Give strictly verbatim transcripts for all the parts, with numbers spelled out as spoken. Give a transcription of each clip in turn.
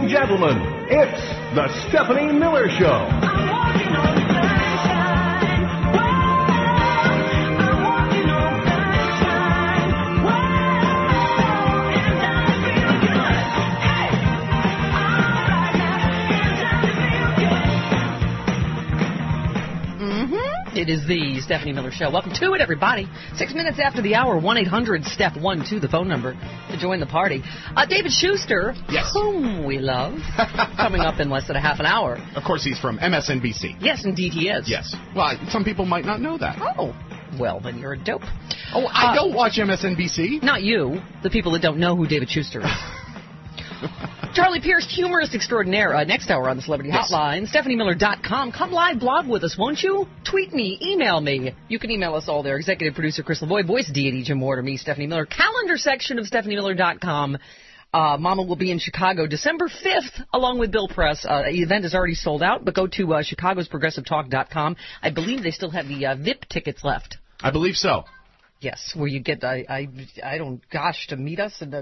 and gentlemen, it's the Stephanie Miller Show. It is the Stephanie Miller Show. Welcome to it, everybody. Six minutes after the hour, one eight hundred step one two, the phone number to join the party. Uh, David Schuster, yes, whom we love, coming up in less than a half an hour. Of course, he's from M S N B C. Yes, indeed he is. Yes. Well, some people might not know that. Oh, well, then you're a dope. Oh, I uh, don't watch M S N B C. Not you, the people that don't know who David Schuster is. Charlie Pierce, humorist extraordinaire. Uh, next hour on the Celebrity yes. Hotline, Stephanie Miller dot com. Come live blog with us, won't you? Tweet me, email me. You can email us all there. Executive producer Chris Lavoie, voice deity Jim Ward, or me, Stephanie Miller. Calendar section of Stephanie Miller dot com. Uh, Mama will be in Chicago December fifth, along with Bill Press. Uh, the event is already sold out, but go to uh, Chicago's Progressive Talk dot com. I believe they still have the uh, V I P tickets left. I believe so. Yes, where you get, I, I, I don't, gosh, to meet us and a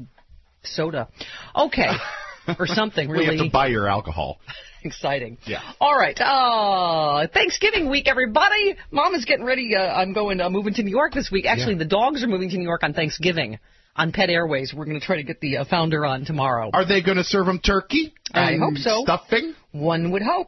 soda. Okay. Or something really. Well, you have to buy your alcohol. Exciting. Yeah. All right. Uh, Thanksgiving week, everybody. Mom is getting ready. Uh, I'm going uh, moving to New York this week. Actually, yeah. The dogs are moving to New York on Thanksgiving on Pet Airways. We're going to try to get the uh, founder on tomorrow. Are they going to serve them turkey? I hope so. Stuffing? One would hope.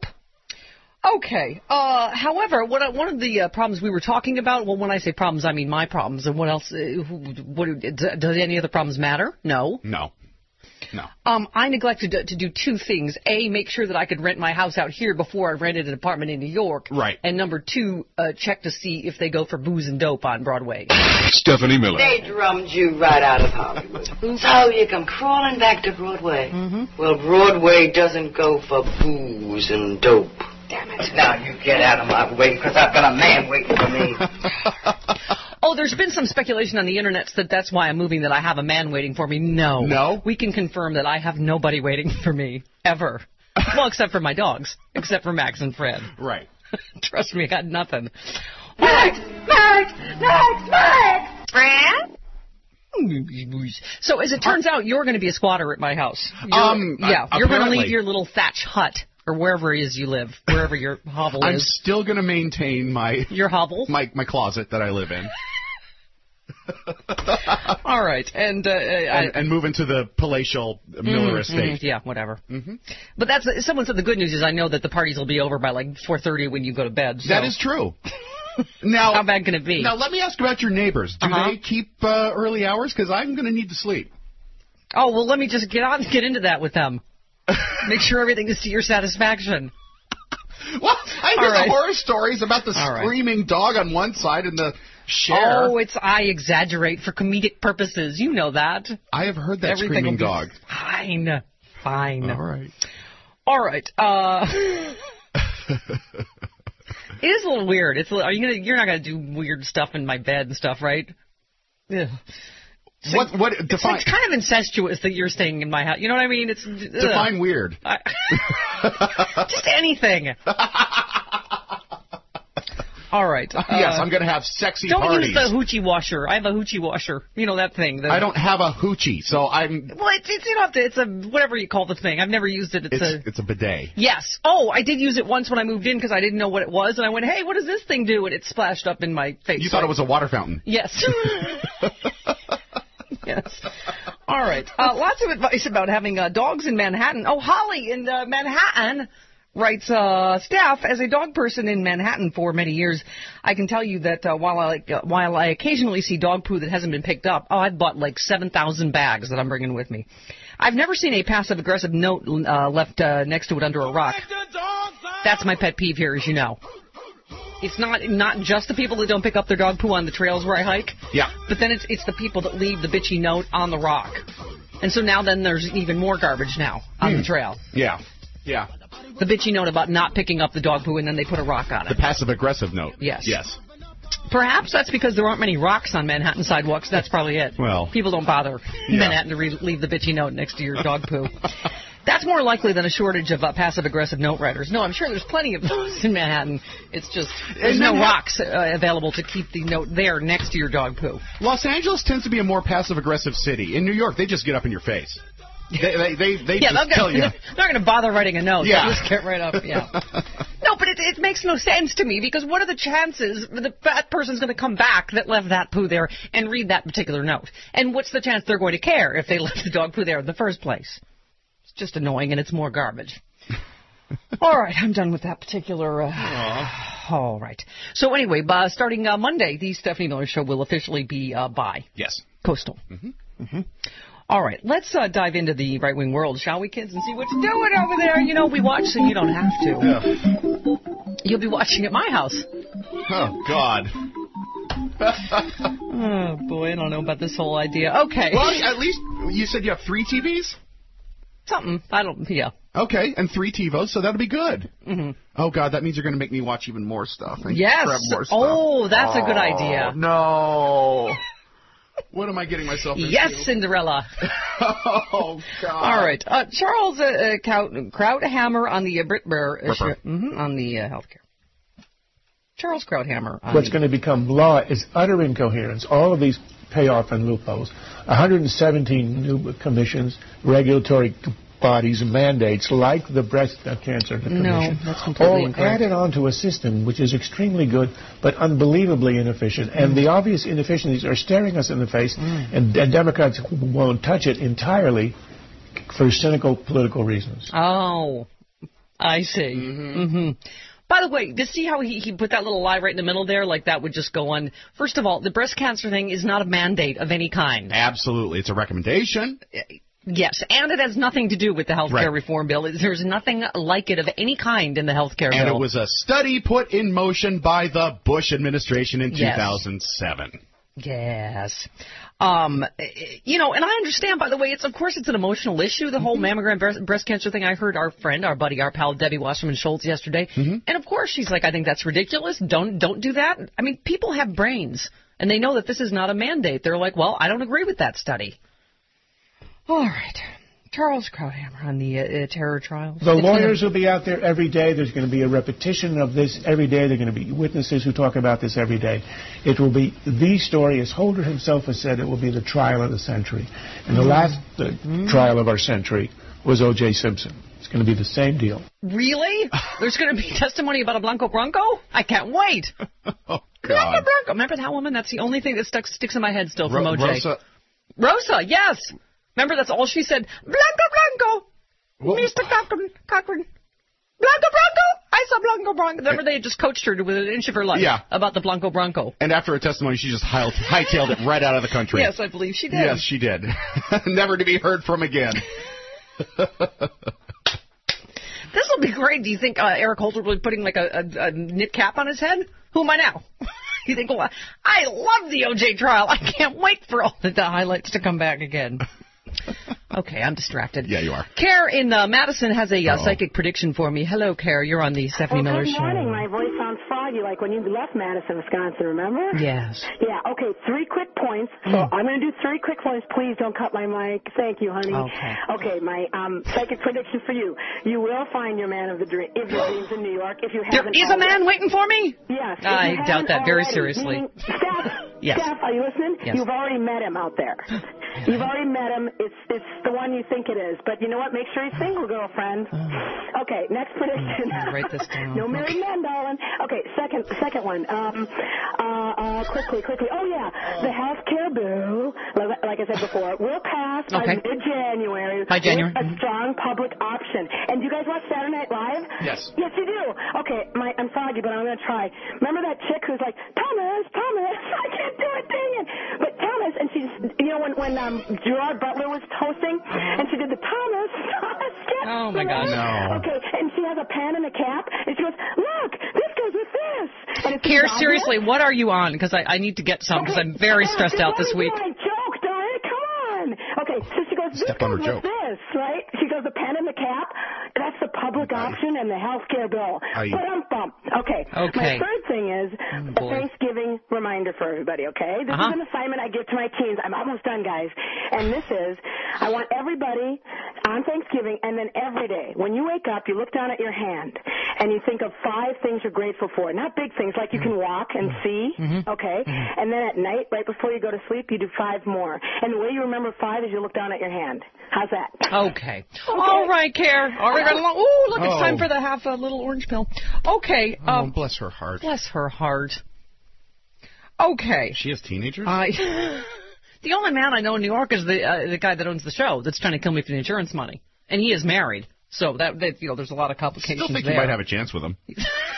Okay. Uh, however, what, one of the uh, problems we were talking about, well, when I say problems, I mean my problems. And what else? Uh, what, does any of the problems matter? No. No. No. Um, I neglected to, to do two things. A, make sure that I could rent my house out here before I rented an apartment in New York. Right. And number two, uh, check to see if they go for booze and dope on Broadway. Stephanie Miller. They drummed you right out of Hollywood. So you come crawling back to Broadway. Mm-hmm. Well, Broadway doesn't go for booze and dope. Damn it. Now you get out of my way, because I've got a man waiting for me. Oh, there's been some speculation on the internet that that's why I'm moving, that I have a man waiting for me. No. No? We can confirm that I have nobody waiting for me, ever. Well, except for my dogs. Except for Max and Fred. Right. Trust me, I got nothing. Max! Max! Max! Max! Fred? So, as it turns out, you're going to be a squatter at my house. You're, um, yeah, uh, you're going to apparently. leave your little thatch hut, or wherever it is you live, wherever your hovel I'm is. still going to maintain my your hovel, my my closet that I live in. All right, and, uh, and I, and move into the palatial Miller mm, estate. Mm, yeah, whatever. Mm-hmm. But that's someone said the good news is I know that the parties will be over by like four thirty when you go to bed. So. That is true. Now, how bad can it be? Now, let me ask about your neighbors. Do uh-huh. they keep uh, early hours? Because I'm going to need to sleep. Oh, well, let me just get on get into that with them. Make sure everything is to your satisfaction. Well, I hear right. the horror stories about the All screaming right. dog on one side and the share. Oh, it's I exaggerate for comedic purposes. You know that. I have heard that everything screaming dog. Fine. Fine. All right. All right. Uh... It is a little weird. It's a little, are you gonna? You're not gonna do weird stuff in my bed and stuff, right? Ugh. What? What? It's, define. It's kind of incestuous that you're staying in my house. You know what I mean? It's define ugh. weird. I, just anything. All right. Uh, yes, I'm going to have sexy don't parties. Don't use the hoochie washer. I have a hoochie washer. You know that thing. The, I don't have a hoochie, so I'm... Well, it's, it's, you don't have to, it's a, whatever you call the thing. I've never used it. It's, it's a... It's a bidet. Yes. Oh, I did use it once when I moved in because I didn't know what it was, and I went, hey, what does this thing do? And it splashed up in my face. You thought it was a water fountain. Yes. Yes. All right. Uh, lots of advice about having uh, dogs in Manhattan. Oh, Holly in uh, Manhattan writes, uh, staff, as a dog person in Manhattan for many years, I can tell you that uh, while I like, uh, while I occasionally see dog poo that hasn't been picked up, oh, I've bought like seven thousand bags that I'm bringing with me. I've never seen a passive-aggressive note uh, left uh, next to it under a rock. That's my pet peeve here, as you know. It's not not just the people that don't pick up their dog poo on the trails where I hike. Yeah. But then it's it's the people that leave the bitchy note on the rock. And so now then there's even more garbage now on hmm. the trail. Yeah. Yeah. The bitchy note about not picking up the dog poo and then they put a rock on it. The passive-aggressive note. Yes. Yes. Perhaps that's because there aren't many rocks on Manhattan sidewalks. That's probably it. Well. People don't bother in yeah. Manhattan to re- leave the bitchy note next to your dog poo. That's more likely than a shortage of uh, passive-aggressive note writers. No, I'm sure there's plenty of those in Manhattan. It's just there's no rocks uh, available to keep the note there next to your dog poo. Los Angeles tends to be a more passive-aggressive city. In New York, they just get up in your face. They they they, they yeah, just they're tell you. They're not going to bother writing a note. Yeah. They'll just get right up. Yeah. No, but it, it makes no sense to me because what are the chances that that person's going to come back that left that poo there and read that particular note? And what's the chance they're going to care if they left the dog poo there in the first place? It's just annoying and it's more garbage. All right, I'm done with that particular. Uh, all right. So anyway, uh, starting uh, Monday, the Stephanie Miller Show will officially be uh, by Yes. Coastal. Mm-hmm. Mm-hmm. All right, let's uh, dive into the right-wing world, shall we, kids, and see what you're doing over there. You know, we watch so you don't have to. Yeah. You'll be watching at my house. Oh, God. Oh, boy, I don't know about this whole idea. Okay. Well, at least you said you have three T Vs? Something. I don't, yeah. Okay, and three TiVos, so that'll be good. Mm-hmm. Oh, God, that means you're going to make me watch even more stuff. And Yes. grab more stuff. Oh, that's oh, a good idea. No. What am I getting myself into? Yes, Cinderella. Oh, God. All right. Uh, Charles uh, uh, Kraut, Krauthammer on the uh, Brit Bear issue, Ripper. mm-hmm, on the uh, healthcare. Charles Krauthammer. On What's the, going to become law is utter incoherence. All of these pay off in loopholes. one hundred seventeen new commissions, regulatory bodies, and mandates like the breast cancer commission. No, that's completely all incorrect. added on to a system which is extremely good but unbelievably inefficient. Mm. And the obvious inefficiencies are staring us in the face, mm. and, and Democrats won't touch it entirely for cynical political reasons. Oh, I see. Mm-hmm. Mm-hmm. By the way, to see how he, he put that little lie right in the middle there, like that would just go on. First of all, the breast cancer thing is not a mandate of any kind. Absolutely. It's a recommendation. Yes, and it has nothing to do with the health care Right. reform bill. There's nothing like it of any kind in the health care And bill. it was a study put in motion by the Bush administration in Yes. two thousand seven. Yes. Um, you know, and I understand, by the way, it's of course it's an emotional issue, the whole Mm-hmm. mammogram breast, breast cancer thing. I heard our friend, our buddy, our pal, Debbie Wasserman Schultz yesterday. Mm-hmm. And of course she's like, I think that's ridiculous. Don't, don't do that. I mean, people have brains, and they know that this is not a mandate. They're like, well, I don't agree with that study. All right. Charles Krauthammer on the uh, uh, terror trials. The It's lawyers gonna... will be out there every day. There's going to be a repetition of this every day. There are going to be witnesses who talk about this every day. It will be the story, as Holder himself has said, it will be the trial of the century. And the Mm. last uh, mm. trial of our century was O J. Simpson. It's going to be the same deal. Really? There's going to be testimony about a Blanco Bronco? I can't wait. Oh, Blanco God. Bronco. Remember that woman? That's the only thing that stuck, sticks in my head still from Ro- O J. Rosa. Rosa, yes. Remember, that's all she said. Blanco Blanco. What? Mister Cochran. Cochran. Blanco Bronco. I saw Blanco Bronco. Remember, they had just coached her to within an inch of her life Yeah. about the Blanco Bronco. And after her testimony, she just high- hightailed it right out of the country. Yes, I believe she did. Yes, she did. Never to be heard from again. This will be great. Do you think uh, Eric Holder will be putting like a, a, a knit cap on his head? Who am I now? You think, well, I love the O J trial. I can't wait for all the, the highlights to come back again. Okay, I'm distracted. Yeah, you are. Care in uh, Madison has a uh, Uh-oh. psychic prediction for me. Hello, Care. You're on the Stephanie Well, Miller good Show. morning. My voice sounds froggy like when you left Madison, Wisconsin, remember? Yes. Yeah, okay, three quick points. So I'm going to do three quick points. Please don't cut my mic. Thank you, honey. Okay. Okay, my um, psychic prediction for you. You will find your man of the dream, if your dreams in New York. If you There haven't is a already- man waiting for me? Yes. if I you doubt haven't that very already, seriously. meaning- Steph, Yes. Steph, are you listening? Yes. You've already met him out there. You've already met him. It's it's the one you think it is. But you know what? Make sure he's single, girlfriend. Okay, next prediction. I'll write this down. No married men, darling. Okay, second second one. Um, uh, uh, quickly, quickly. Oh, yeah. The health care bill, like, like I said before, will pass Okay. by mid-January. By January. With a strong public option. And do you guys watch Saturday Night Live? Yes. Yes, you do. Okay, my, I'm foggy, but I'm going to try. Remember that chick who's like, Thomas, Thomas, I can't do it, dang it. But Thomas, and she's, you know, when, when um, Gerard Butler was hosting, and she did the Thomas, Thomas, get Oh, my gosh. No. Okay, and she has a pen and a cap, and she goes, look, this goes with this. And it's Care, obvious. seriously, what are you on? Because I, I need to get some, because I'm very Okay, stressed out this let week. me do my joke, darn it, come on. Okay, so she goes, this Step on goes her with joke. this, right? She goes, the pen and the cap, that's the public option and the health care bill. I- Ba-dum-bum. Okay. Okay. My third thing is Oh, a boy. Thanksgiving reminder for everybody, okay? This Uh-huh. is an assignment I give to my teens. I'm almost done, guys. And this is, I want everybody on Thanksgiving and then every day, when you wake up, you look down at your hand and you think of five things you're grateful for. Not big things, like you can walk and see, Mm-hmm. okay? Mm-hmm. And then at night, right before you go to sleep, you do five more. And the way you remember five is you look down at your hand. How's that? Okay. okay. All right, Care. All right, right along. Ooh, look, Oh. it's time for the half a little orange pill. Okay. Oh, Um, bless her heart. bless her heart. Okay. She has teenagers? I. The only man I know in New York is the uh, the guy that owns the show that's trying to kill me for the insurance money, and he is married. So that, that you know, there's a lot of complications Still think there. you might have a chance with him.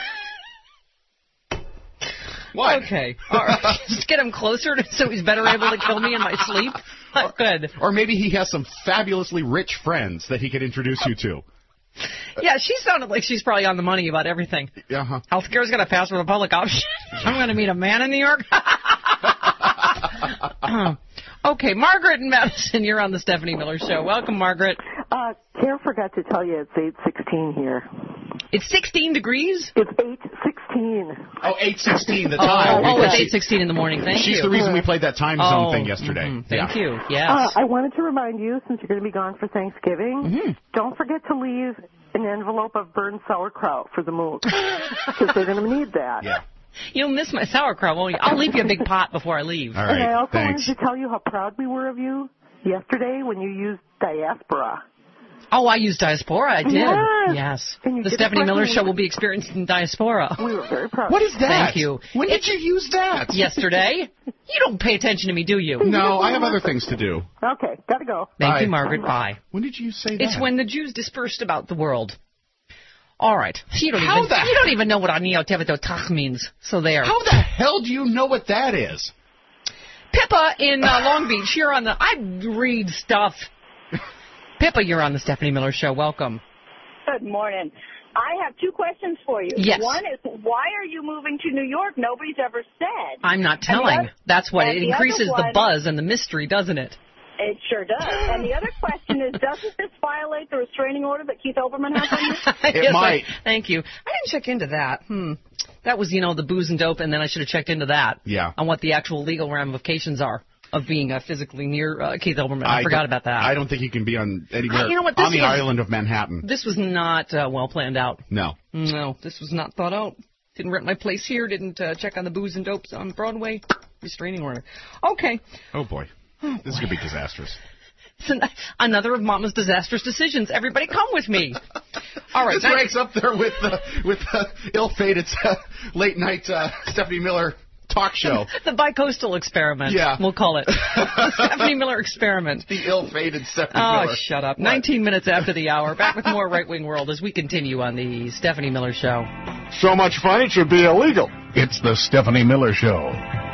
What? Okay. All right. Just get him closer to, so he's better able to kill me in my sleep. Good. Or maybe he has some fabulously rich friends that he could introduce you to. Yeah, she sounded like she's probably on the money about everything. Uh-huh. Healthcare's going to pass for the public option. I'm going to meet a man in New York. Okay, Margaret and Madison, you're on the Stephanie Miller Show. Welcome, Margaret. Uh, Care forgot to tell you it's eight sixteen here. It's sixteen degrees? It's eight sixteen. Oh, eight sixteen, the Oh, time. oh, it's She- eight sixteen in the morning. Thank She's you. the reason we played that time zone Oh, thing yesterday. mhm. Thank Yeah. you. Yes. Uh, I wanted to remind you, since you're going to be gone for Thanksgiving, Mm-hmm. don't forget to leave an envelope of burned sauerkraut for the moose, because they're going to need that. Yeah. You'll miss my sauerkraut, won't you? I'll leave you a big pot before I leave. All And I right, also thanks. wanted to tell you how proud we were of you yesterday when you used diaspora. Oh, I use diaspora. I did. Yes. Yes. And you The did Stephanie it Miller like- Show will be experienced in diaspora. We were very proud. What is that? Thank you. When did you use that? Yesterday? You don't pay attention to me, do you? No, I have other things to do. Okay, gotta go. Thank Bye. you, Margaret. Bye. When did you say that? It's when the Jews dispersed about the world. All right. You don't How even the- you don't even know what Anio Tevetotach means. So there. How the hell do you know what that is? Pippa in uh, Long Beach. You're on the. I read stuff. Pippa, you're on the Stephanie Miller Show. Welcome. Good morning. I have two questions for you. Yes. One is, why are you moving to New York? Nobody's ever said. I'm not And the telling. other- That's what and it the other increases the one- buzz and the mystery, doesn't it? It sure does. And the other question is, doesn't this violate the restraining order that Keith Olbermann has on you? It Yes, I- might. thank you. I didn't check into that. Hmm. That was, you know, the booze and dope, and then I should have checked into that. Yeah. On what the actual legal ramifications are of being uh, physically near uh, Keith Olbermann. I, forgot don't- about that. I don't think he can be on anywhere You know what, this on the was- island of Manhattan. This was not uh, well planned out. No. No, this was not thought out. Didn't rent my place here. Didn't uh, check on the booze and dopes on Broadway. Restraining order. Okay. Oh, boy. This is going to be disastrous. It's an, another of Mama's disastrous decisions. Everybody come with me. All right. This that- ranks up there with the with the ill-fated uh, late-night uh, Stephanie Miller talk show. The bicoastal experiment. Yeah. We'll call it. The Stephanie Miller experiment. The ill-fated Stephanie Oh, Miller. shut up. nineteen minutes after the hour. Back with more Right Wing World as we continue on the Stephanie Miller Show. So much fun it should be illegal. It's the Stephanie Miller Show.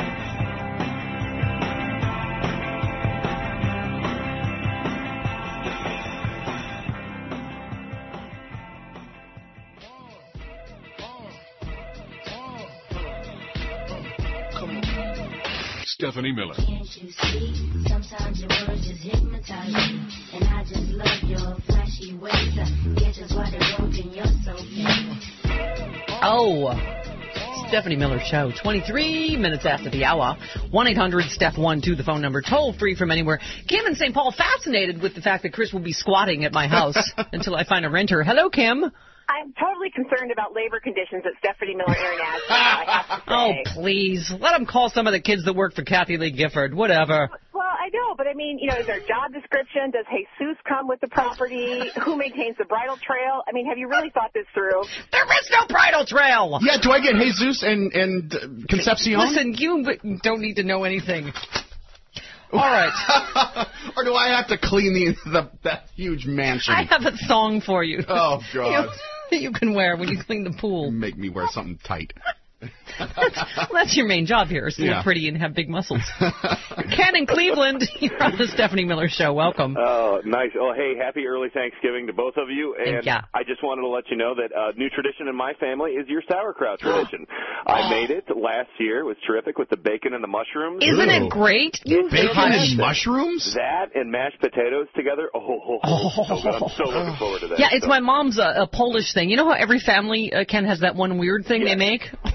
Stephanie Miller. Can't you see? Sometimes your words just hypnotize me. And I just love your flashy ways. Get just why they're broken, you're so famous. Oh. Stephanie Miller Show, twenty-three minutes after the hour. one eight hundred Steph one two, the phone number, toll free from anywhere. Kim in Saint Paul, fascinated with the fact that Chris will be squatting at my house until I find a renter. Hello, Kim. I'm totally concerned about labor conditions at Stephanie Miller International, I have to Oh, say. please. Let them call some of the kids that work for Kathy Lee Gifford. Whatever. Well, I know, but I mean, you know, is there a job description? Does Jesus come with the property? Who maintains the bridal trail? I mean, have you really thought this through? There is no bridal trail. Yeah, do I get Jesus and, and uh, Concepcion? Listen, you don't need to know anything. All right. Or do I have to clean the, the that huge mansion? I have a song for you. Oh, God. You, you can wear when you clean the pool. Make me wear something tight. That's, well, that's your main job here, is to Yeah. look pretty and have big muscles. Ken in Cleveland, you're on the Stephanie Miller Show. Welcome. Oh, nice. Oh, hey, happy early Thanksgiving to both of you. And Yeah. I just wanted to let you know that a uh, new tradition in my family is your sauerkraut tradition. I made it last year. It was terrific with the bacon and the mushrooms. Isn't it great? You Bacon hush. and mushrooms? That and mashed potatoes together. Oh, oh, oh, so good. I'm so looking forward to that. Yeah, it's So- my mom's uh, a Polish thing. You know how every family, uh, Ken, has that one weird thing they make?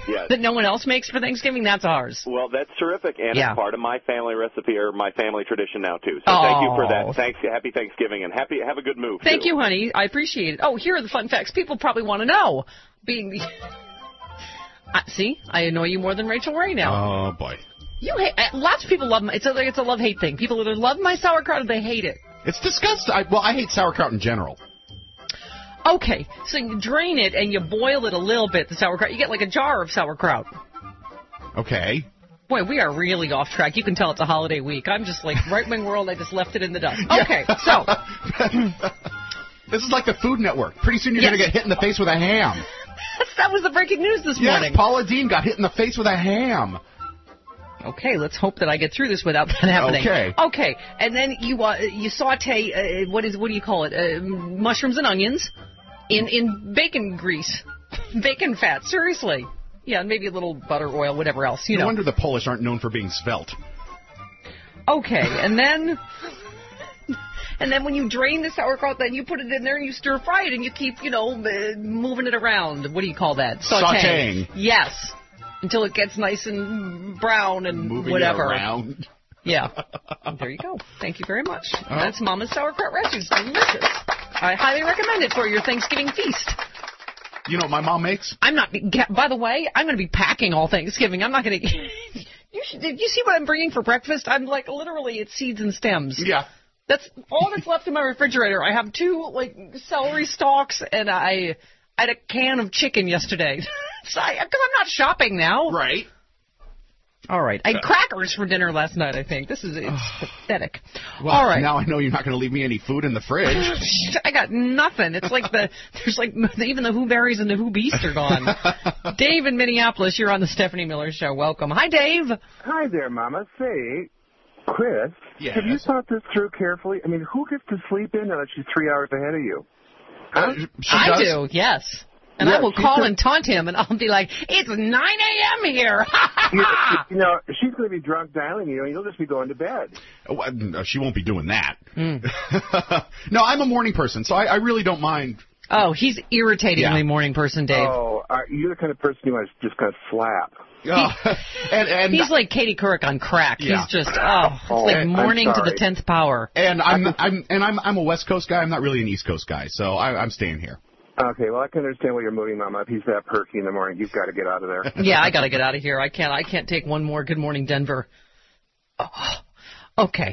Yes. That no one else makes for Thanksgiving? That's ours. Well, that's terrific, and Yeah. it's part of my family recipe or my family tradition now too. So thank you for that. Thanks. Happy Thanksgiving, and happy have a good move. Thank too. you, honey. I appreciate it. Oh, here are the fun facts people probably want to know. Being the uh, see, I annoy you more than Rachel Ray now. Oh boy. You hate. Uh, lots of people love my. It's a it's a love hate thing. People either love my sauerkraut or they hate it. It's disgusting. I, well, I hate sauerkraut in general. Okay, so you drain it and you boil it a little bit. The sauerkraut. You get like a jar of sauerkraut. Okay. Boy, we are really off track. You can tell it's a holiday week. I'm just like right-wing world. I just left it in the dust. Okay, so this is like the Food Network. Pretty soon you're Yes. going to get hit in the face with a ham. that was the breaking news this Yes, morning. Paula Dean got hit in the face with a ham. Okay, let's hope that I get through this without that happening. Okay. Okay, and then you uh, you saute uh, what is what do you call it? Uh, mushrooms and onions in in bacon grease, bacon fat. Seriously, yeah, maybe a little butter, oil, whatever else. You No know. wonder the Polish aren't known for being svelte. Okay, and then and then when you drain the sauerkraut, then you put it in there and you stir fry it and you keep you know uh, moving it around. What do you call that? Sautéing. Yes. Until it gets nice and brown and Moving whatever. it around. Yeah. There you go. Thank you very much. Oh. That's Mama's Sauerkraut Rescue. It's delicious. I highly recommend it for your Thanksgiving feast. You know what my mom makes? I'm not. By the way, I'm going to be packing all Thanksgiving. I'm not going to. You should, you see what I'm bringing for breakfast? I'm like literally it's seeds and stems. Yeah. That's all that's left in my refrigerator. I have two like celery stalks and I, I had a can of chicken yesterday. Because I'm not shopping now. Right. All right. I had crackers for dinner last night, I think. This is it's pathetic. Well, All right. now I know you're not going to leave me any food in the fridge. I got nothing. It's like the there's like even the Who Berries and the Who Beast are gone. Dave in Minneapolis, you're on the Stephanie Miller Show. Welcome. Hi, Dave. Hi there, Mama. Say, Chris, yes. have you thought this through carefully? I mean, who gets to sleep in now that she's three hours ahead of you? Huh? She I does? do, yes. And Yeah, I will she call does. and taunt him, and I'll be like, it's nine a.m. here. you, you know, she's going to be drunk dialing you, and you'll just be going to bed. Oh, no, she won't be doing that. Mm. No, I'm a morning person, so I, I really don't mind. Oh, he's irritatingly Yeah. morning person, Dave. Oh, uh, you're the kind of person you want to just kind of slap. Uh, and, and He's like Katie Couric on crack. Yeah. He's just oh, it's Oh, like I'm morning to sorry. the tenth power. And I'm I'm and I'm I'm a West Coast guy. I'm not really an East Coast guy, so I, I'm staying here. Okay, well, I can understand why you're moving, Mama. If he's that perky in the morning, you've got to get out of there. Yeah, I got to get out of here. I can't. I can't take one more Good Morning Denver. Oh, okay.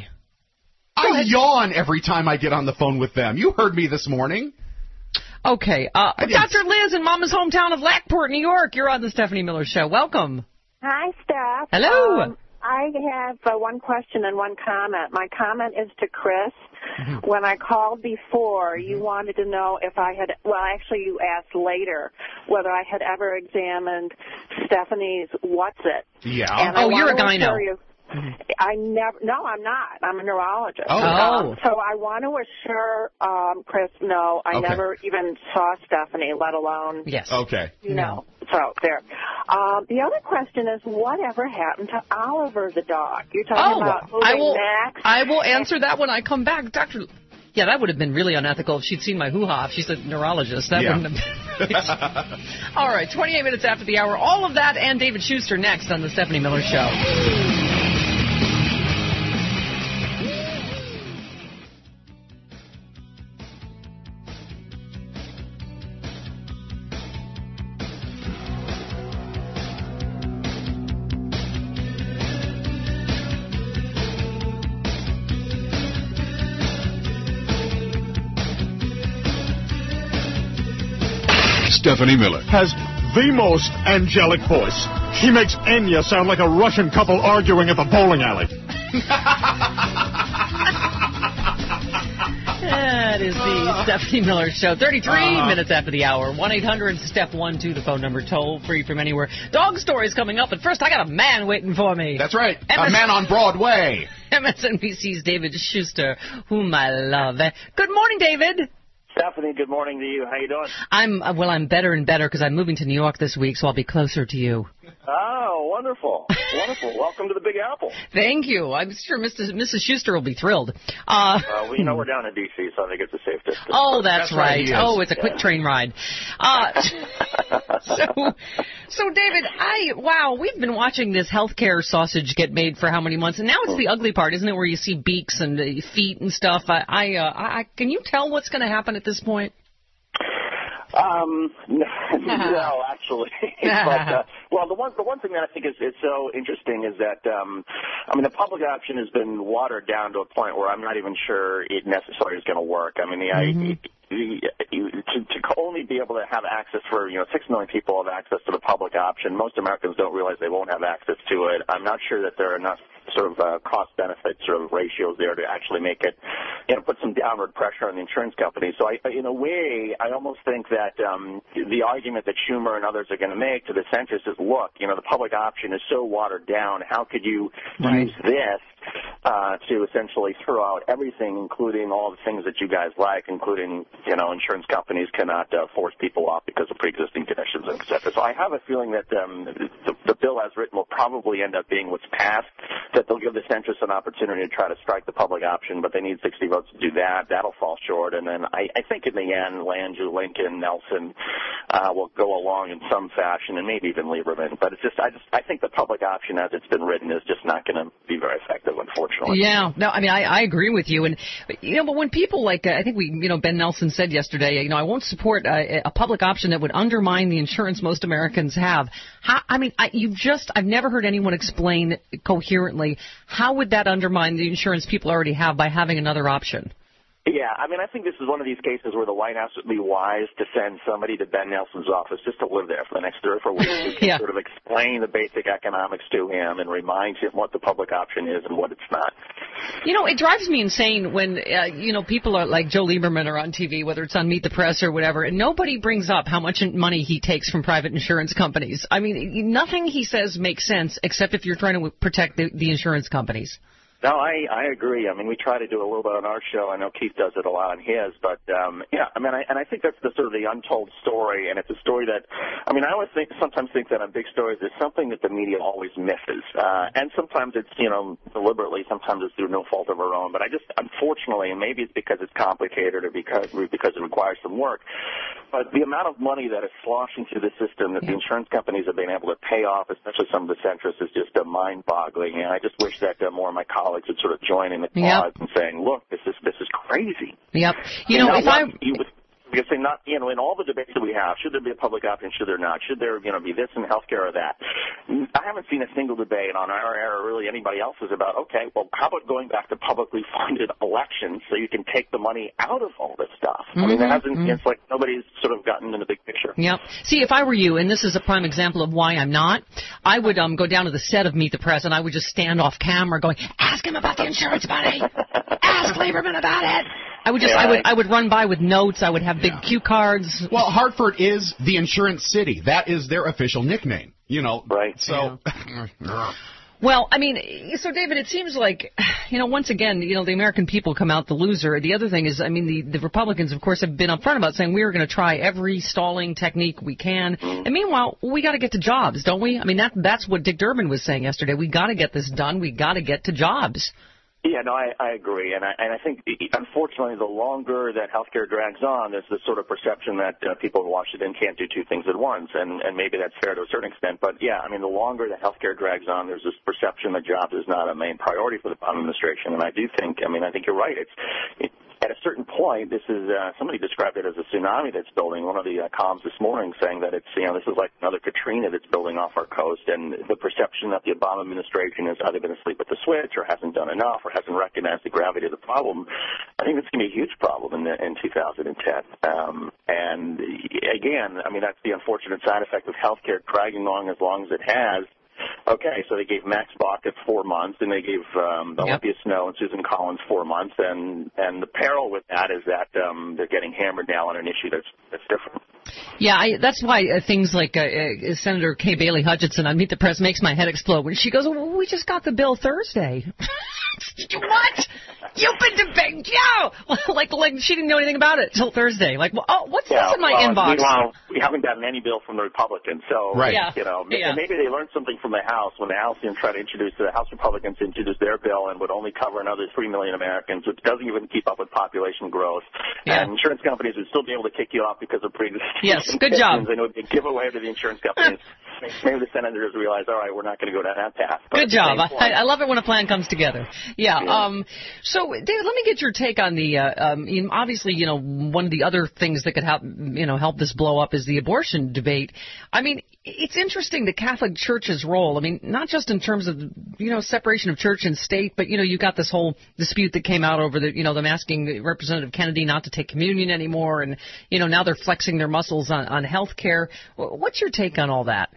I yawn every time I get on the phone with them. You heard me this morning. Okay. Uh, I did. Doctor Liz in Mama's hometown of Lackport, New York. You're on the Stephanie Miller Show. Welcome. Hi, Steph. Hello. Um, I have uh, one question and one comment. My comment is to Chris. Mm-hmm. When I called before, you wanted to know if I had, well, actually you asked later whether I had ever examined Stephanie's what's it. Yeah. And I Oh, you're a want to gyno. assure you- I never, no, I'm not. I'm a neurologist. Oh. Um, so I want to assure um, Chris, no, I Okay. never even saw Stephanie, let alone Yes. Okay. you know. So there. Um, the other question is, whatever happened to Oliver the dog? You're talking Oh, about moving I will. Max. I will answer that when I come back, Doctor. Yeah, that would have been really unethical if she'd seen my hoo-ha. If she's a neurologist, that Yeah. wouldn't have been. All right, twenty-eight minutes after the hour. All of that and David Schuster next on the Stephanie Miller Show. Stephanie Miller has the most angelic voice. She makes Enya sound like a Russian couple arguing at the bowling alley. That is the Stephanie Miller Show. thirty-three Uh-huh. minutes after the hour. one eight hundred step one two, the phone number, toll free from anywhere. Dog stories coming up, but first I got a man waiting for me. That's right. M S- A man on Broadway. M S N B C's David Schuster, whom I love. Good morning, David. Stephanie, good morning to you. How you doing? I'm uh, well. I'm better and better because I'm moving to New York this week, so I'll be closer to you. Oh, wonderful. Wonderful. Welcome to the Big Apple. Thank you. I'm sure Missus Missus Schuster will be thrilled. Uh, uh, well, you know, we're down in D C, so I think it's a safe distance. Oh, that's, that's right. right Oh, it's a yeah. quick train ride. Uh, so, so, David, I wow, we've been watching this healthcare sausage get made for how many months, and now it's the ugly part, isn't it, where you see beaks and uh, feet and stuff. I, I, uh, I, can you tell what's going to happen at this point? Um, no, actually. but, uh, well, the one the one thing that I think is, is so interesting is that, um, I mean, the public option has been watered down to a point where I'm not even sure it necessarily is going to work. I mean, the mm-hmm. I, you, you, to, to only be able to have access for, you know, six million people have access to the public option. Most Americans don't realize they won't have access to it. I'm not sure that there are enough sort of uh, cost-benefit sort of ratios there to actually make it, you know, put some downward pressure on the insurance companies. So I, in a way, I almost think that um, the argument that Schumer and others are going to make to the centrists is, look, you know, the public option is so watered down. How could you right. use this uh, to essentially throw out everything, including all the things that you guys like, including, you know, insurance companies cannot uh, force people off because of pre-existing conditions, et cetera. So I have a feeling that um, the, the bill as written will probably end up being what's passed, that they'll give the centrists an opportunity to try to strike the public option, but they need sixty votes to do that. That'll fall short. And then I, I think in the end, Landrieu, Lincoln, Nelson uh, will go along in some fashion, and maybe even Lieberman. But it's just, I just, I think the public option as it's been written is just not going to be very effective, unfortunately. Yeah. No, I mean, I, I agree with you. And, you know, but when people like, uh, I think we, you know, Ben Nelson said yesterday, you know, I won't support a, a public option that would undermine the insurance most Americans have. How, I mean, I, you've just, I've never heard anyone explain coherently how would that undermine the insurance people already have by having another option? Yeah, I mean, I think this is one of these cases where the White House would be wise to send somebody to Ben Nelson's office just to live there for the next three or four weeks who can yeah. sort of explain the basic economics to him and remind him what the public option is and what it's not. You know, it drives me insane when, uh, you know, people are like Joe Lieberman are on T V, whether it's on Meet the Press or whatever, and nobody brings up how much money he takes from private insurance companies. I mean, nothing he says makes sense except if you're trying to protect the, the insurance companies. No, I, I agree. I mean, we try to do a little bit on our show. I know Keith does it a lot on his, but um, yeah, I mean, I, and I think that's the sort of the untold story, and it's a story that, I mean, I always think, sometimes think that on big stories, there's something that the media always misses, uh, and sometimes it's, you know, deliberately, sometimes it's through no fault of our own. But I just, unfortunately, and maybe it's because it's complicated or because because it requires some work, but the amount of money that is sloshing through the system that yeah. the insurance companies have been able to pay off, especially some of the centrists, is just uh, mind-boggling. And I just wish that uh, more of my colleagues would sort of join in the cause yep. and saying, look, this is this is crazy. Yep. You and know, if I... You would, because say not, you know, in all the debates that we have, should there be a public option, should there not? Should there, you know, be this in healthcare or that? I haven't seen a single debate on our air or really anybody else's about, okay, well, how about going back to publicly funded elections so you can take the money out of all this stuff? Mm-hmm. I mean, there hasn't, mm-hmm. it's like nobody's sort of gotten in the big picture. Yep. See, if I were you, and this is a prime example of why I'm not, I would um, go down to the set of Meet the Press and I would just stand off camera going, ask him about the insurance money. Ask Lieberman about it. I would just, yeah, I would, I would run by with notes. I would have big yeah. cue cards. Well, Hartford is the insurance city. That is their official nickname. You know, right? So, yeah. Well, I mean, so David, it seems like, you know, once again, you know, the American people come out the loser. The other thing is, I mean, the, the Republicans, of course, have been upfront about saying we are going to try every stalling technique we can. And meanwhile, we got to get to jobs, don't we? I mean, that that's what Dick Durbin was saying yesterday. We got to get this done. We got to get to jobs. Yeah, no, I, I agree, and I and I think unfortunately, the longer that healthcare drags on, there's this sort of perception that uh, people in Washington can't do two things at once, and and maybe that's fair to a certain extent. But yeah, I mean, the longer that healthcare drags on, there's this perception that jobs is not a main priority for the Biden administration, and I do think, I mean, I think you're right. It's it, at a certain point, this is uh, somebody described it as a tsunami that's building. One of the uh, columns this morning saying that it's, you know, this is like another Katrina that's building off our coast, and the perception that the Obama administration has either been asleep at the switch or hasn't done enough or hasn't recognized the gravity of the problem. I think it's going to be a huge problem in the, in two thousand ten. Um, and again, I mean, that's the unfortunate side effect of healthcare dragging along as long as it has. Okay, so they gave Max Baucus four months, and they gave um, yep. Olympia Snow and Susan Collins four months, and and the peril with that is that um, they're getting hammered now on an issue that's that's different. Yeah, I, that's why uh, things like uh, uh, Senator Kay Bailey Hutchinson on Meet the Press makes my head explode when she goes, "Well, we just got the bill Thursday." What? You've been debating Joe. like, like she didn't know anything about it till Thursday. Like, well, oh, what's yeah, this in my well, inbox? Meanwhile, we haven't gotten any bill from the Republicans, so right. Yeah. you know, Yeah. maybe they learned something from the House when the House didn't try to introduce the House Republicans introduced their bill and would only cover another three million Americans, which doesn't even keep up with population growth. Yeah. And insurance companies would still be able to kick you off because of pre-existing Yes, good job. And it would be a giveaway to the insurance companies. Maybe the senators realize, all right, we're not going to go down that path. But Good job. point, I, I love it when a plan comes together. Yeah. Yeah. Um, so, David, let me get your take on the. Uh, um, you know, obviously, you know, one of the other things that could help, you know, help this blow up is the abortion debate. I mean, it's interesting the Catholic Church's role. I mean, not just in terms of, you know, separation of church and state, but you know, you got this whole dispute that came out over the, you know, them asking Representative Kennedy not to take communion anymore, and you know, now they're flexing their muscles on on health care. What's your take on all that?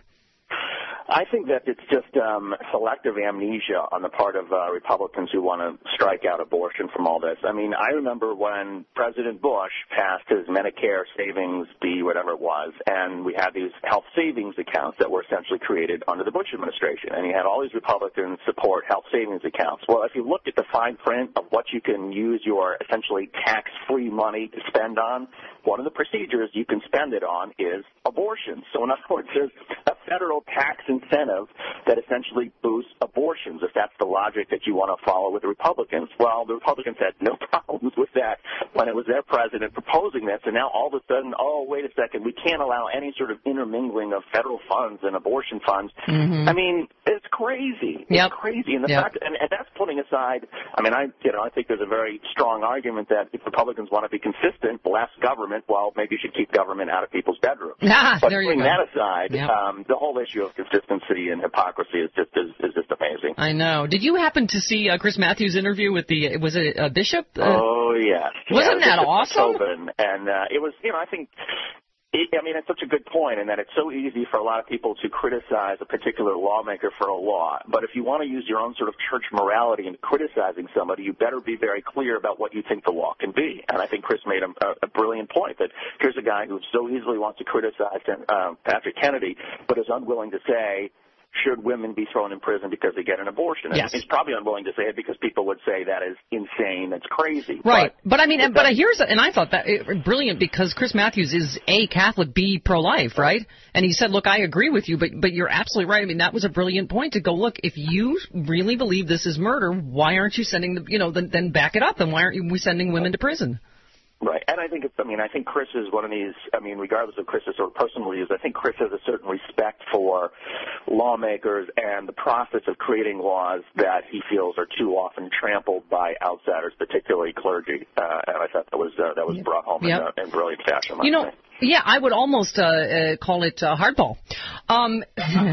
I think that it's just um, selective amnesia on the part of uh, Republicans who want to strike out abortion from all this. I mean, I remember when President Bush passed his Medicare savings, B, whatever it was, and we had these health savings accounts that were essentially created under the Bush administration. And he had all these Republicans support health savings accounts. Well, if you look at the fine print of what you can use your essentially tax-free money to spend on, one of the procedures you can spend it on is abortion. So in other words, there's a federal tax incentive that essentially boosts abortions, if that's the logic that you want to follow with the Republicans. Well, the Republicans had no problems with that when it was their president proposing this, and now all of a sudden, oh, wait a second, we can't allow any sort of intermingling of federal funds and abortion funds. Mm-hmm. I mean, it's crazy. Yep. It's crazy. And the Yep. fact, and, and that's putting aside, I mean, I, you know, I think there's a very strong argument that if Republicans want to be consistent, less government, well, maybe you should keep government out of people's bedrooms. Ah, but there you putting go. that aside, Yep. um, the whole issue of consistency and hypocrisy is just is, is just amazing. I know. Did you happen to see uh, Chris Matthews' interview with the, was it a bishop? Uh, oh, yes. Wasn't yeah, that Bishop awesome? Tobin, and uh, it was, you know, I think, it, I mean, it's such a good point in that it's so easy for a lot of people to criticize a particular lawmaker for a law. But if you want to use your own sort of church morality in criticizing somebody, you better be very clear about what you think the law can be. And I think Chris made a, a, a brilliant point that here's a guy who so easily wants to criticize uh, Patrick Kennedy, but is unwilling to say, should women be thrown in prison because they get an abortion? Yes. And he's probably unwilling to say it because people would say that is insane, that's crazy. Right. But, But I mean, but but that- here's, and I thought that it, brilliant because Chris Matthews is A, Catholic, B, pro-life, right? And he said, look, I agree with you, but, but you're absolutely right. I mean, that was a brilliant point to go, look, if you really believe this is murder, why aren't you sending the, you know, then, then back it up, and why aren't you, we sending women to prison? Right, and I think it's, I mean, I think Chris is one of these, I mean, regardless of Chris's sort of personal views, I think Chris has a certain respect for lawmakers and the process of creating laws that he feels are too often trampled by outsiders, particularly clergy. Uh, and I thought that was, uh, that was brought home Yep. in, uh, in brilliant fashion. You know, I think. yeah, I would almost uh, uh, call it uh, hardball. Um,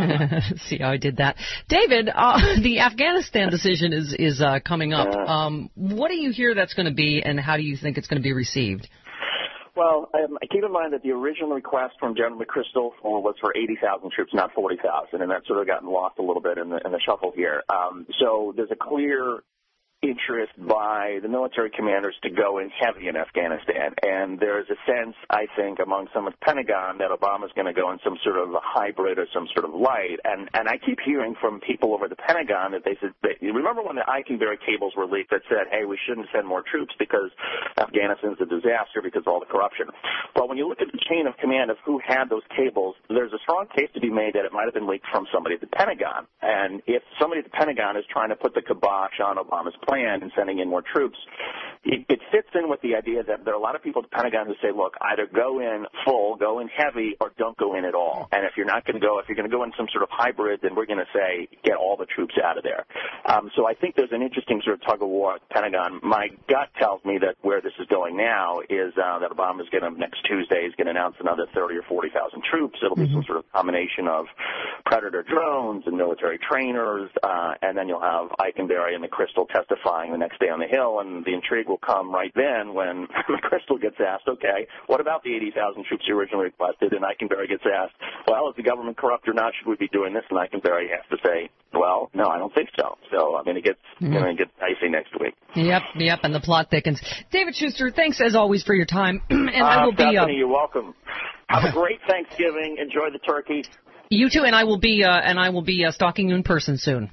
see how I did that, David? Uh, the Afghanistan decision is is uh, coming up. Um, what do you hear that's going to be, and how do you think it's going to be received? Well, um, keep in mind that the original request from General McChrystal was for eighty thousand troops, not forty thousand, and that's sort of gotten lost a little bit in the, in the shuffle here. Um, so there's a clear interest by the military commanders to go in heavy in Afghanistan. And there's a sense, I think, among some of the Pentagon that Obama's going to go in some sort of a hybrid or some sort of light. And and I keep hearing from people over the Pentagon that they said, that, you remember when the Eikenberry cables were leaked that said, hey, we shouldn't send more troops because Afghanistan's a disaster because of all the corruption. Well, when you look at the chain of command of who had those cables, there's a strong case to be made that it might have been leaked from somebody at the Pentagon. And if somebody at the Pentagon is trying to put the kibosh on Obama's plan and sending in more troops, it, it fits in with the idea that there are a lot of people at the Pentagon who say, look, either go in full, go in heavy, or don't go in at all. And if you're not going to go, if you're going to go in some sort of hybrid, then we're going to say, get all the troops out of there. Um, so I think there's an interesting sort of tug of war at the Pentagon. My gut tells me that where this is going now is uh, that Obama's going to, next Tuesday, is going to announce another thirty or forty thousand troops. It'll be some sort of combination of Predator drones and military trainers, uh, and then you'll have Eikenberry and McChrystal testifying the next day on the Hill, and the intrigue will come right then when McChrystal gets asked, okay, what about the eighty thousand troops you originally requested? And Eikenberry gets asked, well, is the government corrupt or not? Should we be doing this? And Eikenberry has to say, well, no, I don't think so. So, I mean, it gets, mm-hmm. you know, it gets dicey next week. Yep, yep, and the plot thickens. David Schuster, thanks as always for your time. and uh, I will Stephanie, be. Uh, you're welcome. Have a great Thanksgiving. Enjoy the turkey. You too, and I will be, uh, and I will be uh, stalking you in person soon.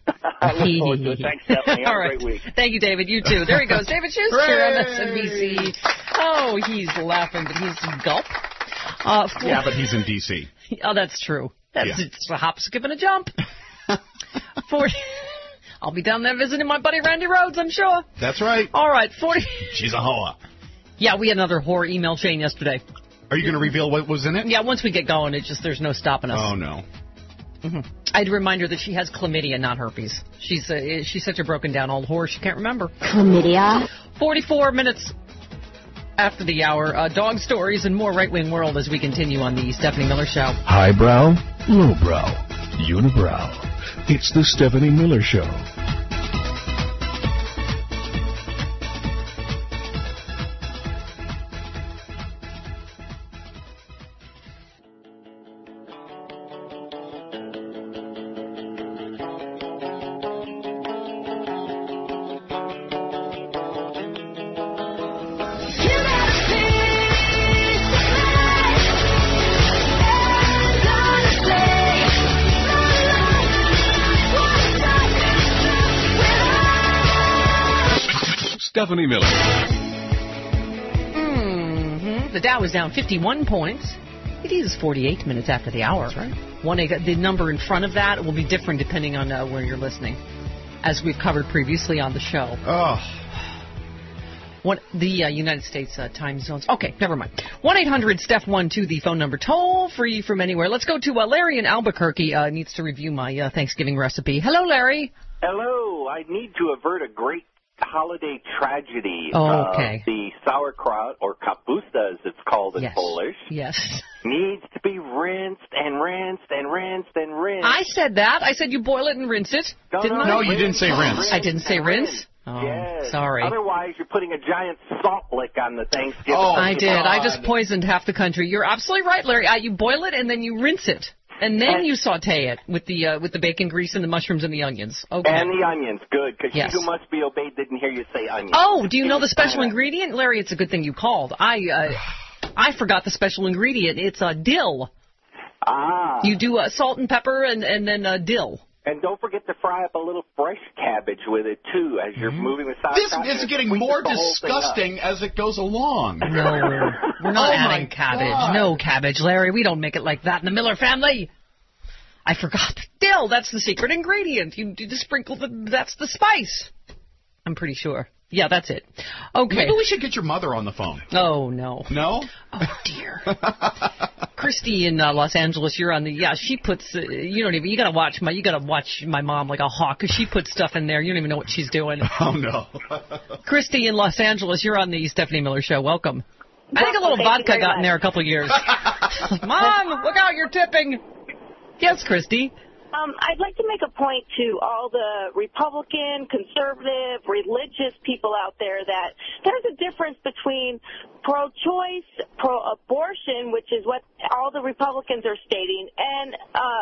I look forward to it. Thanks, Stephanie. Have All a right. great week. Thank you, David. You too. There he goes. David Schuster on M S N B C. Oh, he's laughing, but he's gulp. Uh, for, Yeah, but he's in D C Oh, that's true. That's Yeah. it's a hop, skip, and a jump. forty I'll be down there visiting my buddy Randy Rhodes, I'm sure. That's right. All right, forty She's a hoa. Yeah, we had another horror email chain yesterday. Are you going to reveal what was in it? Yeah, once we get going, it's just there's no stopping us. Oh, no. Mm-hmm. I'd remind her that she has chlamydia, not herpes. She's uh, she's such a broken down old whore, she can't remember. Chlamydia? forty-four minutes after the hour. Uh, dog stories and more right-wing world as we continue on the Stephanie Miller Show. Highbrow, lowbrow, unibrow. It's the Stephanie Miller Show. Stephanie Miller. Mm-hmm. The Dow is down fifty-one points. It is forty-eight minutes after the hour. That's right. One eight, the number in front of that will be different depending on uh, where you're listening, as we've covered previously on the show. Oh. What the uh, United States uh, time zones. Okay, never mind. one eight hundred Steph one two, the phone number, toll free from anywhere. Let's go to uh, Larry in Albuquerque. Uh, needs to review my uh, Thanksgiving recipe. Hello, Larry. Hello. I need to avert a great holiday tragedy. Oh, okay. Uh, the sauerkraut, or kapusta as it's called in Yes. Polish, Yes. needs to be rinsed and rinsed and rinsed and rinsed. I said that. I said you boil it and rinse it. No, didn't no, I? No, you didn't say rinse. I didn't say rinse? Oh, Yes. sorry. Otherwise, you're putting a giant salt lick on the Thanksgiving. Oh, I did. I God. just poisoned half the country. You're absolutely right, Larry. Uh, you boil it and then you rinse it. And then And- you saute it with the uh, with the bacon grease and the mushrooms and the onions. Okay. And the onions, good, because Yes. she who must be obeyed didn't hear you say onions. Oh, do you know the special ingredient? Larry, it's a good thing you called. I uh, I forgot the special ingredient. It's uh, dill. Ah. You do uh, salt and pepper and, and then uh, dill. And don't forget to fry up a little fresh cabbage with it, too, as you're moving the This sauerkraut. is getting more disgusting as it goes along. No, we're not Oh, adding my cabbage. God. No cabbage, Larry. We don't make it like that in the Miller family. I forgot. Dill, that's the secret ingredient. You do sprinkle the, that's the spice. I'm pretty sure. Yeah, that's it. Okay. Maybe we should get your mother on the phone. Oh, no. No? Oh, dear. Christy in uh, Los Angeles, you're on the, yeah, she puts, uh, you don't even, you gotta watch my, you gotta watch my mom like a hawk, because she puts stuff in there, you don't even know what she's doing. Oh, no. Christy in Los Angeles, you're on the Stephanie Miller Show. Welcome. I think a little Well, thank you vodka very got in much. there a couple of years. Mom, look out, you're tipping. Yes, Christy. Um, I'd like to make a point to all the Republican, conservative, religious people out there that there's a difference between pro-choice, pro-abortion, which is what all the Republicans are stating, and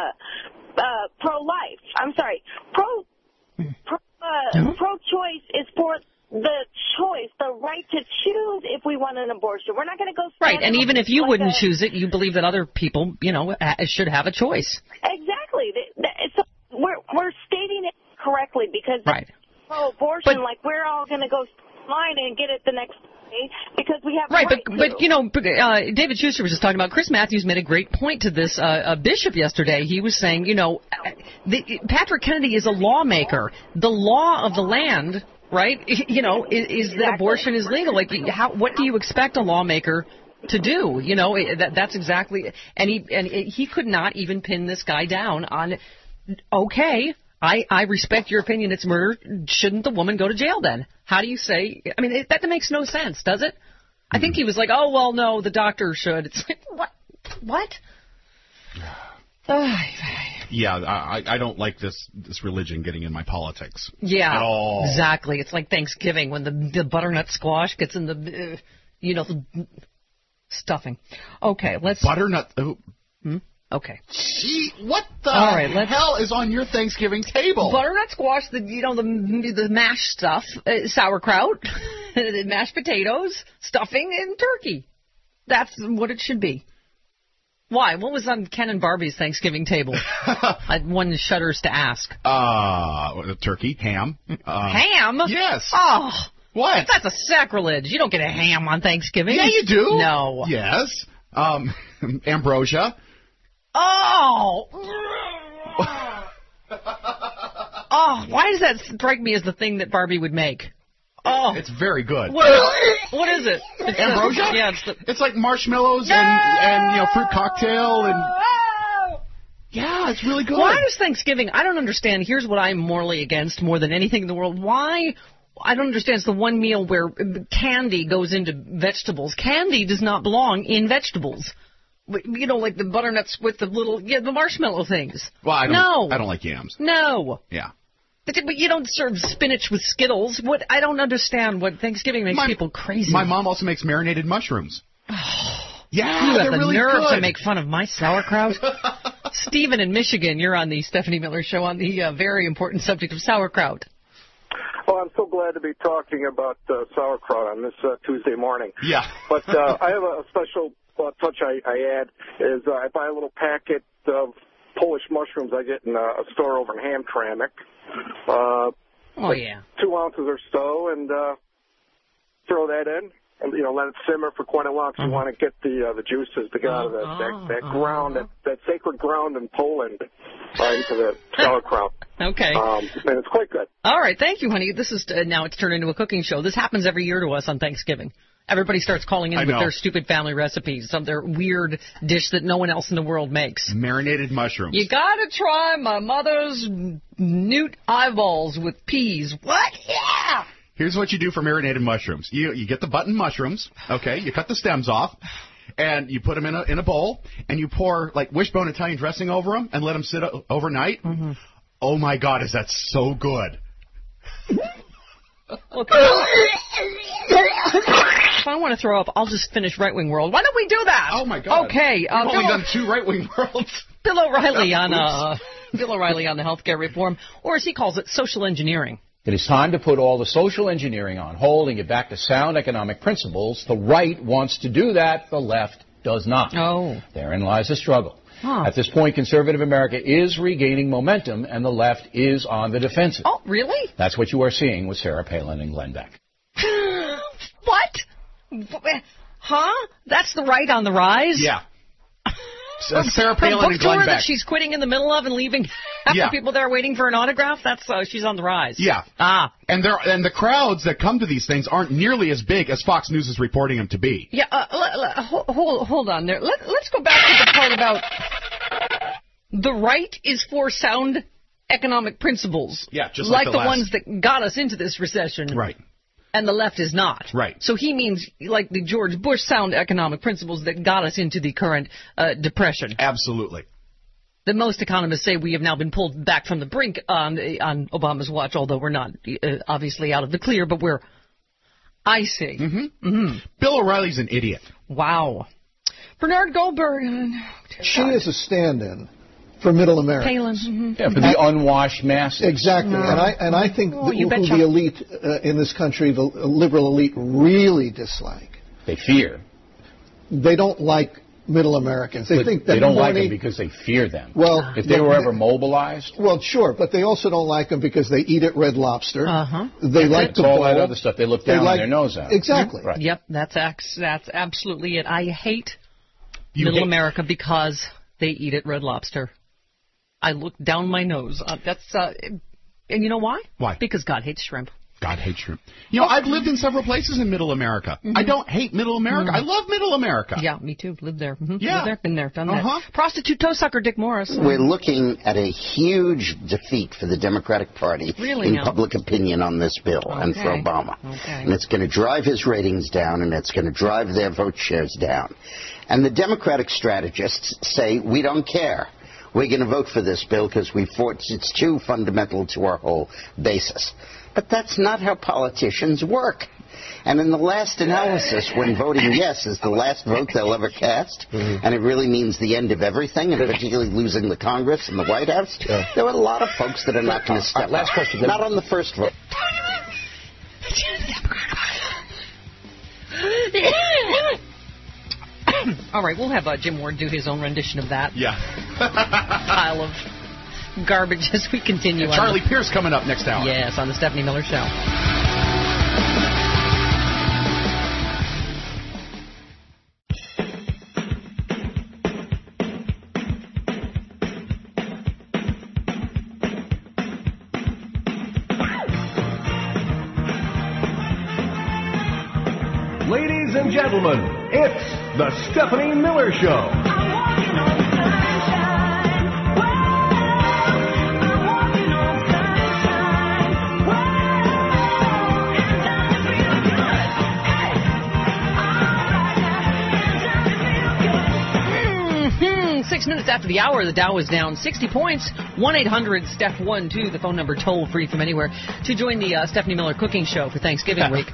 uh, uh, pro-life. I'm sorry, pro, pro uh, pro-choice is for the choice, the right to choose if we want an abortion. We're not going to go Right, stand and even if you like wouldn't a- choose it, you believe that other people, you know, ha- should have a choice. Exactly. Th- th- It's a, we're we're stating it correctly because Right. pro-abortion, like we're all going to go line and get it the next day because we have Right, the but, right but to. you know, but, uh, David Schuster was just talking about, Chris Matthews made a great point to this uh, uh, bishop yesterday. He was saying, you know, uh, the, Patrick Kennedy is a lawmaker. The law of the land, right, you know, is, is that abortion is legal. Like, how, what do you expect a lawmaker to do? You know, it- that, that's exactly, and he and it, he could not even pin this guy down on, okay, I, I respect your opinion, it's murder. Shouldn't the woman go to jail then? How do you say, I mean, it, that makes no sense, does it? I think he was like, oh, well, no, the doctor should. It's like, what? What? Yeah, I, I don't like this this religion getting in my politics. Yeah, At all. exactly. It's like Thanksgiving when the, the butternut squash gets in the, uh, you know, the stuffing. Okay, let's... Butternut... Oh. Hmm? Okay. Gee, what the All right, let's- hell is on your Thanksgiving table? Butternut squash, the you know the the mashed stuff, uh, sauerkraut, the mashed potatoes, stuffing, and turkey. That's what it should be. Why? What was on Ken and Barbie's Thanksgiving table? I one shudders to ask. Uh, turkey, ham. Uh, Ham? Yes. Oh. What? That's a sacrilege. You don't get a ham on Thanksgiving. Yeah, you do. No. Yes. Um, ambrosia. Oh. Oh, why does that strike me as the thing that Barbie would make? Oh, it's very good. What, what is it? It's ambrosia? The, yeah, it's, the, it's like marshmallows and, and you know fruit cocktail and. Yeah, it's really good. Why does Thanksgiving? I don't understand. Here's what I'm morally against more than anything in the world. Why? I don't understand. It's the one meal where candy goes into vegetables. Candy does not belong in vegetables. You know, like the butternuts with the little, yeah, the marshmallow things. Well, I don't, no. I don't like yams. No. Yeah. But, but you don't serve spinach with Skittles. What? I don't understand what Thanksgiving makes my, people crazy. My mom also makes marinated mushrooms. Yeah, you they're have the really nerve good. to make fun of my sauerkraut. Stephen in Michigan, you're on the Stephanie Miller Show on the uh, very important subject of sauerkraut. Well, I'm so glad to be talking about uh, sauerkraut on this uh, Tuesday morning. Yeah. But uh, I have a special uh, touch I, I add is uh, I buy a little packet of Polish mushrooms I get in a, a store over in Hamtramck. Uh, oh, yeah. Two ounces or so, and uh, throw that in. And, you know, let it simmer for quite a long. So uh-huh. you want to get the uh, the juices to get out of that, that, that uh-huh. ground, that, that sacred ground in Poland uh, into the sauerkraut. Okay. Um, and it's quite good. All right. Thank you, honey. This is uh, now it's turned into a cooking show. This happens every year to us on Thanksgiving. Everybody starts calling in I with know. their stupid family recipes, some their weird dish that no one else in the world makes. Marinated mushrooms. You gotta try my mother's newt eyeballs with peas. What? Yeah! Here's what you do for marinated mushrooms. You you get the button mushrooms, okay? You cut the stems off, and you put them in a in a bowl, and you pour like wishbone Italian dressing over them, and let them sit o- overnight. Mm-hmm. Oh my God, is that so good? Okay. If I want to throw up, I'll just finish Right Wing World. Why don't we do that? Oh my God. Okay. Uh, We've only Bill, done two Right Wing Worlds. Bill O'Reilly Oh, on uh, Bill O'Reilly on the healthcare reform, or as he calls it, social engineering. It is time to put all the social engineering on hold and get back to sound economic principles. The right wants to do that. The left does not. Oh. Therein lies the struggle. Huh. At this point, conservative America is regaining momentum, and the left is on the defensive. Oh, really? That's what you are seeing with Sarah Palin and Glenn Beck. What? Huh? That's the right on the rise? Yeah. So Sarah Her Palin book and Glenn tour Beck. that she's quitting in the middle of and leaving half Yeah. the people there waiting for an autograph? That's uh, she's on the rise. Yeah. Ah. And there and the crowds that come to these things aren't nearly as big as Fox News is reporting them to be. Yeah. Uh, l- l- hold hold on there. Let, let's go back to the part about the right is for sound economic principles. Yeah, just like, like the, the last- ones that got us into this recession. Right. And the left is not. Right. So he means like the George Bush sound economic principles that got us into the current uh, depression. Absolutely. That most economists say we have now been pulled back from the brink on on Obama's watch, although we're not uh, obviously out of the clear, but we're icy. Mm-hmm. Mm-hmm. Bill O'Reilly's an idiot. Wow. Bernard Goldberg. She is a stand-in for middle America. Palin. Mm-hmm. Yeah, for the unwashed masses. Exactly, No. and I and I think Oh, the, you who betcha. the elite uh, in this country, the liberal elite, really dislike. They fear. They don't like middle Americans. They But think that they don't like money, them because they fear them. Well, if they were ever mobilized, well, sure, but they also don't like them because they eat at Red Lobster. Uh-huh. They like it's to all bowl. that other stuff. They look They down like- their nose at. Exactly. Right. Yep, that's ex- that's absolutely it. I hate You middle hate- America because they eat at Red Lobster. I look down my nose. Uh, that's uh, and you know why? Why? Because God hates shrimp. God hates shrimp. You know, I've lived in several places in Middle America. Mm-hmm. I don't hate Middle America. Mm. I love Middle America. Yeah, me too. Lived there. Mm-hmm. Yeah. Lived there, been there, done Uh-huh. that. Prostitute toe sucker Dick Morris. We're looking at a huge defeat for the Democratic Party Really in now? public opinion on this bill and for Okay. Obama. Okay. And it's going to drive his ratings down, and it's going to drive their vote shares down. And the Democratic strategists say, we don't care. We're going to vote for this bill because we fought, it's too fundamental to our whole basis. But that's not how politicians work. And in the last analysis, when voting yes is the last vote they'll ever cast, Mm-hmm. and it really means the end of everything, and particularly losing the Congress and the White House, Yeah. there were a lot of folks that are not going to step last up. question. Not on the first vote. All All right, we'll have uh, Jim Ward do his own rendition of that. Yeah. Pile of garbage as we continue. And Charlie on the, Pierce coming up next hour. Yes, on the Stephanie Miller Show. Ladies and gentlemen, it's the Stephanie Miller Show. Six minutes after the hour, the Dow is down sixty points. one eight hundred Steph one two, the phone number toll free from anywhere, to join the uh, Stephanie Miller cooking show for Thanksgiving week.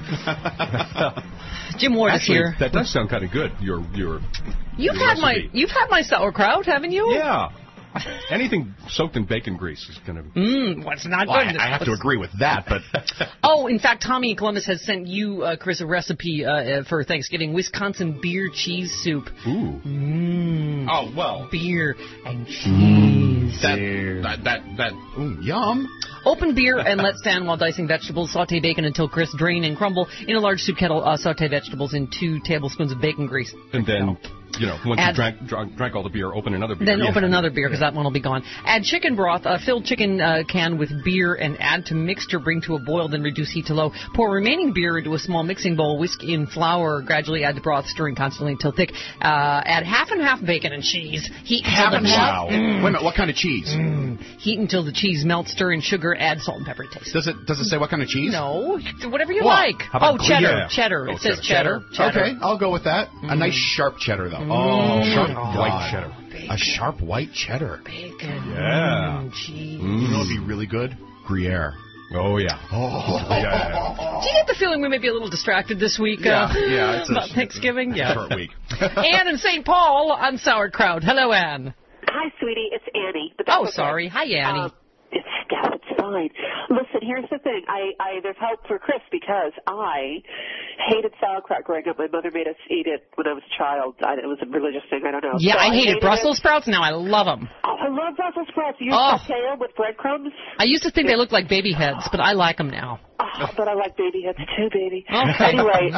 Jim Ward Actually, is here. That does sound kind of good. Your your. You've your had my recipe. you've had my sauerkraut, haven't you? Yeah. Anything soaked in bacon grease is going to. Mmm, what's not well, good? I, I have to agree with that, but. Oh, in fact, Tommy Columbus has sent you, uh, Chris, a recipe uh, for Thanksgiving: Wisconsin beer cheese soup. Ooh. Mmm. Oh well. Beer and cheese. That that that, that ooh, yum. Open beer and let stand while dicing vegetables. Saute bacon until crisp. Drain and crumble in a large soup kettle. Uh, saute vegetables in two tablespoons of bacon grease. And then, you know, once Add, you drank, drank drank all the beer, open another beer. Then yeah. open another beer because that one will be gone. Add chicken broth, a filled chicken uh, can with beer, and add to mixture. Bring to a boil, then reduce heat to low. Pour remaining beer into a small mixing bowl. Whisk in flour. Gradually add to broth, stirring constantly until thick. Uh, add half and half bacon and cheese. Heat half until and the half. Mm. Wait a minute, what kind of cheese? Mm. Heat until the cheese melts. Stir in sugar. Add salt and pepper to taste. Does it does it say what kind of cheese? No, whatever you What? like. How about Oh, cheddar, Gruyere? cheddar. Oh, It says cheddar. cheddar. cheddar. Okay, I'll go with that. Mm. A nice sharp cheddar, though. Mm. Oh, sharp Oh, white God. cheddar. A sharp white cheddar. Bacon. Yeah. Mm, cheese. Mm. You know what'd be really good? Gruyere. Oh, yeah. Oh, yeah. Do you get the feeling we may be a little distracted this week? Yeah, uh, yeah, it's a- about Thanksgiving? Yeah. Short week. Ann in Saint Paul on sauerkraut. Hello, Ann. Hi, sweetie. It's Annie. But Oh, that's okay. sorry. Hi, Annie. Um, it's, Steph, it's fine. Listen, here's the thing. I, I there's hope for Chris because I hated sauerkraut growing up. My mother made us eat it when I was a child. I, it was a religious thing. I don't know. Yeah, So I hated hated Brussels it. sprouts. Now I love them. Oh, I love Brussels sprouts. You Oh. saute them with breadcrumbs. I used to think they looked like baby heads, but I like them now. Oh, but I like baby heads too, baby. Okay. Anyway.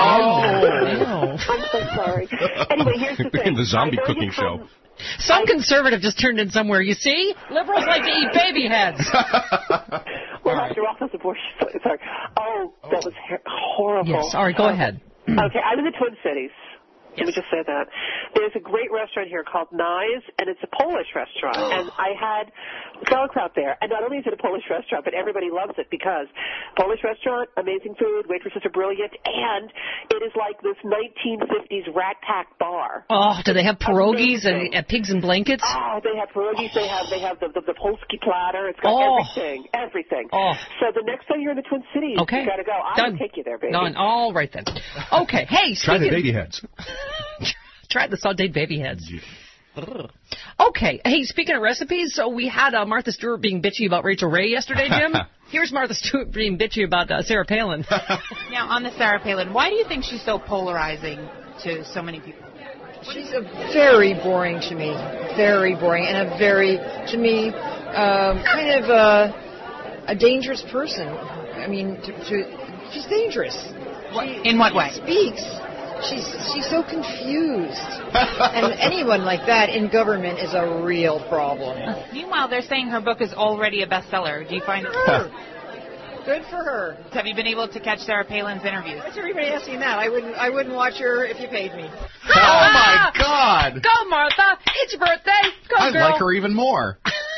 Oh. I'm so sorry. Anyway, here's the thing. The zombie I know cooking you show. come- Some conservative just turned in somewhere. You see? Liberals like to eat baby heads. Well, after all, those abortion. Sorry. Oh, that was her- horrible. Yes, all right, go ahead. Okay, I'm in the Twin Cities. Let me just say that. There's a great restaurant here called Nye's, and it's a Polish restaurant. And I had sauerkraut there. And not only is it a Polish restaurant, but everybody loves it because Polish restaurant, amazing food, waitresses are brilliant, and it is like this nineteen fifties rat pack bar. Oh, do they have pierogies and uh, pigs in blankets? Oh, they have pierogies. They have they have the the, the Polski platter. It's got Oh. everything, everything. Oh. So the next time you're in the Twin Cities, Okay. you got to go. I'm Done. gonna take you there, baby. Done. All right then. Okay. Hey, Try the speaking- baby heads. Try the sauteed baby heads. Okay. Hey, speaking of recipes, so we had uh, Martha Stewart being bitchy about Rachel Ray yesterday, Jim. Here's Martha Stewart being bitchy about uh, Sarah Palin. Now, on the Sarah Palin, why do you think she's so polarizing to so many people? She's a very boring to me, very boring, and a very, to me, um, kind of a, a dangerous person. I mean, to, to, she's dangerous. She, In what way? Speaks. She's she's so confused, and anyone like that in government is a real problem. Meanwhile, they're saying her book is already a bestseller. Do you find it? Good for her. Have you been able to catch Sarah Palin's interviews? What's everybody asking that? I wouldn't I wouldn't watch her if you paid me. Oh, my God. Go, Martha. It's your birthday. Go, I girl. like her even more.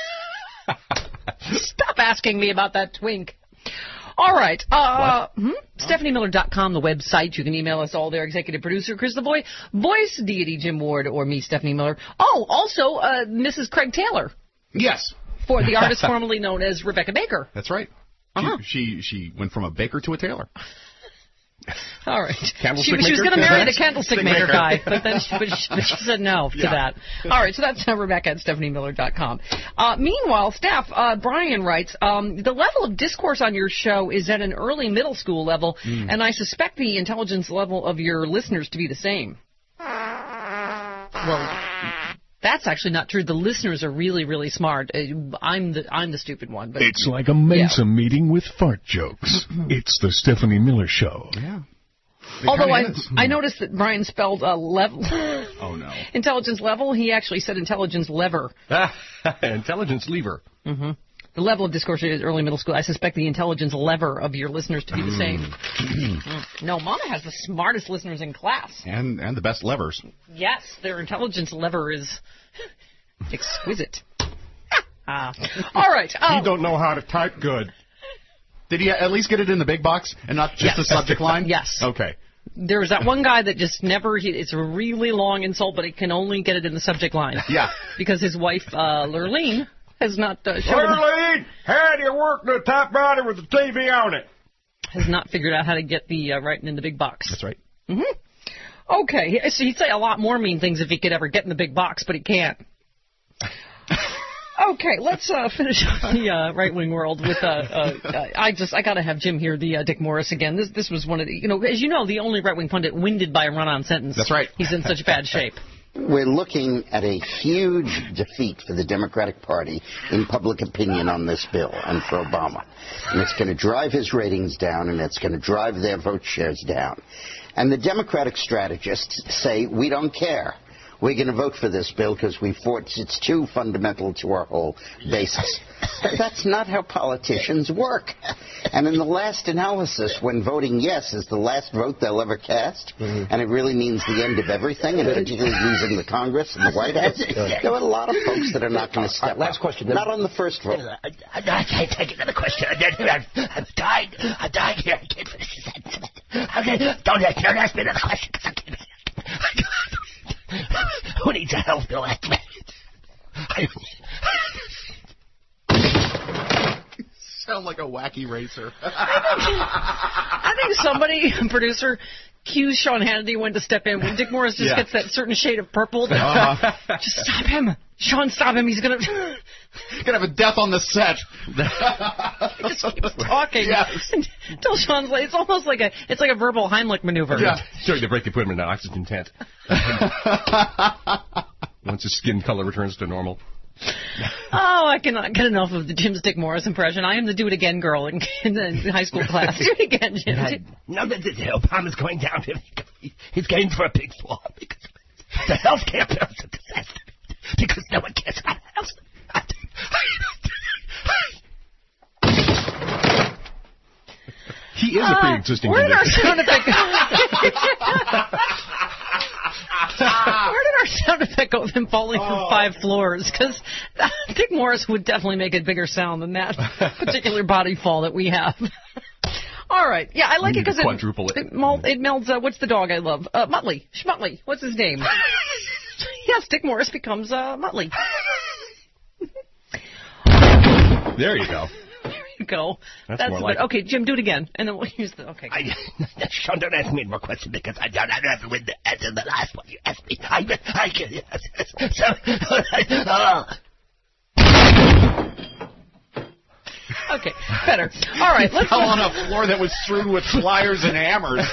Stop asking me about that twink. All right. Uh, hmm? Stephanie Miller dot com, the website. You can email us all there. Executive producer, Chris the Boy. Voice deity, Jim Ward, or me, Stephanie Miller. Oh, also, uh, Missus Craig Taylor. Yes. For the artist formerly known as Rebecca Baker. That's right. Uh-huh. She, she she went from a baker to a tailor. All right. Candlestick She, she was maker? going to marry the Candlestick candlestick maker. maker guy, but then she, but she, but she said no to Yeah. that. All right, so that's uh, Rebecca at Stephanie Miller dot com. Uh, meanwhile, Steph, uh, Brian writes, um, the level of discourse on your show is at an early middle school level, Mm. and I suspect the intelligence level of your listeners to be the same. Well, that's actually not true. The listeners are really, really smart. Uh, I'm the I'm the stupid one. But It's like a Mensa yeah. meeting with fart jokes. It's the Stephanie Miller Show. Yeah. Although I, I noticed that Brian spelled uh, level. Oh, no. Intelligence level. He actually said intelligence lever. Intelligence lever. Mm-hmm. The level of discourse is early middle school. I suspect the intelligence lever of your listeners to be the same. Mm. No, Mama has the smartest listeners in class. And and the best levers. Yes, their intelligence lever is exquisite. Uh, all right. Um, You don't know how to type good. Did he at least get it in the big box and not just Yes. the subject line? Yes. Okay. There was that one guy that just never, he, it's a really long insult, but he can only get it in the subject line. Yeah. Because his wife, uh, Lurleen, has not uh, shown him, Lurleen, how do you work the typewriter with the T V on it? has not figured out how to get the uh, writing in the big box. That's right. Mm-hmm. Okay. So he'd say a lot more mean things if he could ever get in the big box, but he can't. Okay, let's uh, finish on the uh, right-wing world with. Uh, uh, I just I gotta have Jim hear the uh, Dick Morris again. This this was one of the, you know, as you know, the only right-wing pundit winded by a run-on sentence. That's right. He's in such bad shape. We're looking at a huge defeat for the Democratic Party in public opinion on this bill and for Obama. And it's going to drive his ratings down, and it's going to drive their vote shares down. And the Democratic strategists say, we don't care. We're going to vote for this bill because we fought, it's too fundamental to our whole basis. But that's not how politicians work. And in the last analysis, when voting yes is the last vote they'll ever cast, mm-hmm. and it really means the end of everything, and particularly losing the Congress and the White House, there are a lot of folks that are not going to step right, last up. question. Not on the first vote. I, I, I can't take another question. I've, I've died. I've died here. I can't finish the sentence. Okay, don't, don't ask me another question because I can't finish it. Who needs a health bill? I sound like a wacky racer. I think somebody, producer, cues Sean Hannity when to step in. When Dick Morris just Yeah. gets that certain shade of purple, that, Uh-huh. just stop him. Sean, stop him. He's going to... Gonna have a death on the set. He just keeps talking Yes. until Sean's like, it's almost like a, it's like a verbal Heimlich maneuver. Yeah. During the break, they put him in an oxygen tent. Once his skin color returns to normal. Oh, I cannot get enough of the Jim's Dick Morris impression. I am the do it again girl in, in the high school class. Do it again, Jim. I, no, the, the, Obama's going down. He's going for a big fall because the health care bill is a disaster. Because no one cares about health. He is a pre-existing uh, where did our condition. sound effect Where did our sound effect go of him falling Oh. from five floors? Because Dick Morris would definitely make a bigger sound than that particular body fall that we have. All right. Yeah, I like We it because need to it, quadruple it. it, meld, it melds, uh, what's the dog I love? Uh, Muttley. Schmuttley. What's his name? Yes, Dick Morris becomes uh, Muttley. There you go. There you go. That's more the like bit. it. Okay, Jim, do it again. And then we'll use the... Okay. I, Sean, don't ask me any more questions because I don't, I don't have to win the answer to the last one you asked me. I, I can... Yes, yes. So, uh, Okay, better. All right, let's... Fell on a floor that was strewn with pliers and hammers.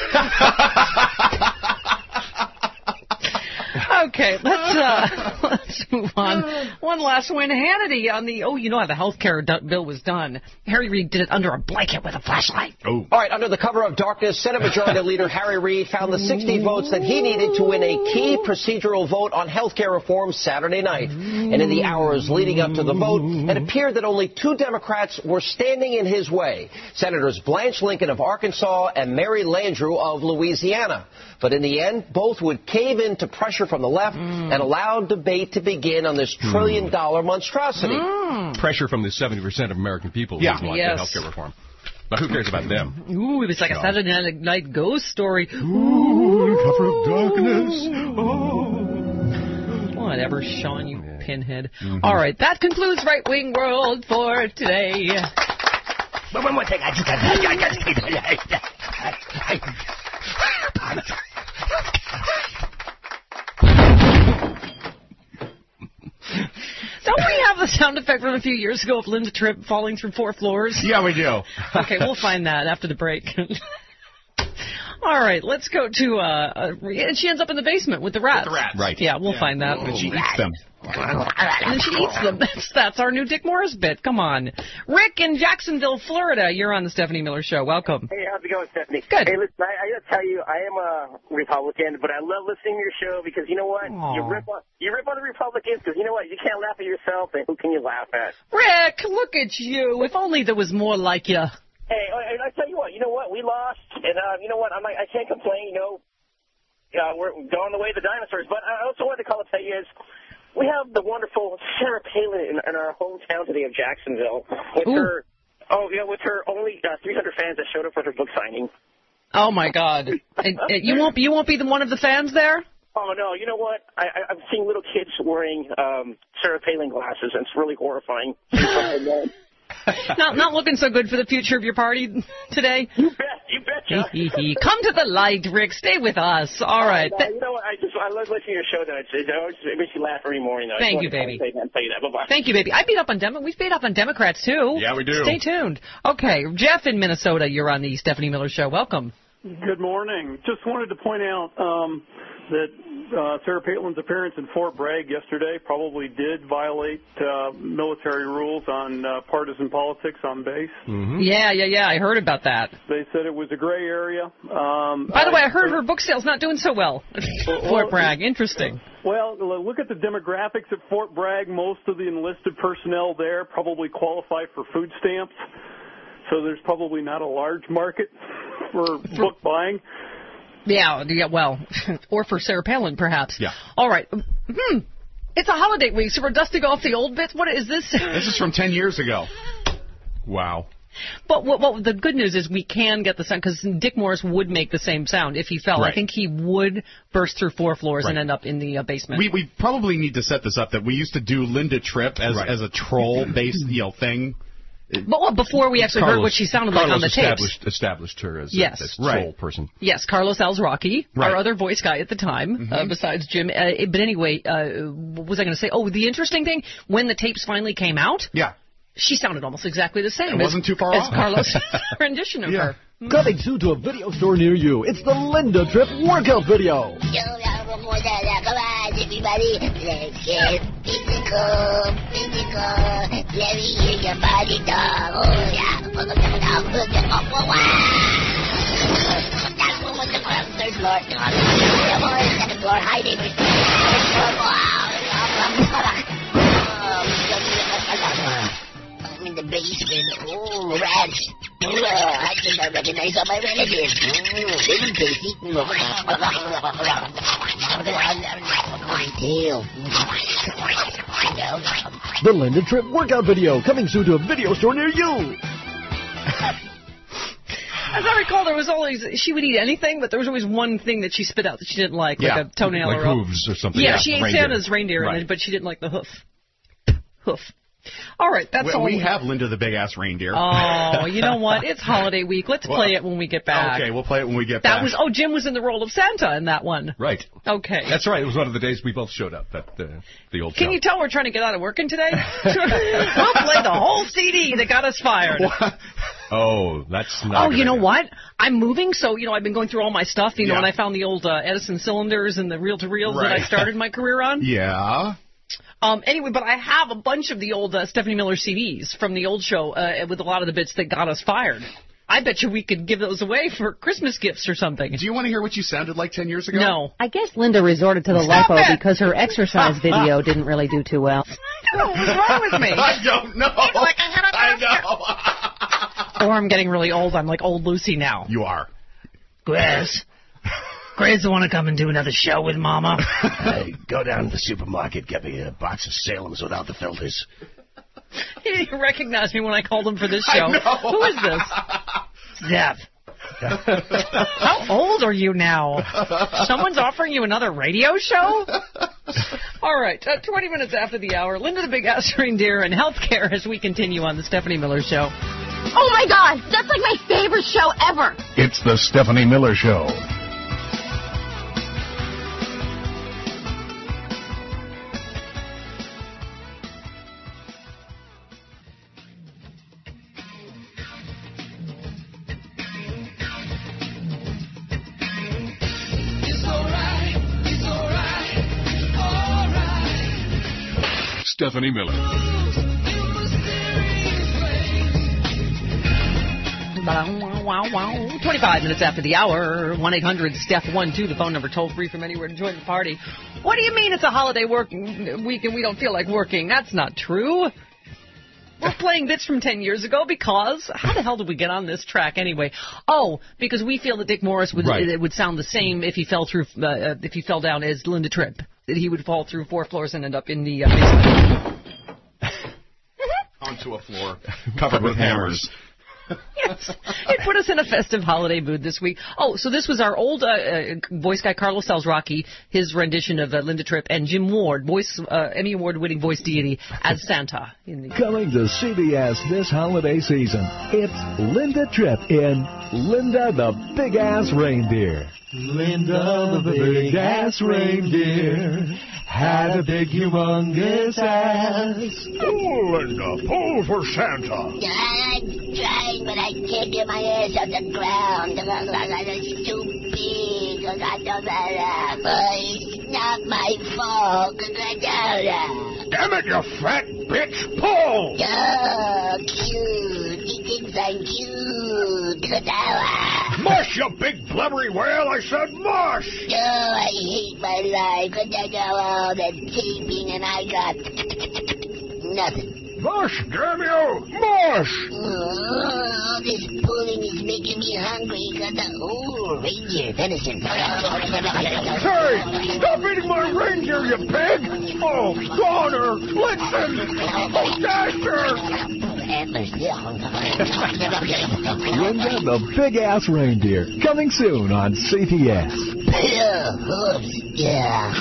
Okay, let's uh, let's move on. One last one. Hannity on the, oh, you know how the health care do- bill was done. Harry Reid did it under a blanket with a flashlight. Oh. All right, under the cover of darkness, Senate Majority Leader Harry Reid found the sixty votes that he needed to win a key procedural vote on health care reform Saturday night. And in the hours leading up to the vote, it appeared that only two Democrats were standing in his way, Senators Blanche Lincoln of Arkansas and Mary Landrieu of Louisiana. But in the end, both would cave in to pressure from the left mm. and allow debate to begin on this trillion-dollar monstrosity. Mm. Pressure from the seventy percent of American people Yeah. who want Yes. health care reform. But who cares about them? Ooh, it was like a No. Saturday Night, night ghost story. Ooh, cover of darkness. Oh. Whatever, Sean, you Yeah. pinhead. Mm-hmm. All right, that concludes Right Wing World for today. But one more thing, I just got I got to say that. I, I, Don't we have the sound effect from a few years ago of Linda Tripp falling through four floors? Yeah, we do. Okay, we'll find that after the break. All right, let's go to, uh, uh, and she ends up in the basement with the rats. With the rats. Right. Yeah, we'll Yeah. find that. And she eats them. And then she eats them. That's, that's our new Dick Morris bit. Come on. Rick in Jacksonville, Florida. You're on the Stephanie Miller Show. Welcome. Hey, how's it going, Stephanie? Good. Hey, listen, I, I got to tell you, I am a Republican, but I love listening to your show because you know what? Aww. You rip on you rip on the Republicans because you know what? You can't laugh at yourself, and who can you laugh at? Rick, look at you. If only there was more like you. Hey, and I tell you what, you know what? We lost, and uh, you know what? I'm like, I can't complain. You know, uh, we're going the way of the dinosaurs. But I also wanted to call and tell you is we have the wonderful Sarah Palin in, in our hometown today of Jacksonville with Ooh. her. Oh, yeah, with her only uh, three hundred fans that showed up for her book signing. Oh my God! and, and you won't you won't be the one of the fans there? Oh no! You know what? I, I, I'm seeing little kids wearing um, Sarah Palin glasses, and it's really horrifying. not not looking so good for the future of your party today. You bet. You betcha. Come to the light, Rick. Stay with us. All right. Uh, you know what? I just I love listening to your show. Though it's, it always it makes you laugh every morning. Though. Thank you, baby. Say that, tell you that. Bye bye. Thank you, baby. I beat up on Dem- We've beat up on Democrats too. Yeah, we do. Stay tuned. Okay, Jeff in Minnesota. You're on the Stephanie Miller Show. Welcome. Good morning. Just wanted to point out um, that uh, Sarah Palin's appearance in Fort Bragg yesterday probably did violate uh, military rules on uh, partisan politics on base. Mm-hmm. Yeah, yeah, yeah. I heard about that. They said it was a gray area. Um, By the I, way, I heard her book sale's not doing so well at well, Fort Bragg. Interesting. Well, look at the demographics at Fort Bragg. Most of the enlisted personnel there probably qualify for food stamps. So there's probably not a large market for book buying. Yeah, yeah, well, or for Sarah Palin, perhaps. Yeah. All right. Hmm. It's a holiday week, so we're dusting off the old bits. What is this? This is from ten years ago. Wow. But what, what the good news is we can get the sound, because Dick Morris would make the same sound if he fell. Right. I think he would burst through four floors Right. and end up in the uh, basement. We we probably need to set this up that we used to do Linda Tripp as Right. as a troll-based you know thing. But well, before we actually Carlos, heard what she sounded Carlos like on the established, tapes. established her as Yes. a, as Right. troll person. Yes, Carlos Alzraki, Right. our other voice guy at the time, Mm-hmm. uh, besides Jim. Uh, but anyway, uh, what was I going to say? Oh, the interesting thing, when the tapes finally came out, Yeah. she sounded almost exactly the same It wasn't as, too far as off. Carlos' rendition of Yeah. her. Coming soon to a video store near you. It's the Linda Tripp workout video. Come on, everybody. Let's get physical, physical. Let me hear your body talk. Oh, yeah. That's one with the third floor. Second floor, hiding. I'm in the basement. Oh, rats. I think I recognize all my relatives. Living Casey. My tail. The Linda Tripp workout video coming soon to a video store near you. As I recall, there was always, she would eat anything, but there was always one thing that she spit out that she didn't like, Yeah. like a toenail Like or a... hooves or something. Yeah, she ate reindeer. Santa's reindeer, Right. and, but she didn't like the hoof. Hoof. All right, that's we, all. we have Linda the Big Ass Reindeer. Oh, you know what? It's holiday week. Let's Well, play it when we get back. Okay, we'll play it when we get That back. was, oh, Jim was in the role of Santa in that one. Right. Okay. That's right. It was one of the days we both showed up at uh, the old Can show. you tell we're trying to get out of working today? We'll play the whole C D that got us fired. Oh, that's not. Oh, a good you know idea. what? I'm moving, so, you know, I've been going through all my stuff, you know, Yeah. and I found the old uh, Edison cylinders and the reel-to-reels that I Right. started my career on. Yeah. Um, anyway, but I have a bunch of the old uh, Stephanie Miller C Ds from the old show uh, with a lot of the bits that got us fired. I bet you we could give those away for Christmas gifts or something. Do you want to hear what you sounded like ten years ago? No. I guess Linda resorted to the Stop lipo it! because her exercise video didn't really do too well. What was wrong with me? I don't know. I know. Or I'm getting really old. I'm like old Lucy now. You are. Grass. Grace, want to come and do another show with Mama? Hey, go down to the supermarket, get me a box of Salem's without the filters. He didn't recognize me when I called him for this I show. know. Who is this? Zeph. How old are you now? Someone's offering you another radio show? All right, uh, twenty minutes after the hour, Linda the Big Ass Reindeer and healthcare as we continue on the Stephanie Miller Show. Oh, my God. That's like my favorite show ever. It's the Stephanie Miller Show. Stephanie Miller. twenty-five minutes after the hour, one eight hundred Steph one two, the phone number, toll free from anywhere to join the party. What do you mean it's a holiday work week and we don't feel like working? That's not true. We're playing bits from ten years ago because how the hell did we get on this track anyway? Oh, because we feel that Dick Morris would Right. it would sound the same if he fell through uh, if he fell down as Linda Tripp. That he would fall through four floors and end up in the uh, basement. Onto a floor covered with hammers. Yes, it put us in a festive holiday mood this week. Oh, so this was our old uh, uh, voice guy, Carlos Salzrocchi, his rendition of uh, Linda Tripp, and Jim Ward, voice uh, Emmy Award-winning voice deity, as Santa. In the Coming to C B S this holiday season, it's Linda Tripp in Linda the Big Ass Reindeer. Linda the Big Ass Reindeer had a big humongous ass. Pull, Linda, pull for Santa. I'm trying, but I can't get my ass off the ground. It's too big. It's not my fault. Damn it, you fat bitch, pull! Oh, cute. He thinks I'm cute. Mush, you big blubbery whale, I said mush! Oh, I hate my life. All that taping and I got nothing. Mush, damn you! Mush! Oh, all this pulling is making me hungry. Got the oh, reindeer venison. Hey, stop eating my reindeer, you pig! Oh, Donner, listen! Oh, Dasher! Linda the Big Ass Reindeer, coming soon on C B S. Yeah.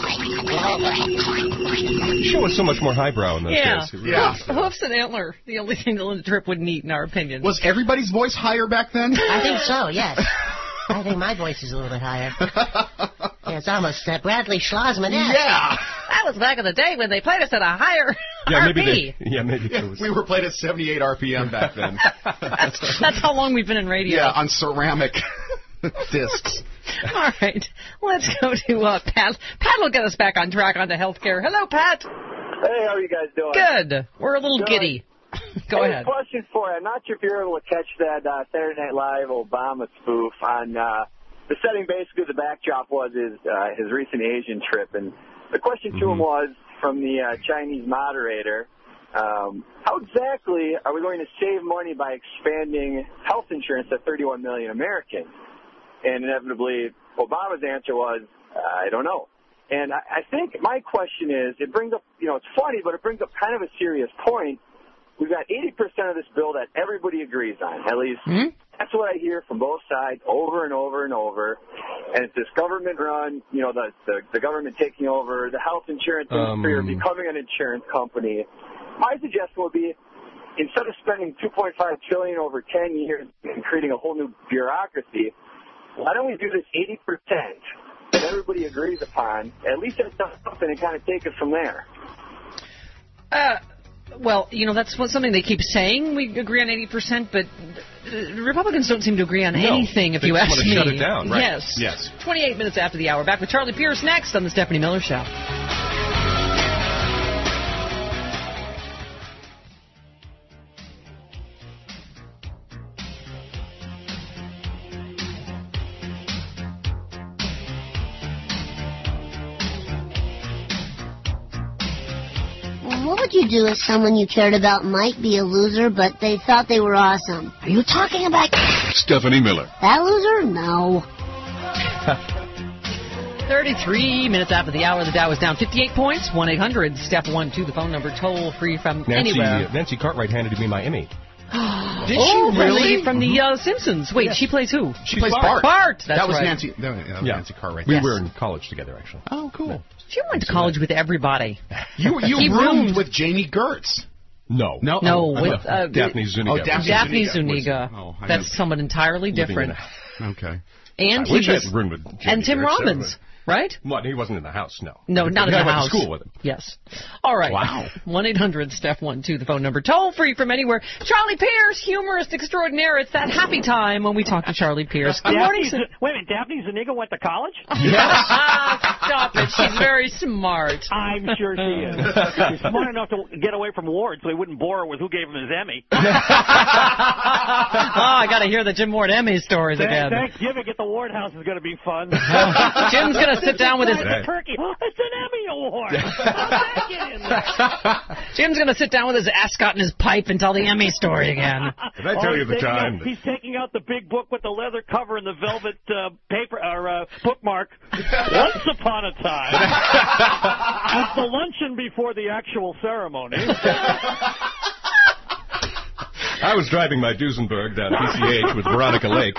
The show was so much more highbrow in those Yeah. days. Yeah. Hoofs, hoofs and antler, the only thing that Linda Tripp wouldn't eat, in our opinion. Was everybody's voice higher back then? I think so, yes. I think my voice is a little bit higher. Yeah, it's almost uh, Bradley Schlossman. Yeah. That was back in the day when they played us at a higher Yeah, R P. maybe they, yeah, maybe it was. We were played at seventy-eight R P M back then. that's, that's how long we've been in radio. Yeah, on ceramic discs. All right, let's go to uh, Pat. Pat will get us back on track on the healthcare. Hello, Pat. Hey, how are you guys doing? Good. We're a little Good. giddy. Go hey, ahead. Question for you. I'm not sure if you're able to catch that uh, Saturday Night Live Obama spoof on uh, the setting. Basically, the backdrop was his uh, his recent Asian trip, and the question to Mm-hmm. him was from the uh, Chinese moderator. Um, how exactly are we going to save money by expanding health insurance to thirty-one million Americans? And inevitably, Obama's answer was, I don't know. And I, I think my question is, it brings up, you know, it's funny, but it brings up kind of a serious point. We've got eighty percent of this bill that everybody agrees on, at least. Mm-hmm. That's what I hear from both sides over and over and over. And it's this government run, you know, the, the, the government taking over the health insurance industry Um, or becoming an insurance company. My suggestion would be, instead of spending two point five trillion dollars over ten years and creating a whole new bureaucracy, why don't we do this eighty percent that everybody agrees upon, at least it's something, and kind of take it from there? Uh, well, you know, that's what, something they keep saying. We agree on eighty percent, but uh, Republicans don't seem to agree on No, anything, if they you just ask want to me. shut it down, right? Yes. Yes. twenty-eight minutes after the hour. Back with Charlie Pierce next on the Stephanie Miller Show. What would you do if someone you cared about might be a loser, but they thought they were awesome? Are you talking about Stephanie Miller. that loser? No. thirty-three minutes after the hour. The Dow is down fifty-eight points. one eight hundred Step one two, the phone number, toll free from Nancy, anywhere. Nancy Cartwright handed me my Emmy. Did Oh, she really? From the uh, Simpsons. Wait, Yes. she plays who? She plays Bart. Bart. Bart, that's that was right. Nancy. That was, uh, Yeah. Nancy Cartwright. We Yes. were in college together, actually. Oh, cool. She went to college with everybody. You you He roomed roomed- with Jamie Gertz. No. No, No, oh, with uh, Daphne Zuniga. Oh, Daphne Daphne Zuniga. Zuniga. Oh, I That's know. someone entirely Living different. in a- Okay. And I he wish I was, had roomed with Jamie and Tim Gertz, Robbins. right? What? He wasn't in the house, no. No, not in I the went house. to school with him. Yes. All right. Wow. one eight hundred Steph one two, the phone number. Toll free from anywhere. Charlie Pierce, humorist extraordinaire. It's that happy time when we talk to Charlie Pierce. Good morning. Daphne, wait a minute, Daphne Zuniga went to college? Yes. Stop it. She's very smart. I'm sure she is. She's smart enough to get away from Ward so he wouldn't bore her with who gave him his Emmy. Oh, I got to hear the Jim Ward Emmy stories again. Thanksgiving at the Ward House is going to be fun. Jim's going to sit down with his... Turkey. It's an Emmy Award. Jim's going to sit down with his ascot and his pipe and tell the Emmy story again. Did I tell oh, you the time? Out, he's taking out the big book with the leather cover and the velvet uh, paper or uh, bookmark. Once upon a time, at the luncheon before the actual ceremony. I was driving my Duesenberg down P C H with Veronica Lake.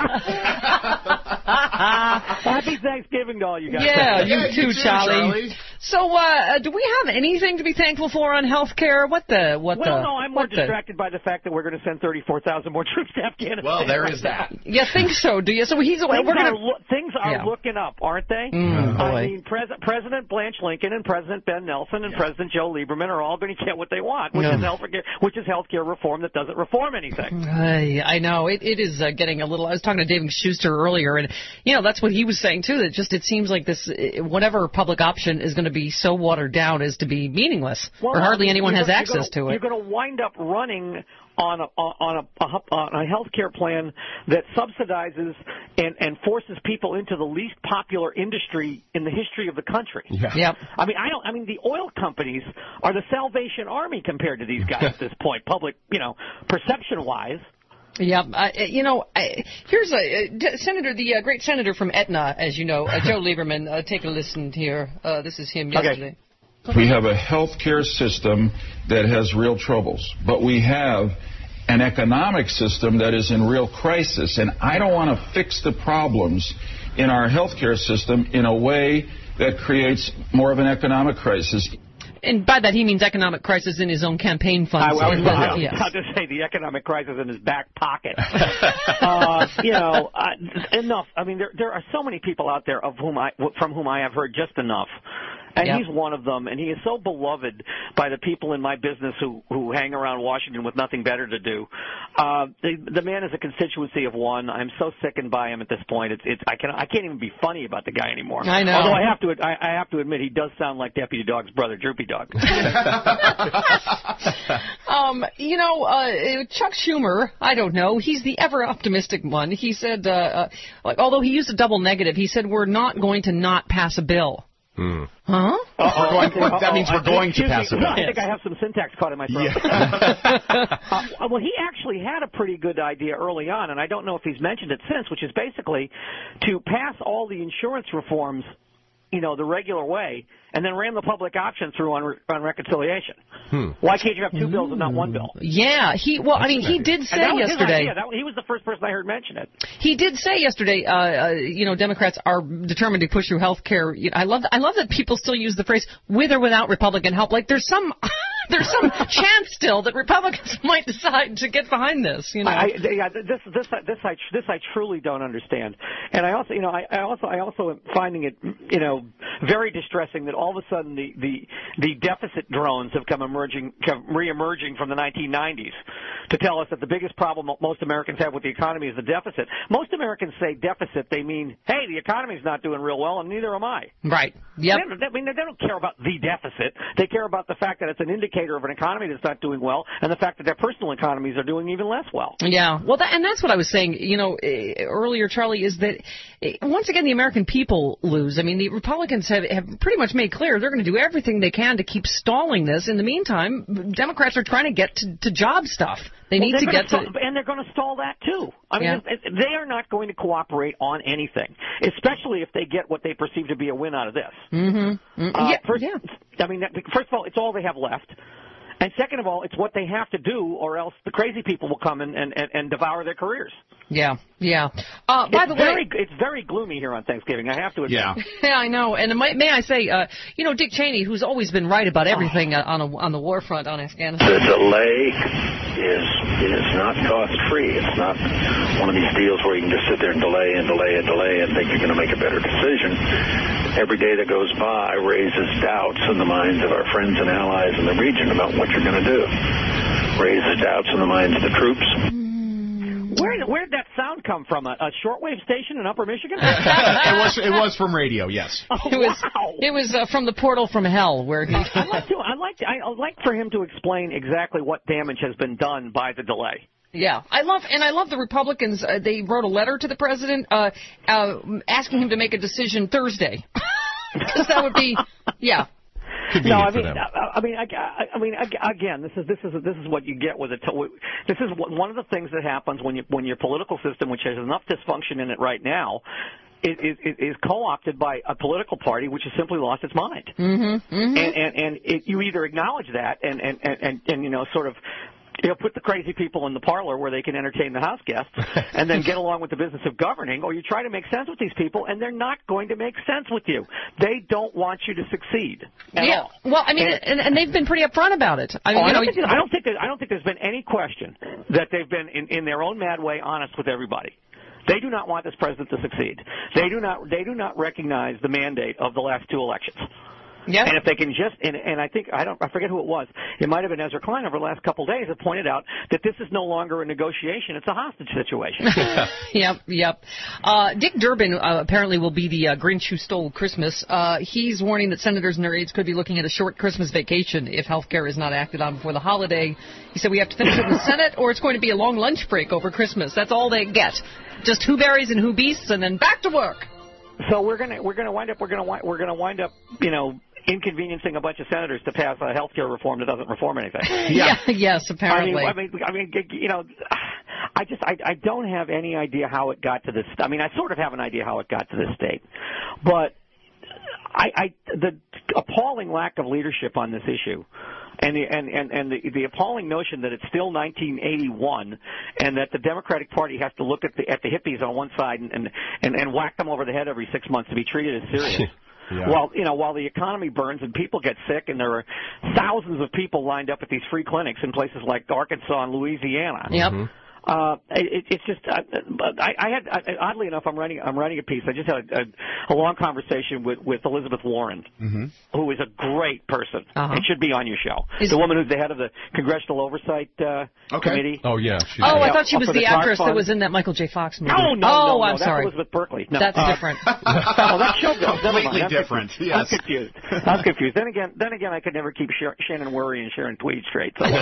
Happy Thanksgiving to all you guys. Yeah, you yeah, too, you too Charlie. Charlie. So, uh, do we have anything to be thankful for on health care? What the, what well, the... no, I'm more what distracted the... by the fact that we're going to send thirty-four thousand more troops to Afghanistan. Well, there is that. You think so, do you? So he's... Things, we're gonna... are, lo- things are yeah. looking up, aren't they? Mm, I boy. mean, Pres- President Blanche Lincoln and President Ben Nelson and yeah. President Joe Lieberman are all going to get what they want, which yeah. is health care, which is health care reform that doesn't reform anything. I, I know. It, it is uh, getting a little... I was talking to David Schuster earlier, and, you know, that's what he was saying, too, that just it seems like this, whatever public option is going to be so watered down as to be meaningless, well, or hardly anyone has gonna, access gonna, to it. You're going to wind up running on a on a, a, on a health care plan that subsidizes and, and forces people into the least popular industry in the history of the country. Yeah. Yep. I mean, I don't. I mean, the oil companies are the Salvation Army compared to these guys at this point, public, you know, perception-wise. Yeah, uh, you know, I, here's a uh, Senator, the uh, great senator from Etna, as you know, uh, Joe Lieberman. Uh, take a listen here. Uh, this is him yesterday. Okay. We have a health care system that has real troubles, but we have an economic system that is in real crisis, and I don't want to fix the problems in our health care system in a way that creates more of an economic crisis. And by that he means economic crisis in his own campaign funds. I, I was about, yes. about to say the economic crisis in his back pocket. uh, you know, uh, enough. I mean, there there are so many people out there of whom I from whom I have heard just enough. And yep. he's one of them, and he is so beloved by the people in my business who, who hang around Washington with nothing better to do. Uh, the, the man is a constituency of one. I'm so sickened by him at this point. It's, it's, I, can, I can't even be funny about the guy anymore. I know. Although I have to, I, I have to admit, he does sound like Deputy Dog's brother, Droopy Dog. um, you know, uh, Chuck Schumer, I don't know. He's the ever optimistic one. He said, uh, uh, like, although he used a double negative, he said we're not going to not pass a bill. Hmm. Huh? We're going, well, that means we're going to pass a bill. No, I think I have some syntax caught in my throat. Yeah. uh, well, he actually had a pretty good idea early on, and I don't know if he's mentioned it since, which is basically to pass all the insurance reforms, you know, the regular way, and then ran the public option through on, re- on reconciliation. Hmm. Why can't you have two bills and not one bill? Yeah, he. Well, I mean, he did say that was yesterday. His idea. That, he was the first person I heard mention it. He did say yesterday. Uh, uh, you know, Democrats are determined to push through health care. You know, I love. I love that people still use the phrase "with or without Republican help." Like there's some. There's some chance still that Republicans might decide to get behind this. You know, I, yeah, this this this I this I truly don't understand, and I also you know I, I also I also am finding it you know very distressing that all of a sudden the the, the deficit drones have come emerging come reemerging from the nineteen nineties to tell us that the biggest problem most Americans have with the economy is the deficit. Most Americans say deficit, they mean hey the economy's not doing real well and neither am I. Right. Yep. They, I mean they don't care about the deficit. They care about the fact that it's an indicator of an economy that's not doing well, and the fact that their personal economies are doing even less well. Yeah, well, that, and that's what I was saying, you know, uh, earlier, Charlie, is that uh, once again the American people lose. I mean, the Republicans have, have pretty much made clear they're going to do everything they can to keep stalling this. In the meantime, Democrats are trying to get to, to job stuff. They well, need to get stall, to... And they're going to stall that, too. I mean, yeah. they are not going to cooperate on anything, especially if they get what they perceive to be a win out of this. Mm-hmm. Mm-hmm. Uh, yeah, first, yeah. I mean, first of all, it's all they have left. And second of all, it's what they have to do, or else the crazy people will come and, and, and, and devour their careers. Yeah, yeah. Uh, by it's the very, way, it's very gloomy here on Thanksgiving, I have to admit. Yeah, yeah, I know. And may, may I say, uh, you know, Dick Cheney, who's always been right about everything uh, on a, on the war front on Afghanistan. The delay is is not cost free. It's not one of these deals where you can just sit there and delay and delay and delay and think you're going to make a better decision. Every day that goes by raises doubts in the minds of our friends and allies in the region about what you're going to do. Raises doubts in the minds of the troops. Where, where did that sound come from? A, a shortwave station in Upper Michigan? it was it was from radio, yes. Oh, it was wow. it was uh, from the portal from hell, where he. I'd like to. I'd like. To, I'd like for him to explain exactly what damage has been done by the delay. Yeah, I love, and I love the Republicans. Uh, they wrote a letter to the president uh, uh, asking him to make a decision Thursday, because that would be, yeah. No, I mean, I, I mean, I, I mean, again, this is this is this is what you get with it. This is one of the things that happens when you when your political system, which has enough dysfunction in it right now, is, is, is co-opted by a political party which has simply lost its mind. Mm-hmm, mm-hmm. And and, and it, you either acknowledge that and and, and, and, and you know sort of. You know, put the crazy people in the parlor where they can entertain the house guests and then get along with the business of governing, or you try to make sense with these people, and they're not going to make sense with you. They don't want you to succeed at yeah. all. Well, I mean, and, and, and they've been pretty upfront about it. I mean, oh, you I, know, don't think, I, don't think that, I don't think there's been any question that they've been, in, in their own mad way, honest with everybody. They do not want this president to succeed. They do not. They do not recognize the mandate of the last two elections. Yeah. And if they can just, and, and I think, I don't, I forget who it was, it might have been Ezra Klein over the last couple of days that pointed out that this is no longer a negotiation, it's a hostage situation. yep, yep. Uh, Dick Durbin uh, apparently will be the uh, Grinch who stole Christmas. Uh, he's warning that senators and their aides could be looking at a short Christmas vacation if health care is not acted on before the holiday. He said we have to finish it in the Senate, or it's going to be a long lunch break over Christmas. That's all they get. Just who berries and who beasts, and then back to work. So we're gonna, we're gonna wind up, we're gonna, we're gonna wind up, you know, inconveniencing a bunch of senators to pass a health care reform that doesn't reform anything. Yeah. yeah yes, apparently. I mean, I mean, I mean, you know, I just, I, I don't have any idea how it got to this. I mean, I sort of have an idea how it got to this state, but I, I the appalling lack of leadership on this issue. And the and, and, and the, the appalling notion that it's still nineteen eighty-one and that the Democratic Party has to look at the at the hippies on one side and, and, and, and whack them over the head every six months to be treated as serious. Yeah. While you know, while the economy burns and people get sick, and there are thousands of people lined up at these free clinics in places like Arkansas and Louisiana. Yep. Mm-hmm. Uh, it, it's just, uh, I, I had, I, oddly enough, I'm writing, I'm writing a piece. I just had a, a, a long conversation with, with Elizabeth Warren, mm-hmm. who is a great person uh-huh. and should be on your show. Is the woman who's the head of the Congressional Oversight uh, okay. Committee. Oh yeah. She's oh, I thought she was the, the actress that was in that Michael J. Fox movie. No, no, oh, no, I'm no, that's sorry. Elizabeth Berkley. No. That's uh, different. oh, that's Showgirls. Completely I'm different. Confused. Yes. I'm confused. I'm confused. Then again, then again, I could never keep Shannon Worry and Sharon Tweed straight. So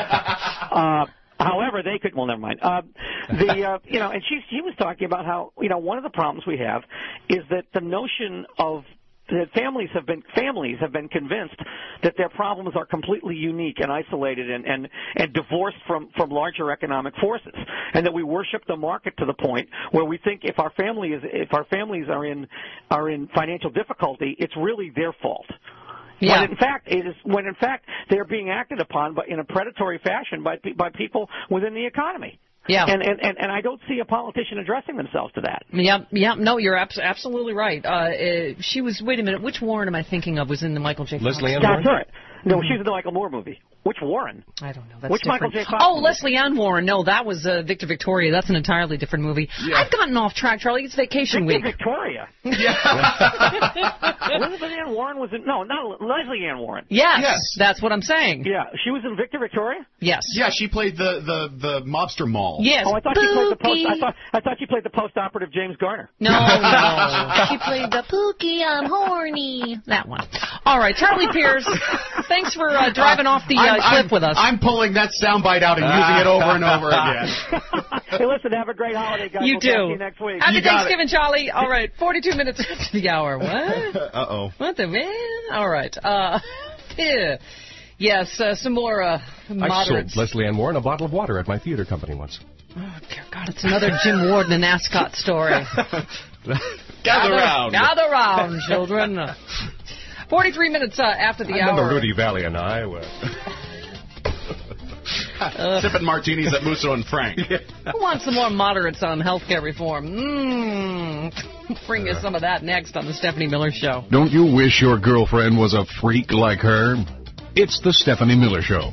uh, However, they could. Well, never mind. Uh, the uh, you know, and she she was talking about how you know one of the problems we have is that the notion of that families have been families have been convinced that their problems are completely unique and isolated and and, and divorced from, from larger economic forces, and that we worship the market to the point where we think if our family is if our families are in are in financial difficulty, it's really their fault. Yeah. When in fact it is when in fact they're being acted upon by, in a predatory fashion by by people within the economy. Yeah. And, and and and I don't see a politician addressing themselves to that. Yeah, yeah, no, you're abs- absolutely right. Uh, uh, she was. Wait a minute, which Warren am I thinking of? Was in the Michael J. Fox? Leslie Ann Warren. That's right. No, mm-hmm. she was in the Michael Moore movie. Which Warren? I don't know. That's Which different. Michael J. Fox? Oh, movie? Leslie Ann Warren. No, that was uh, Victor Victoria. That's an entirely different movie. Yeah. I've gotten off track, Charlie. It's vacation Victor week. Victoria. Yeah. Elizabeth Ann Warren was in. No, not Leslie Ann Warren. Yes, yes, that's what I'm saying. Yeah, she was in Victor Victoria. Yes. Yeah, she played the the the mobster mall. Yes. Oh, I thought Pookie. she played the post. I thought I thought she played the post-operative James Garner. No, no. She played the Pookie. I'm horny. That one. All right, Charlie Pierce. Thanks for uh, driving uh, off the uh, cliff I'm, with us. I'm pulling that soundbite out and using it over and over again. Hey, listen, have a great holiday, guys. You we'll do. Talk to you next week. Happy You got Thanksgiving, it. Charlie. All right, forty-two minutes after the hour. What? Uh-oh. What the man? All right. Uh, yeah. Yes, uh, some more uh, I moderates. sold Leslie Ann Warren a bottle of water at my theater company once. Oh, dear God, it's another Jim Warden and Ascot story. Gather round. Gather round, children. forty-three minutes uh, after the I hour. remember Rudy Valley and I were... Uh, Sipping martinis at Musso and Frank. Who wants some more moderates on health care reform? Mmm. Bring us some of that next on the Stephanie Miller Show. Don't you wish your girlfriend was a freak like her? It's the Stephanie Miller Show.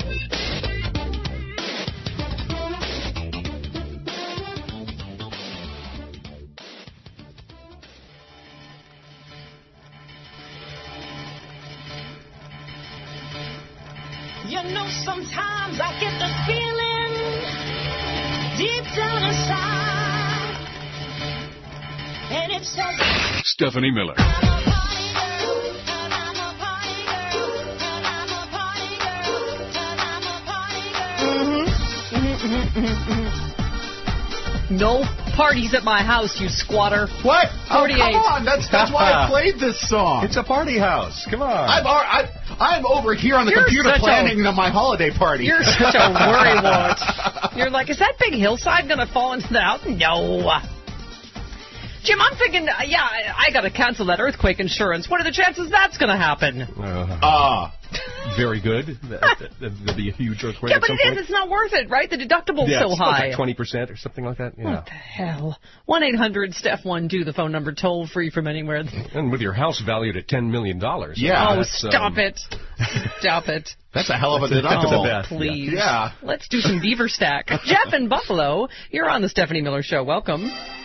You know, sometimes I get the feeling deep down inside, and it says Stephanie Miller. No parties at my house, you squatter. What? forty-eight. Oh, come on. That's, that's why I played this song. It's a party house. Come on. I'm, I'm, I'm over here on the You're computer such planning a- my holiday party. You're such a worrywart. You're like, is that big hillside going to fall into the house? No. Jim, I'm thinking, uh, yeah, I, I got to cancel that earthquake insurance. What are the chances that's going to happen? Uh, Ah. very good. That, that, there'll be a huge earthquake Yeah, at but some it point. is. It's not worth it, right? The deductible's yeah, so it's high. like twenty percent or something like that. Yeah. What the hell? one eight hundred Steph one two, the phone number, toll free from anywhere. And with your house valued at ten million dollars. Yeah. Oh, that's, stop um, it. Stop it. That's a hell of a That's a- that's a deductible. bet. Please. Yeah. Let's do some beaver stack. Jeff in Buffalo, you're on the Stephanie Miller Show. Welcome.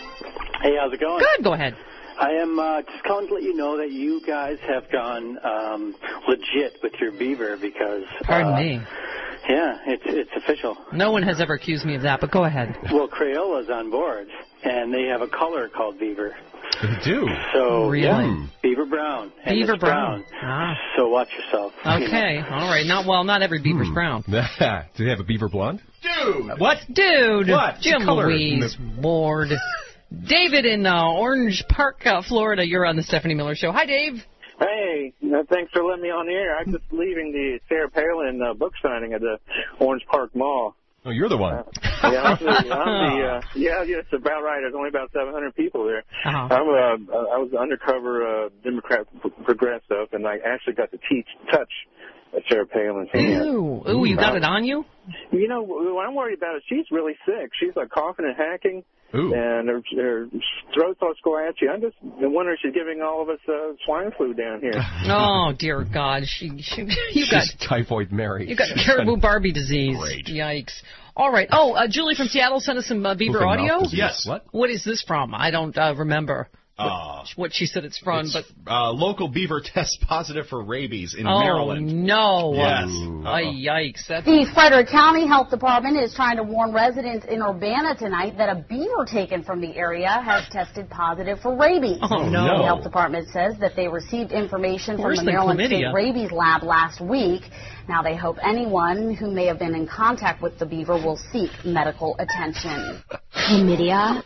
Hey, how's it going? Good. Go ahead. I am uh, just calling to let you know that you guys have gone um, legit with your beaver because. Pardon uh, me. Yeah, it's it's official. No one has ever accused me of that, but go ahead. Well, Crayola's on board, and they have a color called beaver. They do. So Really? yeah, beaver brown. And Beaver it's brown. Ah. So watch yourself. you know. Okay. All right. Not well. Not every beaver's brown. Do they have a beaver blonde? Dude. What? Dude. What? Jim Color. Louise Ward. David in uh, Orange Park, uh, Florida. You're on the Stephanie Miller Show. Hi, Dave. Hey, uh, thanks for letting me on the air. I'm just leaving the Sarah Palin uh, book signing at the Orange Park Mall. Oh, you're the one. Uh, yeah, I'm the, I'm the uh, yeah, yeah, it's about right. There's only about seven hundred people there. Uh-huh. I'm uh, I was undercover uh, Democrat progressive, and I actually got to teach touch at Sarah Palin's hand. Ooh, ooh, you got it on you? You know, what I'm worried about is she's really sick. She's like coughing and hacking. Ooh. And her, her throat starts going at you. I'm just wondering if she's giving all of us uh, swine flu down here. Oh dear God, she, she you got She's Typhoid Mary. you got caribou Barbie disease. Great. Yikes! All right. Oh, uh, Julie from Seattle sent us some uh, beaver Open mouth audio. disease. Yes. What? What is this from? I don't uh, remember Uh, what, what she said it's from, it's, but uh, local beaver tests positive for rabies in oh Maryland. no! Yes. Ay, yikes! That's The Frederick County Health Department is trying to warn residents in Urbana tonight that a beaver taken from the area has tested positive for rabies. Oh, no. The health department says that they received information from Worse the than Maryland chlamydia. State Rabies Lab last week. Now they hope anyone who may have been in contact with the beaver will seek medical attention. Chlamydia?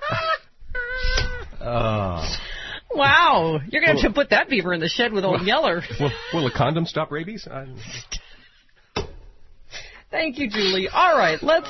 Uh, wow! You're gonna have to put that beaver in the shed with old Yeller. will, will a condom stop rabies? I, Thank you, Julie. All right, let's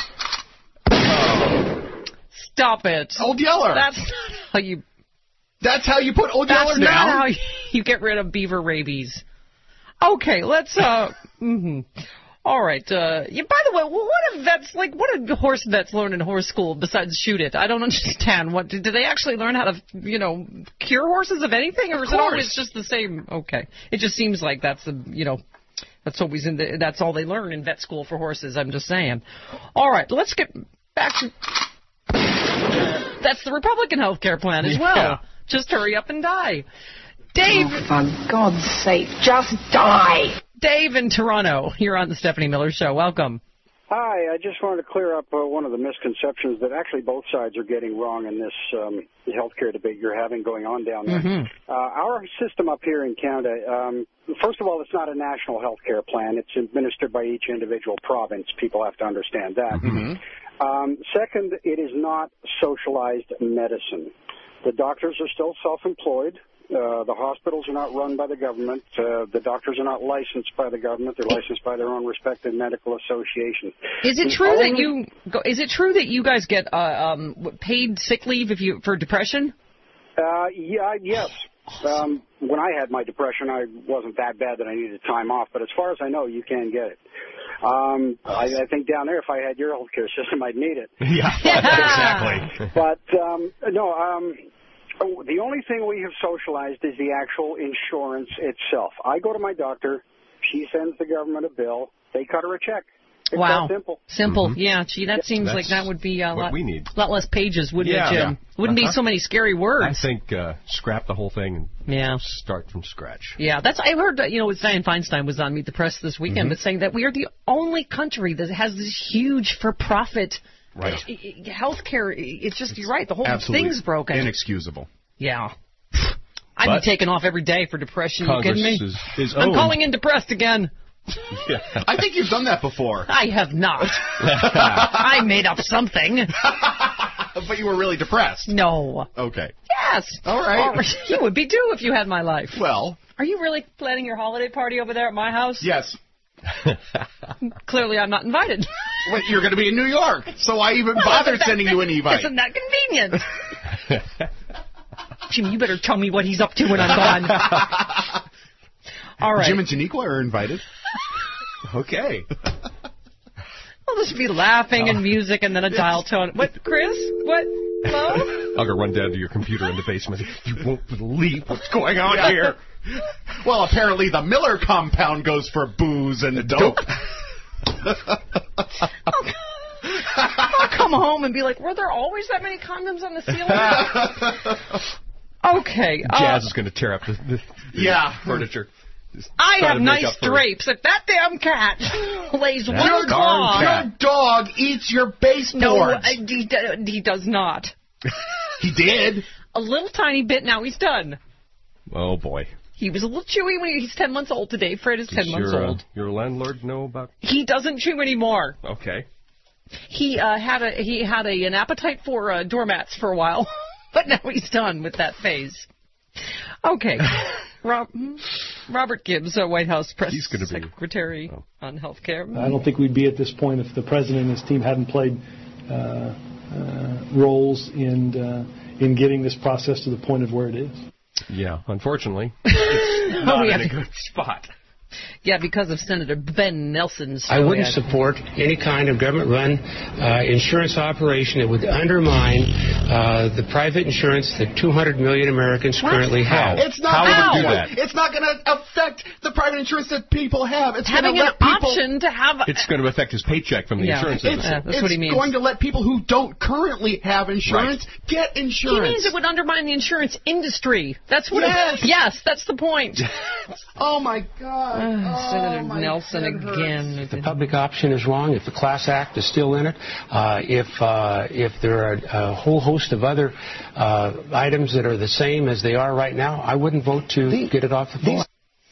stop it. Old Yeller. That's not how you. That's how you put Old That's Yeller not down? how you, you get rid of beaver rabies. Okay, let's. uh mm-hmm. All right. Uh, yeah, by the way, what do vets like? What do horse vets learn in horse school besides shoot it? I don't understand. What do, do they actually learn how to, you know, cure horses of anything, or is it always just the same? Okay, it just seems like that's the, you know, that's always in the. That's all they learn in vet school for horses. I'm just saying. All right, let's get back to. That's the Republican health care plan as well. Yeah. Just hurry up and die. Dave. Oh, for God's sake, just die! Dave in Toronto, you're on the Stephanie Miller Show. Welcome. Hi, I just wanted to clear up uh, one of the misconceptions that actually both sides are getting wrong in this um, healthcare debate you're having going on down there. Mm-hmm. Uh, our system up here in Canada, um, first of all, it's not a national healthcare plan. It's administered by each individual province. People have to understand that. Mm-hmm. Um, second, it is not socialized medicine. The doctors are still self-employed. Uh, the hospitals are not run by the government. Uh, the doctors are not licensed by the government. They're licensed by their own respective medical association. Is it The true that only- you go, is it true that you guys get uh, um, paid sick leave if you for depression? Uh, yeah, yes. Um, when I had my depression, I wasn't that bad that I needed time off. But as far as I know, you can get it. Um, I, I think down there, if I had your health care system, I'd need it. Yeah, exactly. But um, no, um, the only thing we have socialized is the actual insurance itself. I go to my doctor. She sends the government a bill. They cut her a check. It's wow. that simple. Simple. Mm-hmm. Yeah, gee, that seems That's like that would be a lot, we need. lot less pages, wouldn't yeah, it, Jim? Yeah. Wouldn't uh-huh. be so many scary words. I think uh, scrap the whole thing and yeah. start from scratch. Yeah, that's. I heard, you know, Dianne Feinstein was on Meet the Press this weekend, Mm-hmm. but saying that we are the only country that has this huge for-profit right. health care. It's just, you're right, the whole Absolutely thing's broken. Inexcusable. Yeah. I'd But be taken off every day for depression. Congress you kidding me? Is, is I'm owned. calling in depressed again. Yeah. I think you've done that before. I have not. I made up something. But you were really depressed. No. Okay. Yes. All right. Or you would be too if you had my life. Well. Are you really planning your holiday party over there at my house? Yes. Clearly I'm not invited. Wait, you're going to be in New York, so I even well, bothered that, sending you an invite. Isn't that convenient? Jim, you better tell me what he's up to when I'm gone. All right. Jim and Janiqua are invited. Okay. We'll just be laughing and music and then a dial tone. What, Chris? What? Hello? I'll go run down to your computer in the basement. You won't believe what's going on yeah. here. Well, apparently the Miller compound goes for booze and dope. I'll, I'll come home and be like, were there always that many condoms on the ceiling? Okay. Jazz uh, is going to tear up the, the, the yeah. furniture. I have nice drapes. If that damn cat lays one your claw... Your dog eats your baseboards. No, I, he, he does not. He did. A little tiny bit, now he's done. Oh, boy. He was a little chewy when he, he's ten months old today. Fred is ten Does months your, old. Uh, your landlord know about... He doesn't chew anymore. Okay. He uh, had a he had a, an appetite for uh, doormats for a while, but now he's done with that phase. Okay. Rob, Robert Gibbs, uh, White House Press He's gonna Secretary be, oh. on health care. I don't think we'd be at this point if the president and his team hadn't played uh, uh, roles in uh, in getting this process to the point of where it is. Yeah, unfortunately, it's not oh, in a good spot. Yeah, because of Senator Ben Nelson. So I wouldn't yeah. support any kind of government-run uh, insurance operation that would undermine uh, the private insurance that two hundred million Americans what? currently have. It's not How would it do that? It's not going to affect the private insurance that people have. It's having an let people, option to have. It's going to affect his paycheck from the yeah. insurance it's, industry. Yeah, that's it's what he means. going to let people who don't currently have insurance right. get insurance. He means it would undermine the insurance industry. That's what. Yes, it, yes that's the point. Oh my God, uh, oh, Senator my Nelson God, again. If the public option is wrong, if the Class Act is still in it, uh, if uh, if there are a whole host of other uh, items that are the same as they are right now, I wouldn't vote to these, get it off the floor.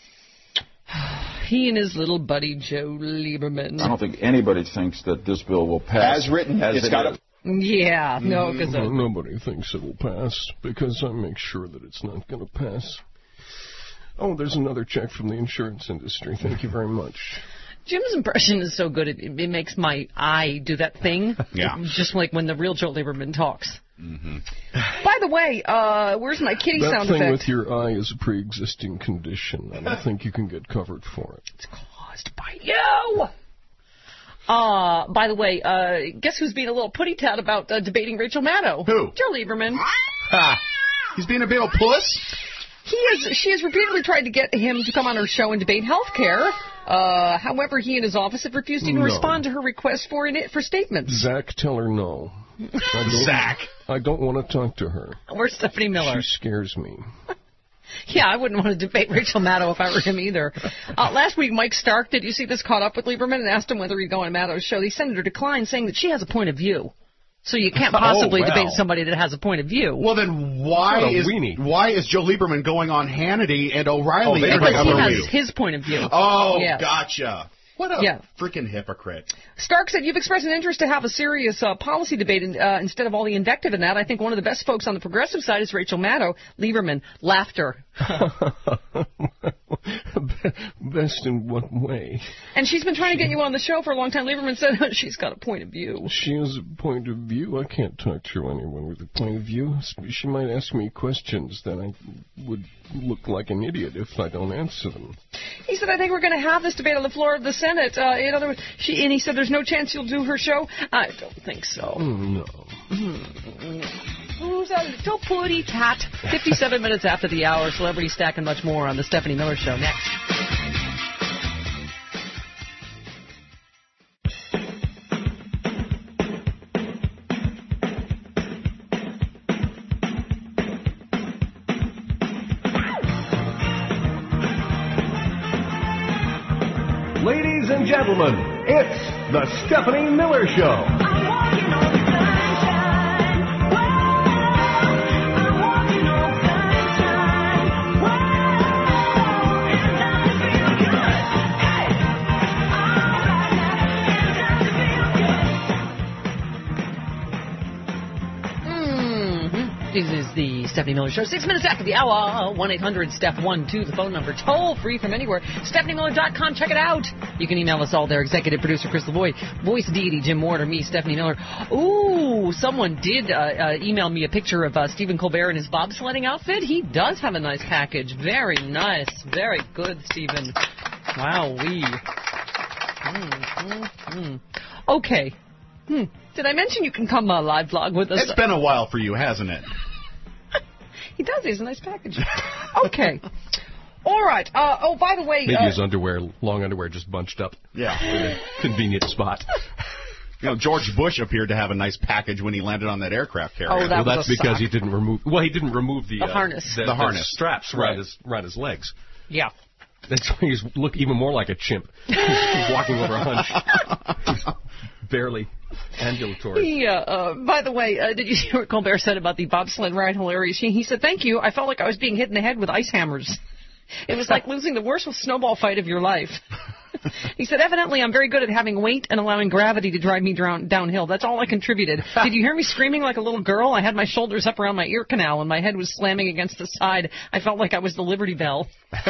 He and his little buddy Joe Lieberman. I don't think anybody thinks that this bill will pass. As written, as it's it got is. to. Yeah, no, because mm, nobody thinks it will pass because I make sure that it's not going to pass. Oh, there's another check from the insurance industry. Thank you very much. Jim's impression is so good, it, it makes my eye do that thing. Yeah. Just like when the real Joe Lieberman talks. Mm-hmm. By the way, uh, where's my kitty that sound thing effect? with your eye is a pre-existing condition. I don't think you can get covered for it. It's caused by you! Uh, by the way, uh, guess who's being a little putty-tat about uh, debating Rachel Maddow? Who? Joe Lieberman. Ah, he's being a bit of a puss? He is. She has repeatedly tried to get him to come on her show and debate health care. Uh, however, he and his office have refused to even no. respond to her request for in it for statements. Zach, tell her no. I Zach. I don't want to talk to her. Where's Stephanie Miller? She scares me. Yeah, I wouldn't want to debate Rachel Maddow if I were him either. Uh, last week, Mike Stark, did you see this, caught up with Lieberman and asked him whether he'd go on Maddow's show. The senator declined, saying that she has a point of view. So you can't possibly oh, well. debate somebody that has a point of view. Well, then why is weenie. why is Joe Lieberman going on Hannity and O'Reilly? Oh, because he has view? his point of view. Oh, yes. Gotcha. What a yeah. freaking hypocrite. Stark said, you've expressed an interest to have a serious uh, policy debate in, uh, instead of all the invective in that. I think one of the best folks on the progressive side is Rachel Maddow. Lieberman, laughter. Best in what way? And she's been trying to get you on the show for a long time. Lieberman said she's got a point of view. She has a point of view? I can't talk to anyone with a point of view. She might ask me questions that I would look like an idiot if I don't answer them. He said, I think we're going to have this debate on the floor of the Senate. Uh, in other words, she, and he said there's no chance you'll do her show. I don't think so. No. Who's that little putty cat? fifty-seven minutes after the hour, Celebrity Stack and much more on the Stephanie Miller Show next. Ladies and gentlemen, it's the Stephanie Miller Show. This is the Stephanie Miller Show. Six minutes after the hour. one eight hundred Steph one two, the phone number. Toll free from anywhere. Stephanie Miller dot com. Check it out. You can email us all there. Executive producer Chris Lavoie. Voice deity Jim Ward or me, Stephanie Miller. Ooh, someone did uh, uh, email me a picture of uh, Stephen Colbert in his bobsledding outfit. He does have a nice package. Very nice. Very good, Stephen. Wow-wee. Mm, mm, mm. Okay. Hmm. Did I mention you can come uh, live vlog with us? It's been a while for you, hasn't it? He does. He has a nice package. Okay. All right. Uh, oh, by the way... Maybe uh, his underwear, long underwear, just bunched up. Yeah. In a convenient spot. You know, George Bush appeared to have a nice package when he landed on that aircraft carrier. Oh, that well, was that's a because sock. he didn't remove... Well, he didn't remove the... The uh, harness. The, the harness. straps Right. around his, around his legs. Yeah. That's why he's look even more like a chimp. He's walking over a hunch. Barely ambulatory. He, uh, uh, by the way, uh, did you see what Colbert said about the bobsled ride? Hilarious. He, he said, thank you. I felt like I was being hit in the head with ice hammers. It was like losing the worst snowball fight of your life. He said, evidently, I'm very good at having weight and allowing gravity to drive me down, downhill. That's all I contributed. Did you hear me screaming like a little girl? I had my shoulders up around my ear canal and my head was slamming against the side. I felt like I was the Liberty Bell.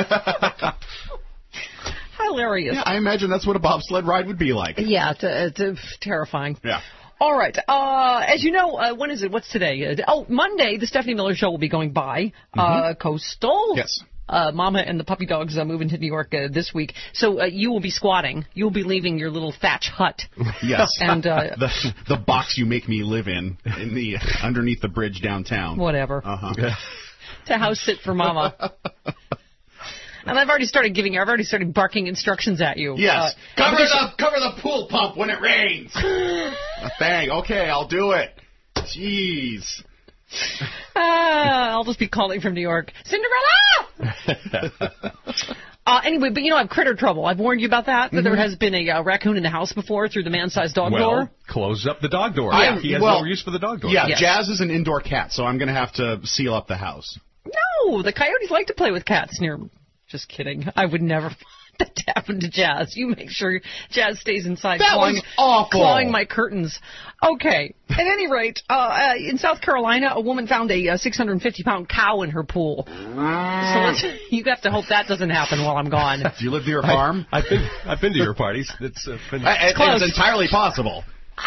Hilarious. Yeah, I imagine that's what a bobsled ride would be like. Yeah, t- uh, t- terrifying. Yeah. All right. Uh, as you know, uh, when is it? What's today? Uh, oh, Monday, the Stephanie Miller Show will be going by. Uh, Mm-hmm. Coastal. Yes. Uh, Mama and the puppy dogs uh, moving to New York uh, this week. So uh, you will be squatting. You'll be leaving your little thatch hut. Yes. And uh, the the box you make me live in, in the underneath the bridge downtown. Whatever. Uh-huh. To house sit for Mama. And I've already started giving you, I've already started barking instructions at you. Yes. Uh, cover the cover the pool pump when it rains. Bang. Okay, I'll do it. Jeez. Uh, I'll just be calling from New York. Cinderella! uh, anyway, but you know, I have critter trouble. I've warned you about that, that mm-hmm. there has been a uh, raccoon in the house before through the man-sized dog well, door. Close up the dog door. Yeah. He has well, no use for the dog door. Yeah, yes. Jazz is an indoor cat, so I'm going to have to seal up the house. No, the coyotes like to play with cats near... Just kidding. I would never want that to happen to Jazz. You make sure Jazz stays inside. That clawing, was awful. Clawing my curtains. Okay. At any rate, uh, uh, in South Carolina, a woman found a uh, six hundred fifty pound cow in her pool. So let's, you have to hope that doesn't happen while I'm gone. Do you live near a farm? I, I've been I've been to your parties. It's, uh, been, I, it's, close. It's entirely possible.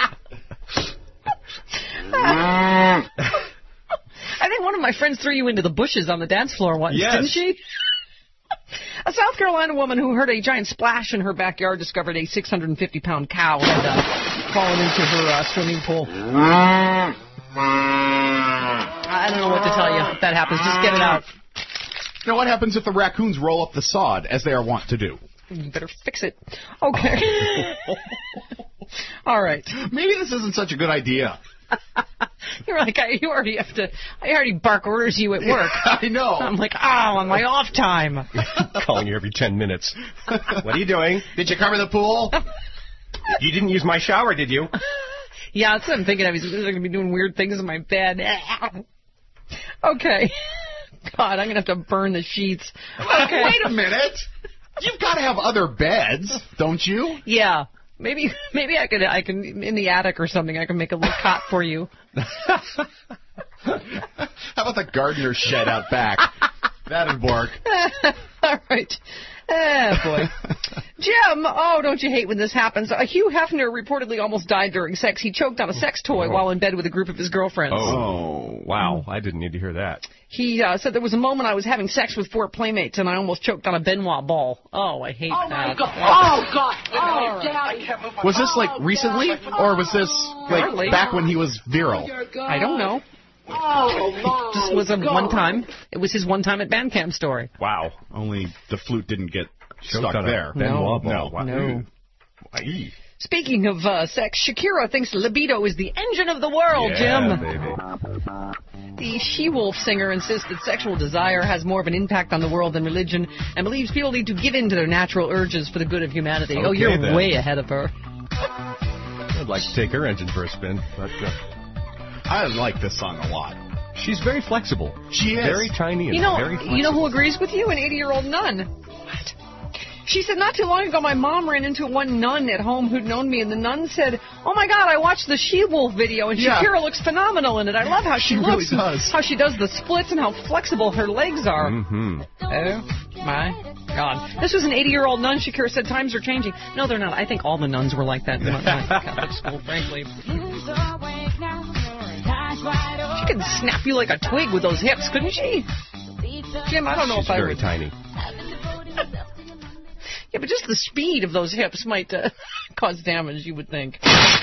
I think one of my friends threw you into the bushes on the dance floor once, yes. didn't she? A South Carolina woman who heard a giant splash in her backyard discovered a six hundred fifty pound cow had uh, fallen into her uh, swimming pool. I don't know what to tell you if that happens. Just get it out. Now, what happens if the raccoons roll up the sod, as they are wont to do? You better fix it. Okay. All right. Maybe this isn't such a good idea. You're like, I, you already have to, I already bark orders you at work. Yeah, I know. I'm like, oh, on my off time. Calling you every ten minutes. What are you doing? Did you cover the pool? You didn't use my shower, did you? Yeah, that's what I'm thinking of. He's going to be doing weird things in my bed. Okay. God, I'm going to have to burn the sheets. Okay. Wait a minute. You've got to have other beds, don't you? Yeah. Maybe maybe I could I can in the attic or something I can make a little cot for you. How about the gardener's shed out back? That'd work. All right. Oh, boy. Jim, oh, don't you hate when this happens? Uh, Hugh Hefner reportedly almost died during sex. He choked on a sex toy Oh. while in bed with a group of his girlfriends. Oh, wow. I didn't need to hear that. He uh, said there was a moment I was having sex with four playmates and I almost choked on a Benoit ball. Oh, I hate Oh, that. my God. Oh, God. Oh, Daddy. Was this like recently, or was this Hardly. like back when he was viral? I don't know. Oh, my This was a God. one time. It was his one time at band camp story. Wow. Only the flute didn't get Choked stuck on a there. Benoit No, ball. no. No. Speaking of uh, sex, Shakira thinks libido is the engine of the world, Yeah, Jim. baby. The She-Wolf singer insists that sexual desire has more of an impact on the world than religion and believes people need to give in to their natural urges for the good of humanity. oh, Okay, you're then. way ahead of her. I'd like to take her engine for a spin. But, uh, I like this song a lot. she's very flexible. She is. Very tiny and You know, very flexible. you know who agrees with you? An eighty-year-old nun. What? She said not too long ago my mom ran into one nun at home who'd known me, and the nun said, "Oh my God, I watched the She-Wolf video, and Yeah. Shakira looks phenomenal in it. I love how she, She really looks, and does. how she does the splits, and how flexible her legs are." Mm-hmm. Oh my God! This was an eighty-year-old nun. Shakira said times are changing. No, they're not. I think all the nuns were like that in my, my Catholic school, frankly. She could snap you like a twig with those hips, couldn't she? Jim, I don't know She's if I very would. tiny. Yeah, but just the speed of those hips might uh, cause damage, you would think.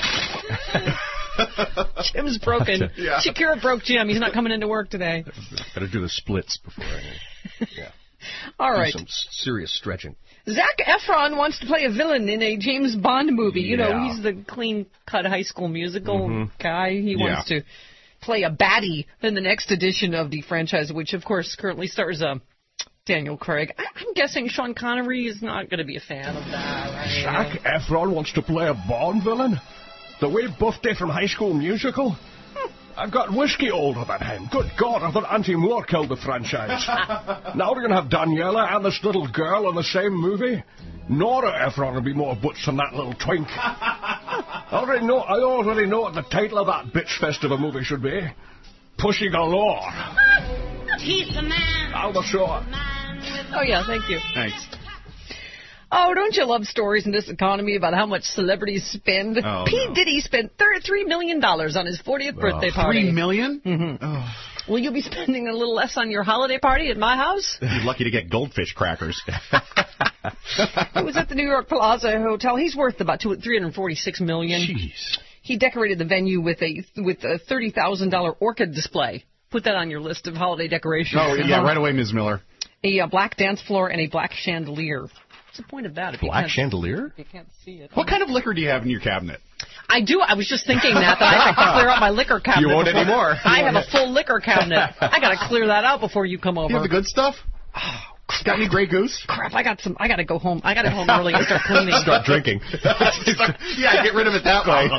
Jim's broken. Yeah. Shakira broke Jim. He's not coming into work today. Better do the splits before I... Yeah. All Do right. some s- serious stretching. Zac Efron wants to play a villain in a James Bond movie. You know, Yeah. he's the clean-cut high school musical Mhm. guy. He Yeah. wants to play a baddie in the next edition of the franchise, which, of course, currently stars uh, Daniel Craig. I- I'm guessing Sean Connery is not going to be a fan of that, right? Zac Efron wants to play a Bond villain? The way Buff did from High School Musical? I've got whiskey older than him. Good God, I thought Auntie Moore killed the franchise. Now we're going to have Daniela and this little girl in the same movie? Nora Ephron will be more butch than that little twink. I already know, I already know what the title of that bitch fest of a movie should be. Pussy Galore. He's the man. Out the shore. Oh, yeah, thank you. Thanks. Oh, don't you love stories in this economy about how much celebrities spend? Oh, Pete no. Diddy spent thirty-three million dollars on his fortieth birthday Oh, party. Three million? Mm-hmm. Will you be spending a little less on your holiday party at my house? You're lucky to get goldfish crackers. It was at the New York Plaza Hotel. He's worth about two, three hundred forty-six million dollars. Jeez. He decorated the venue with a with a thirty thousand dollars orchid display. Put that on your list of holiday decorations. Oh, yeah, right away, Miz Miller. A, uh black dance floor and a black chandelier. What's the point of that? If you Black can't- chandelier? if You can't see it. What kind of liquor do you have in your cabinet? I do. I was just thinking that, that I have to clear out my liquor cabinet. You won't before- anymore. I You have won't. a full liquor cabinet. I got to clear that out before you come over. You have the good stuff? Got any Grey Goose? Crap, I got some. I got to go home. I got to go home early and start cleaning. Start drinking. Yeah, get rid of it that way.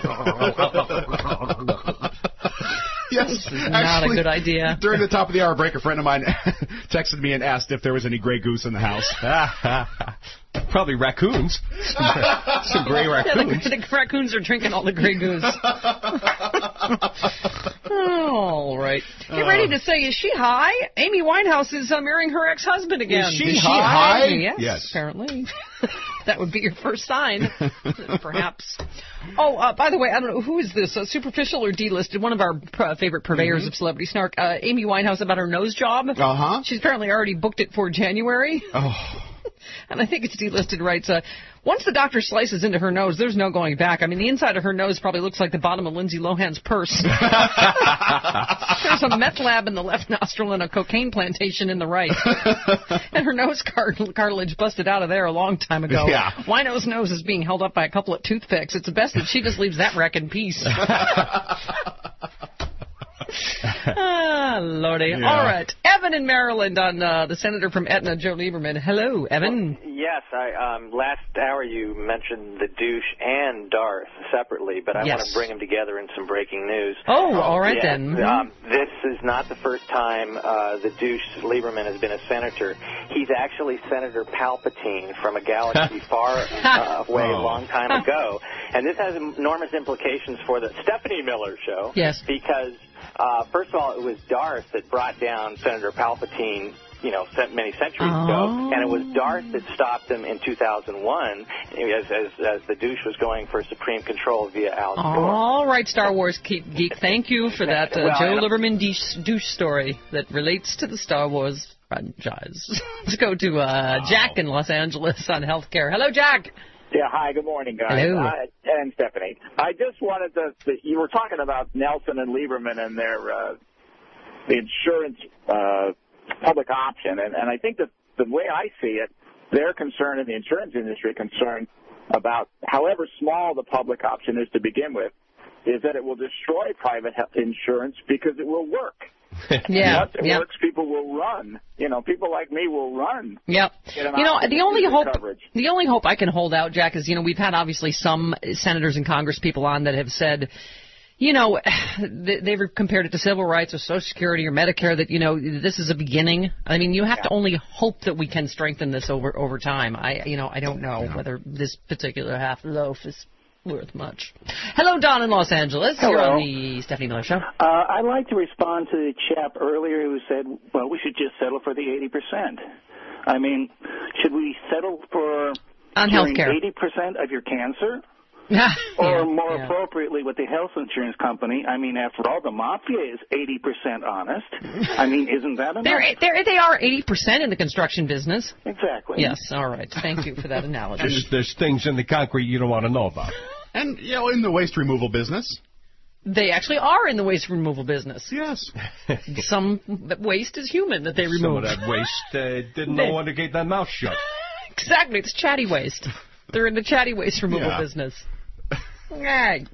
Yes, This is not a good idea. During the top of the hour break, a friend of mine texted me and asked if there was any Grey Goose in the house. Probably raccoons. Some, some gray Yeah, raccoons. the, the raccoons are drinking all the Grey Goose. All right. Get ready to say, is she high? Amy Winehouse is uh, marrying her ex-husband again. Is she Is she high? high? Yes, Yes. apparently. That would be your first sign, perhaps. Oh, uh, by the way, I don't know, who is this, uh, superficial or delisted? One of our uh, favorite purveyors Mm-hmm. of celebrity snark, uh, Amy Winehouse, about her nose job. Uh-huh. She's apparently already booked it for January. Oh. And I think it's delisted writes, uh, once the doctor slices into her nose, there's no going back. I mean, the inside of her nose probably looks like the bottom of Lindsay Lohan's purse. There's a meth lab in the left nostril and a cocaine plantation in the right. And her nose cart- cartilage busted out of there a long time ago. Yeah. Wino's nose is being held up by a couple of toothpicks. It's best that she just leaves that wreck in peace. Ah, Lordy. Yeah. All right. Evan in Maryland on uh, the senator from Etna, Joe Lieberman. Hello, Evan. Yes, I um, last hour you mentioned the douche and Darth separately, but I Yes. want to bring them together in some breaking news. Oh, all right Yeah, then. Um, this is not the first time uh, the douche Lieberman has been a senator. He's actually Senator Palpatine from a galaxy far uh, away a Oh. long time ago, and this has enormous implications for the Stephanie Miller show. Yes. Because uh, first of all, it was Darth that brought down Senator Palpatine you know, many centuries oh. ago. And it was DART that stopped them in two thousand one as, as, as the douche was going for supreme control via Al Gore. All right, Star Wars geek. Thank you for that uh, well, Joe Lieberman douche, douche story that relates to the Star Wars franchise. Let's go to uh, wow. Jack in Los Angeles on healthcare. Hello, Jack. Yeah, hi, good morning, guys. Hello. Uh, and Stephanie. I just wanted to, to, you were talking about Nelson and Lieberman and their, uh, the insurance uh, public option, and, and I think that the way I see it, they're concerned in the insurance industry, concerned about however small the public option is to begin with, is that it will destroy private health insurance because it will work. Yeah, Once it yep. works, people will run. You know, people like me will run. Yep. You know, the only hope, coverage. the only hope I can hold out, Jack, is you know we've had obviously some senators and Congress people on that have said, you know, they've compared it to civil rights or Social Security or Medicare. That you know this is a beginning. I mean, you have yeah. to only hope that we can strengthen this over over time. I, you know, I don't know yeah. whether this particular half loaf is worth much. Hello, Don in Los Angeles. Hello. You're on the Stephanie Miller Show. Uh, I'd like to respond to the chap earlier who said, well, we should just settle for the eighty percent. I mean, should we settle for on healthcare eighty percent of your cancer? yeah. Or more yeah. appropriately with the health insurance company, I mean, after all, the mafia is eighty percent honest. I mean, isn't that enough? They're, they're, they are eighty percent in the construction business. Exactly. Yes, all right. Thank you for that analogy. There's, there's things in the concrete you don't want to know about. And, you know, in the waste removal business. They actually are in the waste removal business. Yes. Some waste is human that they remove. Some of that waste uh, didn't know when to get their mouth shut. Exactly. It's chatty waste. They're in the chatty waste removal yeah. business. Right.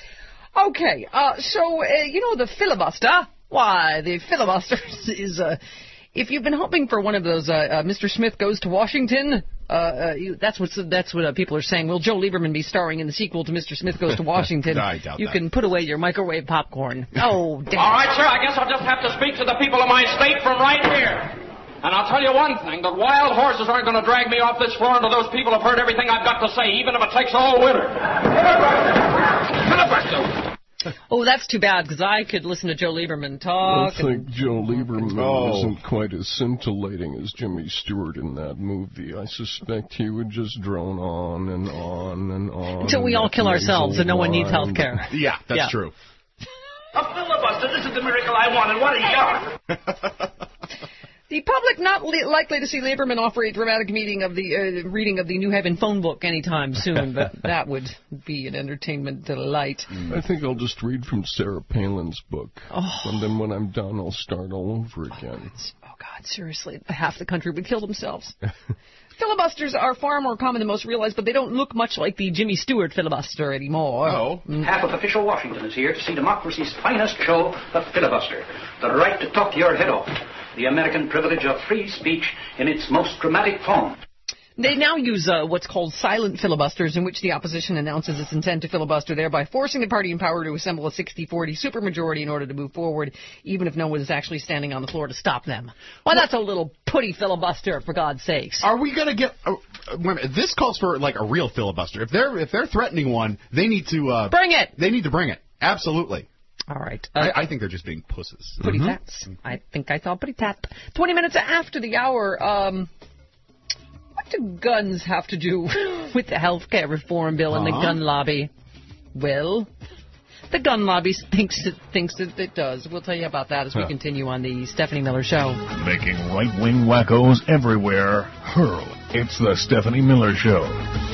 Okay. Uh, so, uh, you know, the filibuster. Why, the filibuster is... Uh, if you've been hoping for one of those, uh, uh, Mister Smith Goes to Washington, uh, uh, you, that's, what's, that's what uh, people are saying. Will Joe Lieberman be starring in the sequel to Mister Smith Goes to Washington? No, I doubt you that. can put away your microwave popcorn. Oh, damn. All right, sir, I guess I'll just have to speak to the people of my state from right here. And I'll tell you one thing, that wild horses aren't going to drag me off this floor until those people have heard everything I've got to say, even if it takes all winter. Filibuster! Oh, that's too bad, because I could listen to Joe Lieberman talk. I think Joe Lieberman oh. isn't quite as scintillating as Jimmy Stewart in that movie. I suspect he would just drone on and on and on. Until we all kill ourselves and no one needs health care. Yeah, that's yeah. true. A filibuster, this is the miracle I wanted. What a yarn! The public not li- likely to see Lieberman offer a dramatic meeting of the uh, reading of the New Heaven phone book anytime soon, but that would be an entertainment delight. I think I'll just read from Sarah Palin's book, oh. and then when I'm done, I'll start all over again. Oh, God, seriously, half the country would kill themselves. Filibusters are far more common than most realize, but they don't look much like the Jimmy Stewart filibuster anymore. Oh. Mm. Half of official Washington is here to see democracy's finest show, the filibuster. The right to talk your head off. The American privilege of free speech in its most dramatic form. They now use uh, what's called silent filibusters, in which the opposition announces its intent to filibuster, thereby forcing the party in power to assemble a sixty forty supermajority in order to move forward, even if no one is actually standing on the floor to stop them. Well, that's a little putty filibuster, for God's sakes. Are we going to get... Uh, this calls for, like, a real filibuster. If they're if they're threatening one, they need to... Uh, bring it! They need to bring it. Absolutely. All right. Uh, I, I think they're just being pusses. Putty mm-hmm. tats. I think I saw putty tat. Twenty minutes after the hour, um... what do guns have to do with the health care reform bill and uh-huh. the gun lobby? Well, the gun lobby thinks it, thinks that it does. We'll tell you about that as we huh. continue on the Stephanie Miller Show. Making right-wing wackos everywhere hurl. It's the Stephanie Miller Show.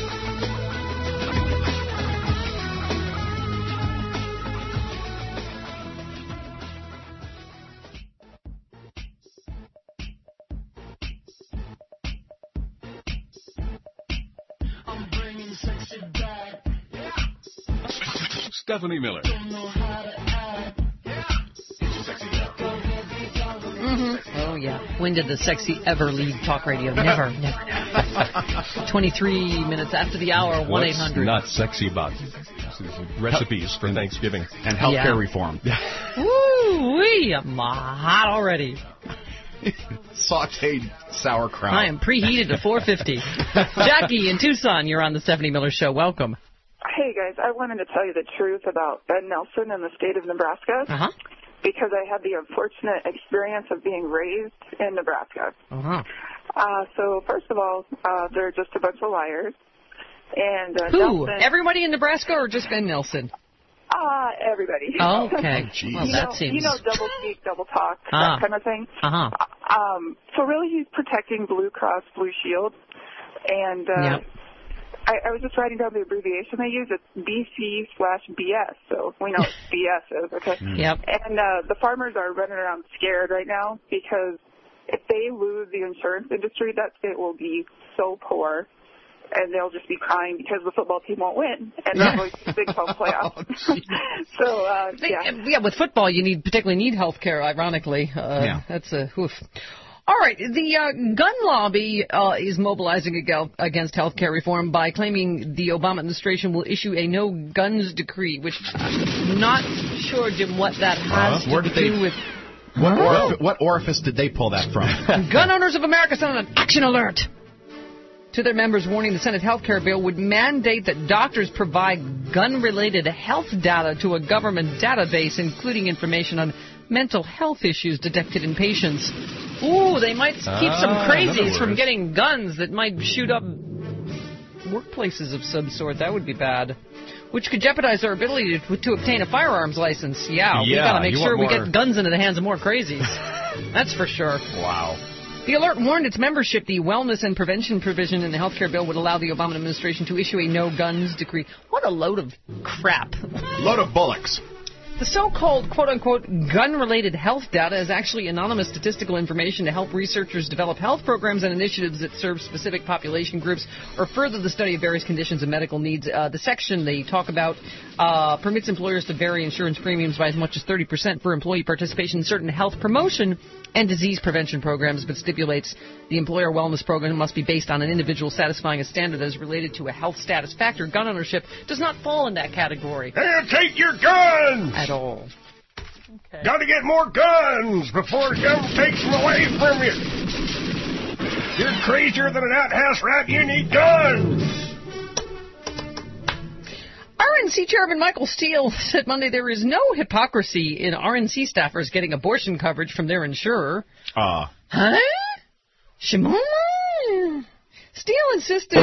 Stephanie Miller. Mm-hmm. Oh, yeah. When did the sexy ever leave talk radio? Never, never, never. twenty-three minutes after the hour, one eight hundred. What's not sexy about recipes for Thanksgiving? And health care yeah. reform. Woo-wee, I'm hot already. Sauteed sauerkraut. I am preheated to four fifty. Jackie in Tucson, you're on the Stephanie Miller Show. Welcome. Hey, guys, I wanted to tell you the truth about Ben Nelson in the state of Nebraska. Uh-huh. because I had the unfortunate experience of being raised in Nebraska. Uh-huh. Uh, so first of all, uh, they're just a bunch of liars. And uh, Who? Nelson, Everybody in Nebraska or just Ben Nelson? Uh, everybody. Oh, okay. you Well, that know, seems... You know, double speak, double talk, Ah. that kind of thing. Uh-huh. Um, so really he's protecting Blue Cross Blue Shield. And uh, Yep. I, I was just writing down the abbreviation they use. It's B C slash B S. So we know what B S is, okay? Yep. And uh, the farmers are running around scared right now because if they lose the insurance industry, that state will be so poor. And they'll just be crying because the football team won't win, and they're going to the Big twelve playoffs. so, uh, yeah. Yeah, with football, you need particularly need health care, ironically. Uh, Yeah. That's a oof. All right, the uh, gun lobby uh, is mobilizing ag- against health care reform by claiming the Obama administration will issue a no-guns decree, which I'm not sure, Jim, what that has Uh, where to did they- do with... What, Huh? orifice, what orifice did they pull that from? Gun owners of America sent an action alert to their members, warning the Senate health care bill would mandate that doctors provide gun-related health data to a government database, including information on mental health issues detected in patients. Ooh, they might keep some Ah, crazies in from other getting guns that might shoot up workplaces of some sort. That would be bad. Which could jeopardize our ability to, to obtain a firearms license. Yeah, we Yeah, got to make you sure we want more- get guns into the hands of more crazies. That's for sure. Wow. The alert warned its membership the wellness and prevention provision in the health care bill would allow the Obama administration to issue a no-guns decree. What a load of crap. Load of bullocks. The so-called, quote-unquote, gun-related health data is actually anonymous statistical information to help researchers develop health programs and initiatives that serve specific population groups or further the study of various conditions and medical needs. Uh, the section they talk about uh, permits employers to vary insurance premiums by as much as thirty percent for employee participation in certain health promotion and disease prevention programs, but stipulates the employer wellness program must be based on an individual satisfying a standard that is related to a health status factor. Gun ownership does not fall in that category. Here, take your guns! At all. Okay. Gotta get more guns before the government takes them away from you. You're crazier than an outhouse rat. You need guns. R N C Chairman Michael Steele said Monday there is no hypocrisy in R N C staffers getting abortion coverage from their insurer. Uh, Huh? Shimon? Steele insisted...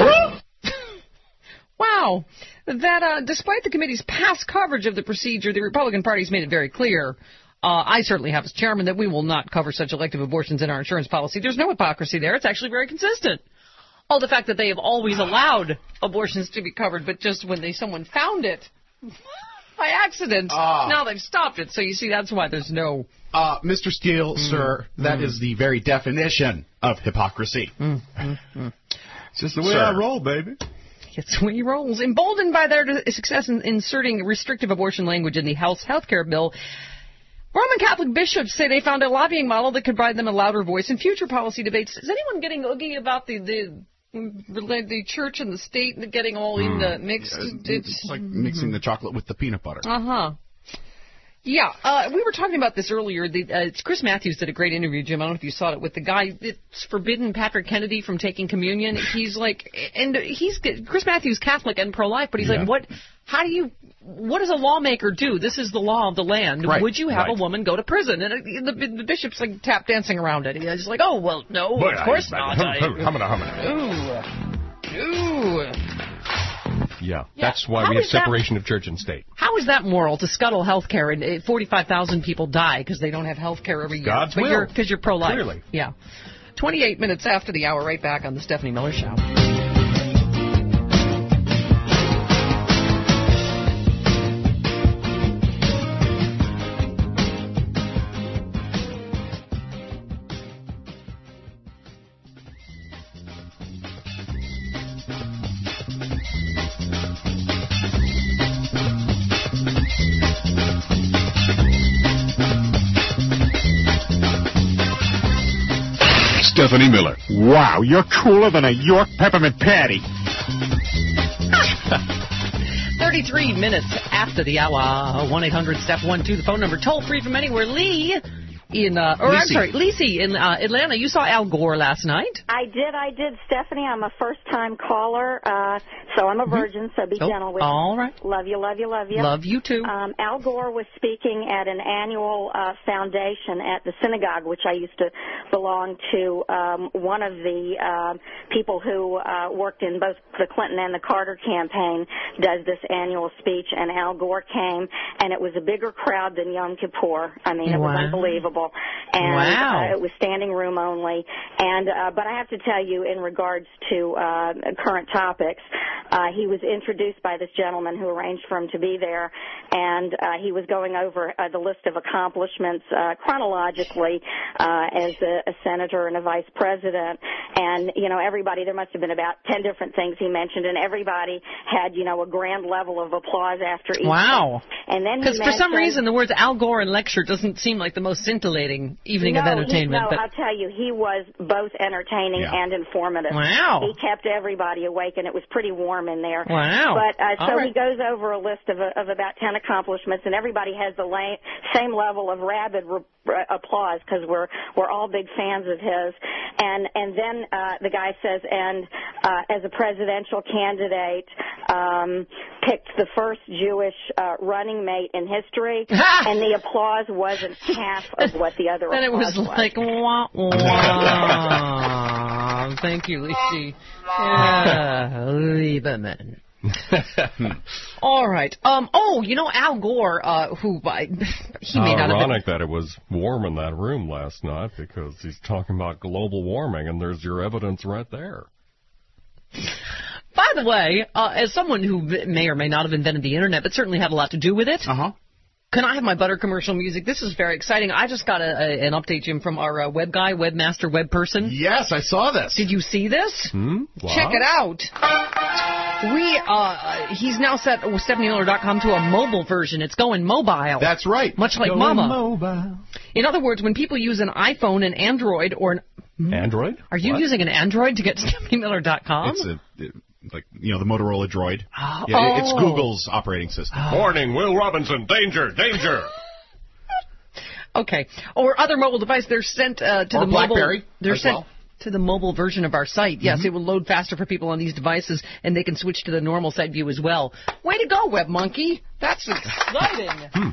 wow. That uh, despite the committee's past coverage of the procedure, the Republican Party has made it very clear, uh, I certainly have as chairman, that we will not cover such elective abortions in our insurance policy. There's no hypocrisy there. It's actually very consistent. Oh, the fact that they have always allowed abortions to be covered, but just when they someone found it by accident, Ah. now they've stopped it. So you see, that's why there's no... Uh, Mister Steele, Mm. sir, that is the very definition of hypocrisy. Mm, mm, mm. It's just the way I roll, baby. It's the way he rolls. Emboldened by their success in inserting restrictive abortion language in the House health care bill, Roman Catholic bishops say they found a lobbying model that could provide them a louder voice in future policy debates. Is anyone getting oogie about the the, the church and the state getting all in the mixed? It's, It's like mixing the chocolate with the peanut butter. Uh-huh. Yeah, uh, we were talking about this earlier. The, uh, it's Chris Matthews did a great interview, Jim. I don't know if you saw it, with the guy that's forbidden Patrick Kennedy from taking communion. He's like, and he's Chris Matthews, Catholic and pro-life, but he's Yeah. like, what? How do you? What does a lawmaker do? This is the law of the land. Right, Would you have right. a woman go to prison? And uh, the, the bishop's like tap dancing around it. He's like, oh well, no, Boy, of course I- not. hum- I- hum- humana, humana. Ooh, ooh. Yeah, Yeah, that's why how we have is that- separation of church and state. How is that moral to scuttle health care and uh, forty-five thousand people die because they don't have health care every year? God's but will. you're because you're pro-life. Clearly. Yeah. twenty-eight minutes after the hour, right back on the Stephanie Miller Show. Stephanie Miller. Wow, you're cooler than a York peppermint patty. thirty-three minutes after the hour. one eight hundred step one two, the phone number. Toll free from anywhere. Lee in, uh, or Lisi. I'm sorry, Lisi in uh, Atlanta. You saw Al Gore last night. I did, I did, Stephanie. I'm a first-time caller, uh, so I'm a virgin, so be Oh, gentle with me. all right. Love you, love you, love you. Love you, too. Um, Al Gore was speaking at an annual uh, foundation at the synagogue, which I used to belong to. Um, one of the um, people who uh, worked in both the Clinton and the Carter campaign does this annual speech, and Al Gore came, and it was a bigger crowd than Yom Kippur. I mean, it Wow. was unbelievable. And Wow. uh, it was standing room only. And uh, but I have to tell you, in regards to uh, current topics, uh, he was introduced by this gentleman who arranged for him to be there, and uh, he was going over uh, the list of accomplishments uh, chronologically uh, as a, a senator and a vice president. And, you know, everybody, there must have been about ten different things he mentioned, and everybody had, you know, a grand level of applause after each Wow. one. And then he Because for some mentioned- reason the words Al Gore and lecture doesn't seem like the most scintillating evening no, of entertainment. He, no, but I'll tell you, he was both entertaining Yeah. and informative. Wow. He kept everybody awake, and it was pretty warm in there. Wow. But uh, All so right. he goes over a list of, of about ten accomplishments, and everybody has the la- same level of rabid re- re- applause because we're we're all big fans of his. And and then uh, the guy says, and uh, as a presidential candidate, um, picked the first Jewish uh, running mate in history, and the applause wasn't half of what the other Then it applause was like, wah, wah. Thank you, Lisi. Yeah, Lieberman. All right. Um. Oh, you know Al Gore, uh, who I, he may not have been. Ironic that it was warm in that room last night because he's talking about global warming, and there's your evidence right there. By the way, uh, as someone who may or may not have invented the internet, but certainly had a lot to do with it. Uh huh. Can I have my butter commercial music? This is very exciting. I just got a, a, an update, Jim, from our uh, web guy, webmaster, web person. Yes, I saw this. Did you see this? Hmm? Wow. Check it out. We uh, he's now set Stephanie Miller dot com to a mobile version. It's going mobile. That's right. Much like Going Mama. mobile. In other words, when people use an iPhone, an Android, or an Android? Are you What? using an Android to get Stephanie Miller dot com? It's a, it, like, you know, the Motorola Droid. Oh. Yeah, it's Google's operating system. Warning, Will Robinson, danger, danger. Okay. Or other mobile device. They're sent uh, to Or the BlackBerry mobile. They're as sent well. to the mobile version of our site. Yes, Mm-hmm. it will load faster for people on these devices, and they can switch to the normal site view as well. Way to go, Web Monkey. That's exciting. Hmm.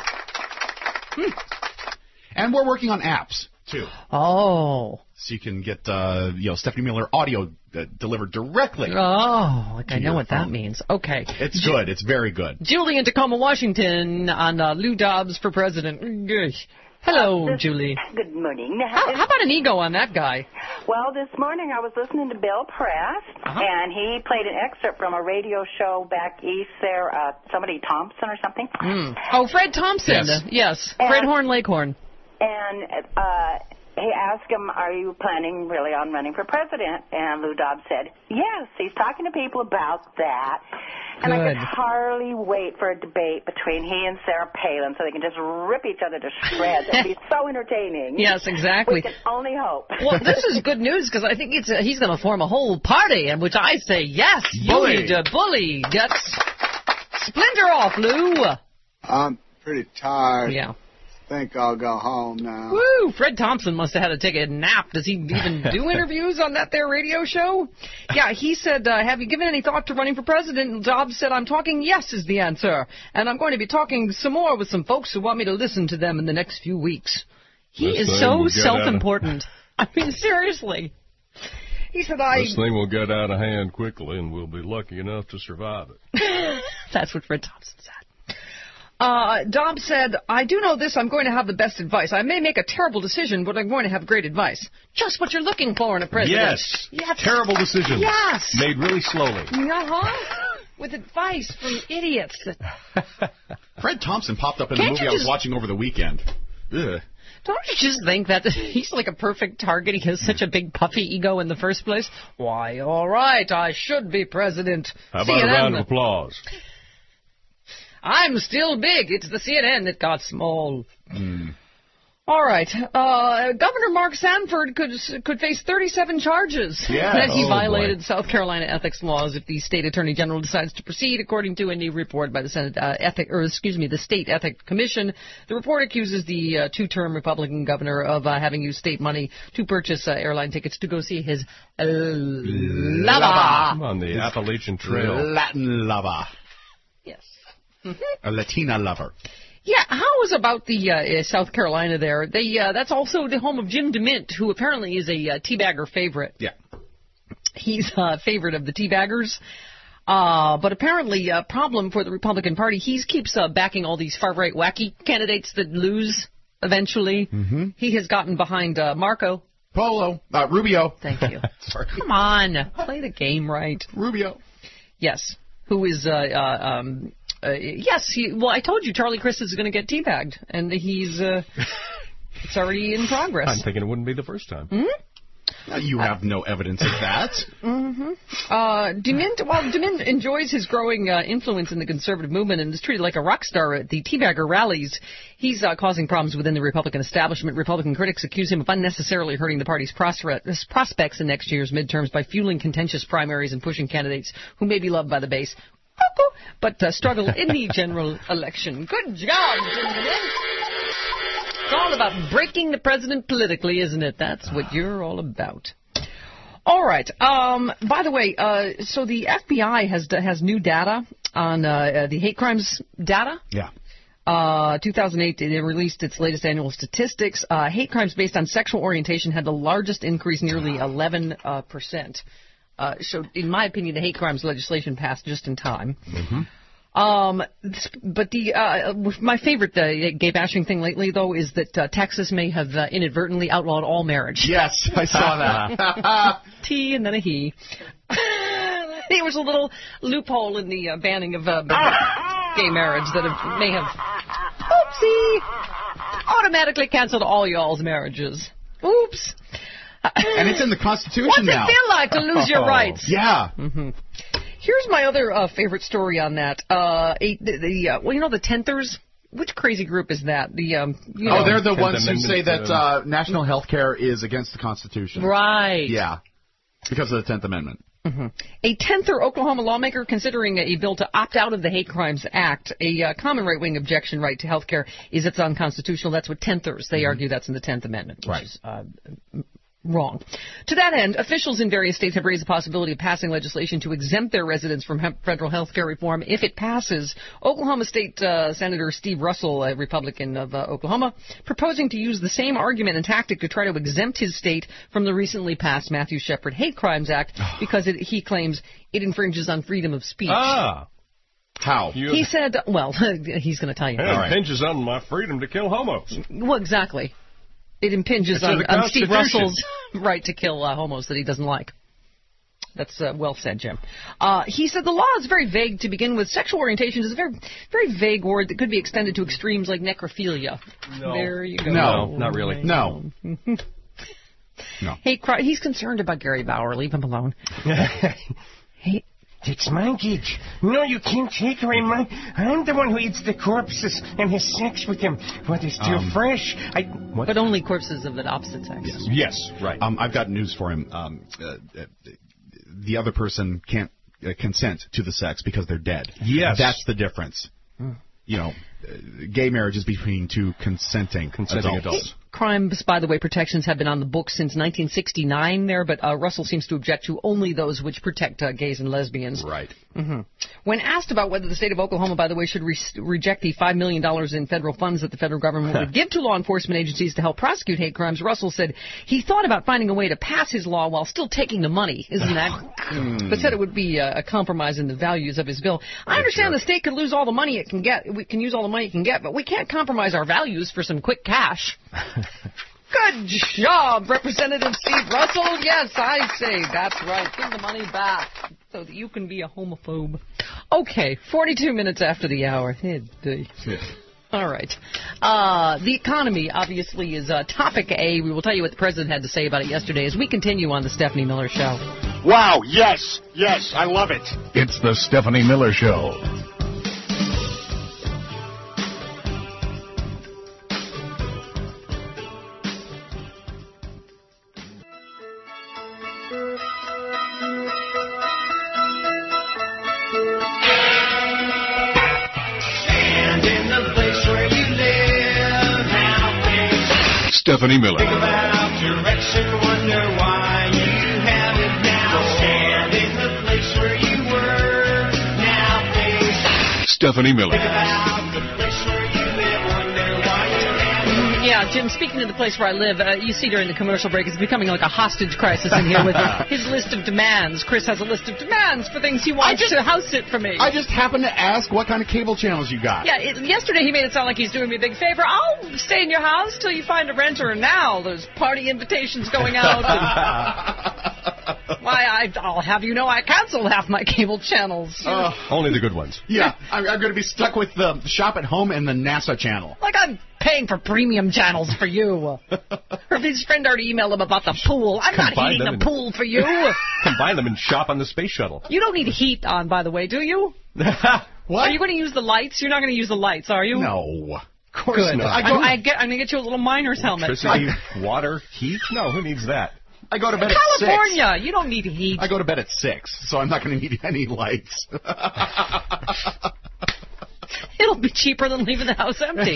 Hmm. And we're working on apps too. Oh. So you can get uh, you know Stephanie Miller audio uh, delivered directly. Oh, like to I know your what that phone. means. Okay. It's good. It's very good. Julie in Tacoma, Washington, on uh, Lou Dobbs for president. Gosh. Hello, Uh, this- Julie. Good morning. How, how about an ego on that guy? Well, this morning I was listening to Bill Press, Uh-huh. and he played an excerpt from a radio show back east there, uh, somebody Thompson or something. Mm. Oh, Fred Thompson. Yes. yes. And- Fred Horn Leghorn. And uh, he asked him, are you planning really on running for president? And Lou Dobbs said, yes, he's talking to people about that. And I Good. could hardly wait for a debate between he and Sarah Palin so they can just rip each other to shreds. It would be so entertaining. Yes, exactly. We can only hope. Well, this is good news because I think it's uh, he's going to form a whole party, in which I say, yes, Bully. you need to bully. Guts. Splinter off, Lou. I'm pretty tired. Yeah. Think I'll go home now. Woo! Fred Thompson must have had to take a nap. Does he even do interviews on that there radio show? Yeah, he said, uh, have you given any thought to running for president? And Dobbs said, I'm talking yes is the answer. And I'm going to be talking some more with some folks who want me to listen to them in the next few weeks. He This is thing so will get out of- self-important. I mean, seriously. He said, I... This thing will get out of hand quickly, and we'll be lucky enough to survive it. That's what Fred Thompson said. Uh, Dobbs said, I do know this, I'm going to have the best advice. I may make a terrible decision, but I'm going to have great advice. Just what you're looking for in a president. Yes. Terrible decisions. Yes. Made really slowly. Uh-huh. With advice from idiots. Fred Thompson popped up in Can't the movie you I was just- watching over the weekend. Ugh. Don't you just think that he's like a perfect target? He has such a big puffy ego in the first place. Why, all right, I should be president. How about C N N. a round of applause? I'm still big. It's the C N N that got small. Mm. All right. Uh, Governor Mark Sanford could could face thirty-seven charges Yeah. that he Oh, violated boy. South Carolina ethics laws if the state attorney general decides to proceed, according to a new report by the Senate uh, ethic, or excuse me, the State Ethics Commission. The report accuses the uh, two-term Republican governor of uh, having used state money to purchase uh, airline tickets to go see his uh, lover. I'm on the Appalachian Trail. Latin lover. Yes. A Latina lover. Yeah, how is about the uh, uh, South Carolina there? They uh, that's also the home of Jim DeMint, who apparently is a uh, teabagger favorite. Yeah. He's a uh, favorite of the teabaggers. Uh, but apparently a problem for the Republican Party. He keeps uh, backing all these far-right wacky candidates that lose eventually. Mm-hmm. He has gotten behind uh, Marco Polo. Uh, Rubio. Thank you. Sorry. Come on. Play the game right. Rubio. Yes. Who is... Uh, uh, um, Uh, yes, he, well, I told you Charlie Crist is going to get teabagged, and he's, uh, it's already in progress. I'm thinking it wouldn't be the first time. Mm-hmm. Uh, you have no evidence of that. Mm-hmm. Uh, DeMint, well, DeMint enjoys his growing uh, influence in the conservative movement and is treated like a rock star at the teabagger rallies. He's uh, causing problems within the Republican establishment. Republican critics accuse him of unnecessarily hurting the party's pros- prospects in next year's midterms by fueling contentious primaries and pushing candidates who may be loved by the base, but uh, struggle in the general election. Good job, gentlemen. It's all about breaking the president politically, isn't it? That's what you're all about. All right. Um, by the way, uh, so the F B I has has new data on uh, uh, the hate crimes data. Yeah. Uh, two thousand eight, they released its latest annual statistics. Uh, hate crimes based on sexual orientation had the largest increase, nearly eleven uh, percent. Uh, so, in my opinion, the hate crimes legislation passed just in time. Mm-hmm. Um, this, but the uh, my favorite uh, gay bashing thing lately, though, is that uh, Texas may have uh, inadvertently outlawed all marriage. Yes, I saw that. T and then a he. There was a little loophole in the uh, banning of uh, gay marriage that have, may have, oopsie, automatically canceled all y'all's marriages. Oops. And it's in the Constitution What's now. What's it feel like to lose your rights? Yeah. Mm-hmm. Here's my other uh, favorite story on that. Uh, a, the, the uh, well, you know the Tenthers? Which crazy group is that? The um, you know, Oh, they're the Tenth ones who Amendment, say that uh, uh, national health care is against the Constitution. Right. Yeah. Because of the Tenth Amendment. Mm-hmm. A Tenther Oklahoma lawmaker considering a bill to opt out of the Hate Crimes Act. A uh, common right-wing objection right to health care is it's unconstitutional. That's what Tenthers, they mm-hmm. argue that's in the Tenth Amendment, which right. is uh, wrong. To that end, officials in various states have raised the possibility of passing legislation to exempt their residents from he- federal health care reform if it passes. Oklahoma State uh, Senator Steve Russell, a Republican of uh, Oklahoma, proposing to use the same argument and tactic to try to exempt his state from the recently passed Matthew Shepard Hate Crimes Act because it, he claims it infringes on freedom of speech. Ah. How? You, he said, well, he's going to tell you. It right. impinges on my freedom to kill homos. Well, exactly. It impinges on, on Steve Russell's right to kill uh, homos that he doesn't like. That's uh, well said, Jim. Uh, he said the law is very vague to begin with. Sexual orientation is a very, very vague word that could be extended to extremes like necrophilia. No. There you go. No, not really. No. No. Hey, he's concerned about Gary Bauer. Leave him alone. Hey. It's my gig. No, you can't take away my... I'm the one who eats the corpses and has sex with them while they're still um, fresh. I... What? But only corpses of the opposite sex. Yes, yes right. Um, I've got news for him. Um, uh, uh, the other person can't uh, consent to the sex because they're dead. Yes. That's the difference. Hmm. You know, uh, gay marriage is between two consenting, consenting adults. adults. Crimes, by the way, protections have been on the books since nineteen sixty-nine there, but uh, Russell seems to object to only those which protect uh, gays and lesbians. Right. Mm-hmm. When asked about whether the state of Oklahoma, by the way, should re- reject the five million dollars in federal funds that the federal government would give to law enforcement agencies to help prosecute hate crimes, Russell said he thought about finding a way to pass his law while still taking the money. Isn't that? But said it would be a, a compromise in the values of his bill. I understand the state could lose all the money it can get. We can use all the money it can get, but we can't compromise our values for some quick cash. Good job, Representative Steve Russell. Yes, I say that's right. Give the money back so that you can be a homophobe. Okay, forty-two minutes after the hour. All right. Uh, the economy, obviously, is uh, topic A. We will tell you what the president had to say about it yesterday as we continue on the Stephanie Miller Show. Wow, yes, yes, I love it. It's the Stephanie Miller Show. Stephanie Miller. Think about direction, wonder why you have it now. Stand in the place where you were, now face. Stephanie Miller. Think about the place where you live, wonder why you have it. Yeah, Jim, speaking of the place where I live, uh, you see during the commercial break, it's becoming like a hostage crisis in here with his list of demands. Chris has a list of demands for things he wants just, to house sit for me. I just happened to ask what kind of cable channels you got. Yeah, it, yesterday he made it sound like he's doing me a big favor. I'll stay in your house till you find a renter. And now there's party invitations going out. And why, I, I'll have you know I canceled half my cable channels. Uh, Only the good ones. Yeah, I'm, I'm going to be stuck with the Shop at Home and the NASA channel. Like I'm paying for premium channels for you. Or his friend already emailed him about the pool. I'm Combine not heating the and, pool for you. Combine them and shop on the space shuttle. You don't need heat on, by the way, do you? What? Are you going to use the lights? You're not going to use the lights, are you? No. Of course Good. not. I go, I get, I'm going to get you a little miner's helmet. Electricity, water, heat? No, who needs that? I go to bed California, at six. you don't need heat. I go to bed at six, so I'm not going to need any lights. It'll be cheaper than leaving the house empty.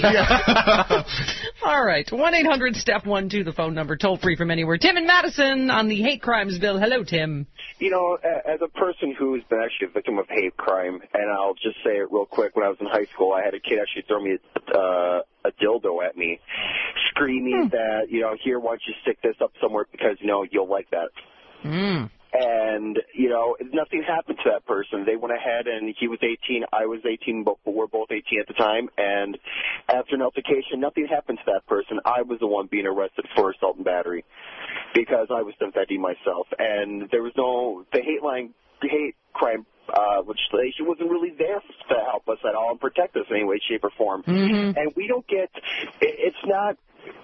All right. one eight hundred step one two, the phone number, toll free from anywhere. Tim in Madison on the hate crimes bill. Hello, Tim. You know, as a person who's been actually a victim of hate crime, and I'll just say it real quick, when I was in high school, I had a kid actually throw me a, uh, a dildo at me, screaming hmm. that, you know, here, why don't you stick this up somewhere because, you know, you'll like that. Mm. And, you know, nothing happened to that person. They went ahead and he was eighteen, I was eighteen, but we're both eighteen at the time. And after an altercation, nothing happened to that person. I was the one being arrested for assault and battery because I was defending myself. And there was no, the hate line, the hate crime uh, legislation wasn't really there to help us at all and protect us in any way, shape, or form. Mm-hmm. And we don't get, it, it's not,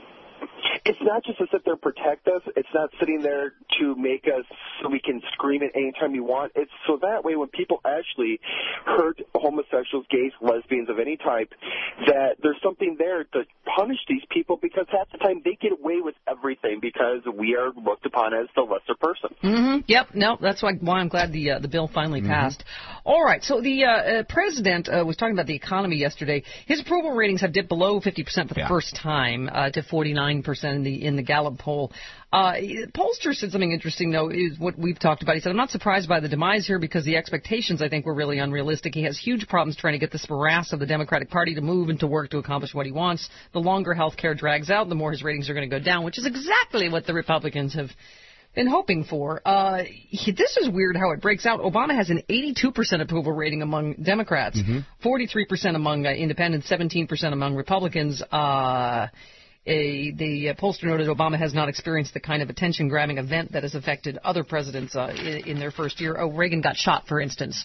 It's not just to sit there and protect us. It's not sitting there to make us so we can scream it anytime we want. It's so that way when people actually hurt homosexuals, gays, lesbians of any type, that there's something there to punish these people because half the time they get away with everything because we are looked upon as the lesser person. Mm-hmm. Yep. No, that's why, why I'm glad the uh, the bill finally mm-hmm. passed. All right. So the uh, uh, president uh, was talking about the economy yesterday. His approval ratings have dipped below fifty percent for the yeah. first time uh, to forty-nine percent in the in the Gallup poll. Uh, pollster said something interesting, though, is what we've talked about. He said, I'm not surprised by the demise here because the expectations, I think, were really unrealistic. He has huge problems trying to get this morass of the Democratic Party to move and to work to accomplish what he wants. The longer health care drags out, the more his ratings are going to go down, which is exactly what the Republicans have been hoping for. Uh, he, this is weird how it breaks out. Obama has an eighty-two percent approval rating among Democrats, mm-hmm. forty-three percent among uh, independents, seventeen percent among Republicans. Uh, A, the uh, pollster noted Obama has not experienced the kind of attention-grabbing event that has affected other presidents uh, in, in their first year. Oh, Reagan got shot, for instance,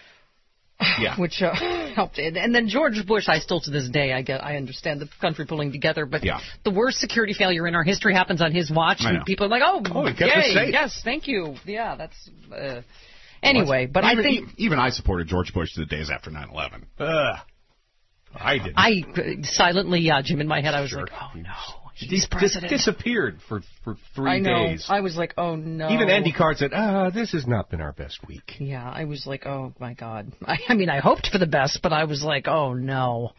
yeah. which uh, helped. And then George Bush, I still to this day, I get, I understand the country pulling together, but yeah. the worst security failure in our history happens on his watch, and people are like, oh, oh yay, yes, thank you. Yeah, that's... Uh, anyway, but even, I think... Even I supported George Bush the days after nine eleven. Ugh. I didn't. I silently, yeah, Jim, in my head, I was sure. like, oh, no. He's president. Dis- disappeared for, for three I know. days. I was like, oh, no. Even Andy Card said, ah, this has not been our best week. Yeah, I was like, oh, my God. I, I mean, I hoped for the best, but I was like, oh, no.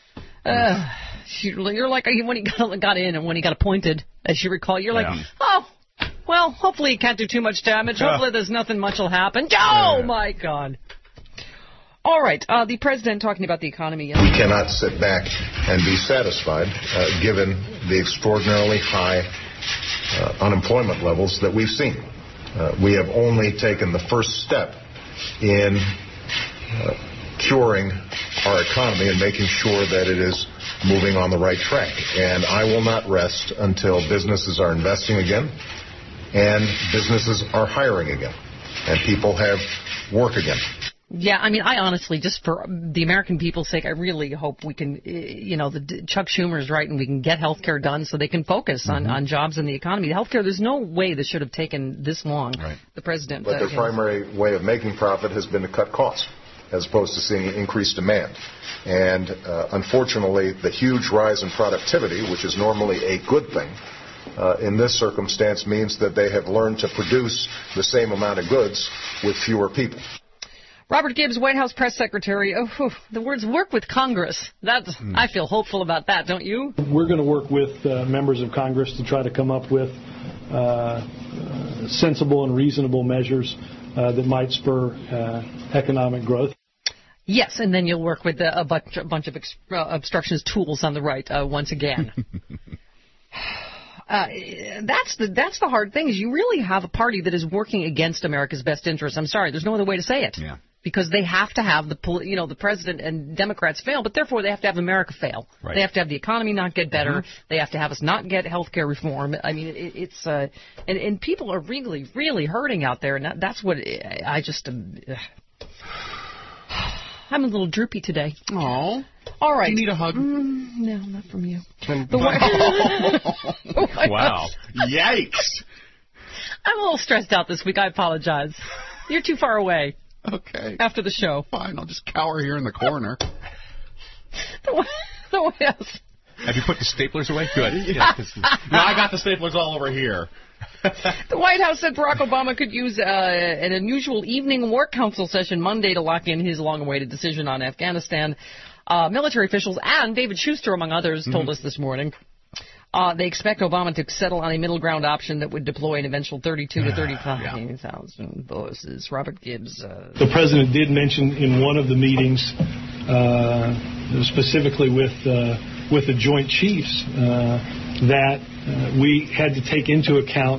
Uh, you're like, when he got, got in and when he got appointed, as you recall, you're like, yeah. oh, well, hopefully he can't do too much damage. Hopefully there's nothing much will happen. Oh, yeah. My God. All right, uh, the president talking about the economy. We cannot sit back and be satisfied, uh, given the extraordinarily high uh, unemployment levels that we've seen. Uh, we have only taken the first step in uh, curing our economy and making sure that it is moving on the right track. And I will not rest until businesses are investing again and businesses are hiring again and people have work again. Yeah, I mean, I honestly, just for the American people's sake, I really hope we can, you know, the, Chuck Schumer's right and we can get health care done so they can focus mm-hmm. on, on jobs and the economy. The health care, there's no way this should have taken this long. Right. The president. But uh, their primary way of making profit has been to cut costs as opposed to seeing increased demand. And uh, unfortunately, the huge rise in productivity, which is normally a good thing, uh, in this circumstance means that they have learned to produce the same amount of goods with fewer people. Robert Gibbs, White House press secretary. Oh, whew, the words "work with Congress." That's, mm. I feel hopeful about that, don't you? We're going to work with uh, members of Congress to try to come up with uh, uh, sensible and reasonable measures uh, that might spur uh, economic growth. Yes, and then you'll work with a, a bunch, a bunch of ex- uh, obstructionist tools on the right uh, once again. Uh, that's the that's the hard thing, is you really have a party that is working against America's best interests. I'm sorry, there's no other way to say it. Yeah. Because they have to have the you know the president and Democrats fail, but therefore they have to have America fail. Right. They have to have the economy not get better. Mm-hmm. They have to have us not get health care reform. I mean, it, it's uh, and and people are really really hurting out there, and that, that's what I just. Um, I'm a little droopy today. Oh. All right. Do you need a hug? Mm, no, not from you. The White- wow. Yikes. I'm a little stressed out this week. I apologize. You're too far away. Okay. After the show. Fine. I'll just cower here in the corner. the, the White House. Have you put the staplers away? Good. Yeah. No, I got the staplers all over here. The White House said Barack Obama could use uh, an unusual evening work council session Monday to lock in his long-awaited decision on Afghanistan. Uh, military officials and David Schuster, among others, told mm-hmm. us this morning. Uh, they expect Obama to settle on a middle ground option that would deploy an eventual thirty-two to thirty-five thousand voices. Robert Gibbs. Uh, the president did mention in one of the meetings, uh, specifically with uh, with the Joint Chiefs, uh, that uh, we had to take into account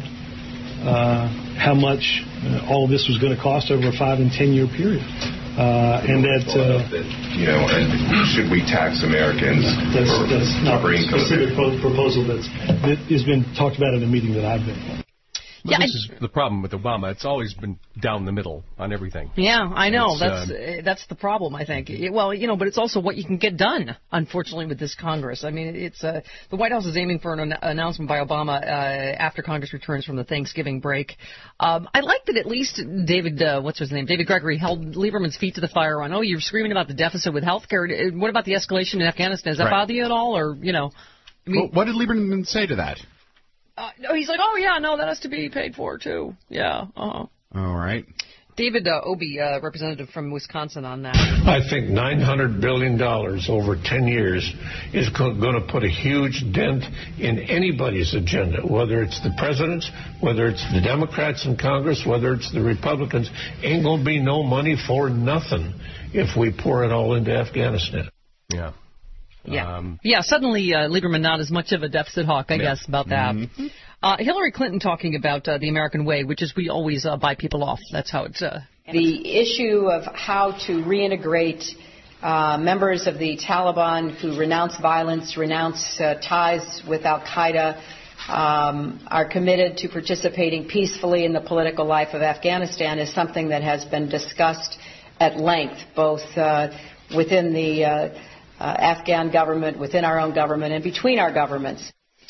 uh, how much uh, all of this was going to cost over a five and ten year period. Uh, and that, uh, you know, and should we tax Americans that's, for that's not a income? specific pro- proposal that's, that has been talked about in a meeting that I've been in. But yeah, this is the problem with Obama. It's always been down the middle on everything. Yeah, I know. It's, that's uh, uh, that's the problem, I think. It, well, you know, but it's also what you can get done, unfortunately, with this Congress. I mean, it's uh, the White House is aiming for an an- announcement by Obama uh, after Congress returns from the Thanksgiving break. Um, I like that at least David, uh, what's his name, David Gregory, held Lieberman's feet to the fire on, oh, you're screaming about the deficit with health care. What about the escalation in Afghanistan? Does that right. bother you at all? Or, you know, I mean, well, what did Lieberman say to that? Uh, no, he's like, oh, yeah, no, that has to be paid for, too. Yeah, uh-huh. All right. David uh, Obey, uh, representative from Wisconsin, on that. I think nine hundred billion dollars over ten years is co- going to put a huge dent in anybody's agenda, whether it's the president's, whether it's the Democrats in Congress, whether it's the Republicans. Ain't going to be no money for nothing if we pour it all into Afghanistan. Yeah. Yeah, um, yeah. Suddenly, uh, Lieberman not as much of a deficit hawk, I yeah. guess, about that. Mm-hmm. Uh, Hillary Clinton talking about uh, the American way, which is we always uh, buy people off. That's how it's. Uh, the issue of how to reintegrate uh, members of the Taliban who renounce violence, renounce uh, ties with Al Qaeda, um, are committed to participating peacefully in the political life of Afghanistan is something that has been discussed at length, both uh, within the uh, Uh, Afghan government, within our own government, and between our governments.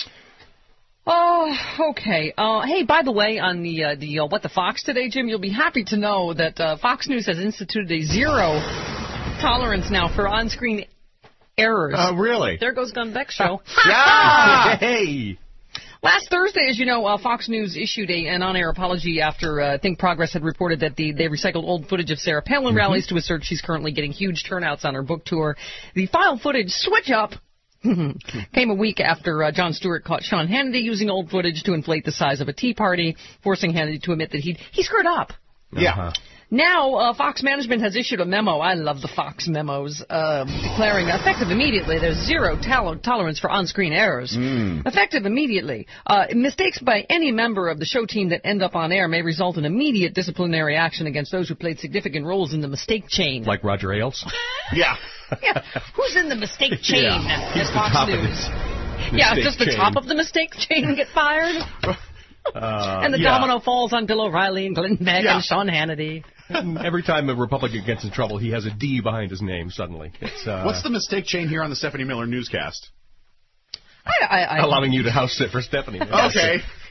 Oh, okay. Uh, hey, by the way, on the uh, the uh, What the Fox today, Jim, you'll be happy to know that uh, Fox News has instituted a zero tolerance now for on-screen errors. Oh, uh, really? There goes Gun Beck show. Yeah! Hey! Last Thursday, as you know, uh, Fox News issued a, an on-air apology after uh, Think Progress had reported that the, they recycled old footage of Sarah Palin mm-hmm. rallies to assert she's currently getting huge turnouts on her book tour. The file footage switch up came a week after uh, Jon Stewart caught Sean Hannity using old footage to inflate the size of a tea party, forcing Hannity to admit that he he screwed up. Yeah. Uh-huh. Now, uh, Fox management has issued a memo. I love the Fox memos, uh, declaring effective immediately there's zero tal- tolerance for on-screen errors. Mm. Effective immediately. Uh, mistakes by any member of the show team that end up on air may result in immediate disciplinary action against those who played significant roles in the mistake chain. Like Roger Ailes? Yeah. Yeah. Who's in the mistake chain? Yeah. He's Fox the top News. Of this yeah, does the chain. top of the mistake chain get fired? Uh, and the yeah. domino falls on Bill O'Reilly and Glenn Beck yeah. and Sean Hannity. Every time a Republican gets in trouble, he has a D behind his name suddenly. It's, uh, What's the mistake chain here on the Stephanie Miller newscast? I, I, I, Allowing you to house sit for Stephanie. Okay.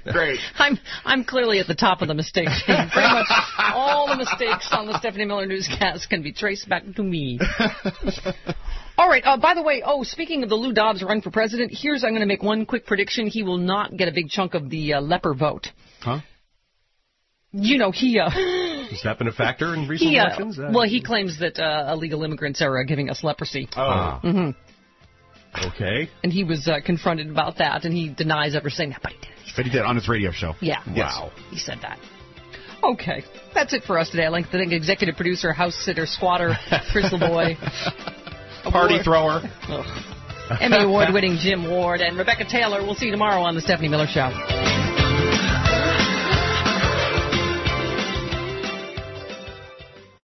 Great. I'm I'm clearly at the top of the mistake chain. Pretty much all the mistakes on the Stephanie Miller newscast can be traced back to me. All right. Uh, by the way, oh, speaking of the Lou Dobbs run for president, here's I'm going to make one quick prediction. He will not get a big chunk of the uh, leper vote. Huh? You know, he... Uh, Has that been a factor in recent he, uh, elections? Uh, well, he claims that uh, illegal immigrants are uh, giving us leprosy. Oh. Mm-hmm. Okay. And he was uh, confronted about that, and he denies ever saying that, but he did. But he did on his radio show. Yeah. Wow. He said that. Okay. That's it for us today. I'd like to thank executive producer, house sitter, squatter, Frizzle Boy. Party Award. thrower. Ugh. Emmy Award-winning Jim Ward and Rebecca Taylor. We'll see you tomorrow on The Stephanie Miller Show.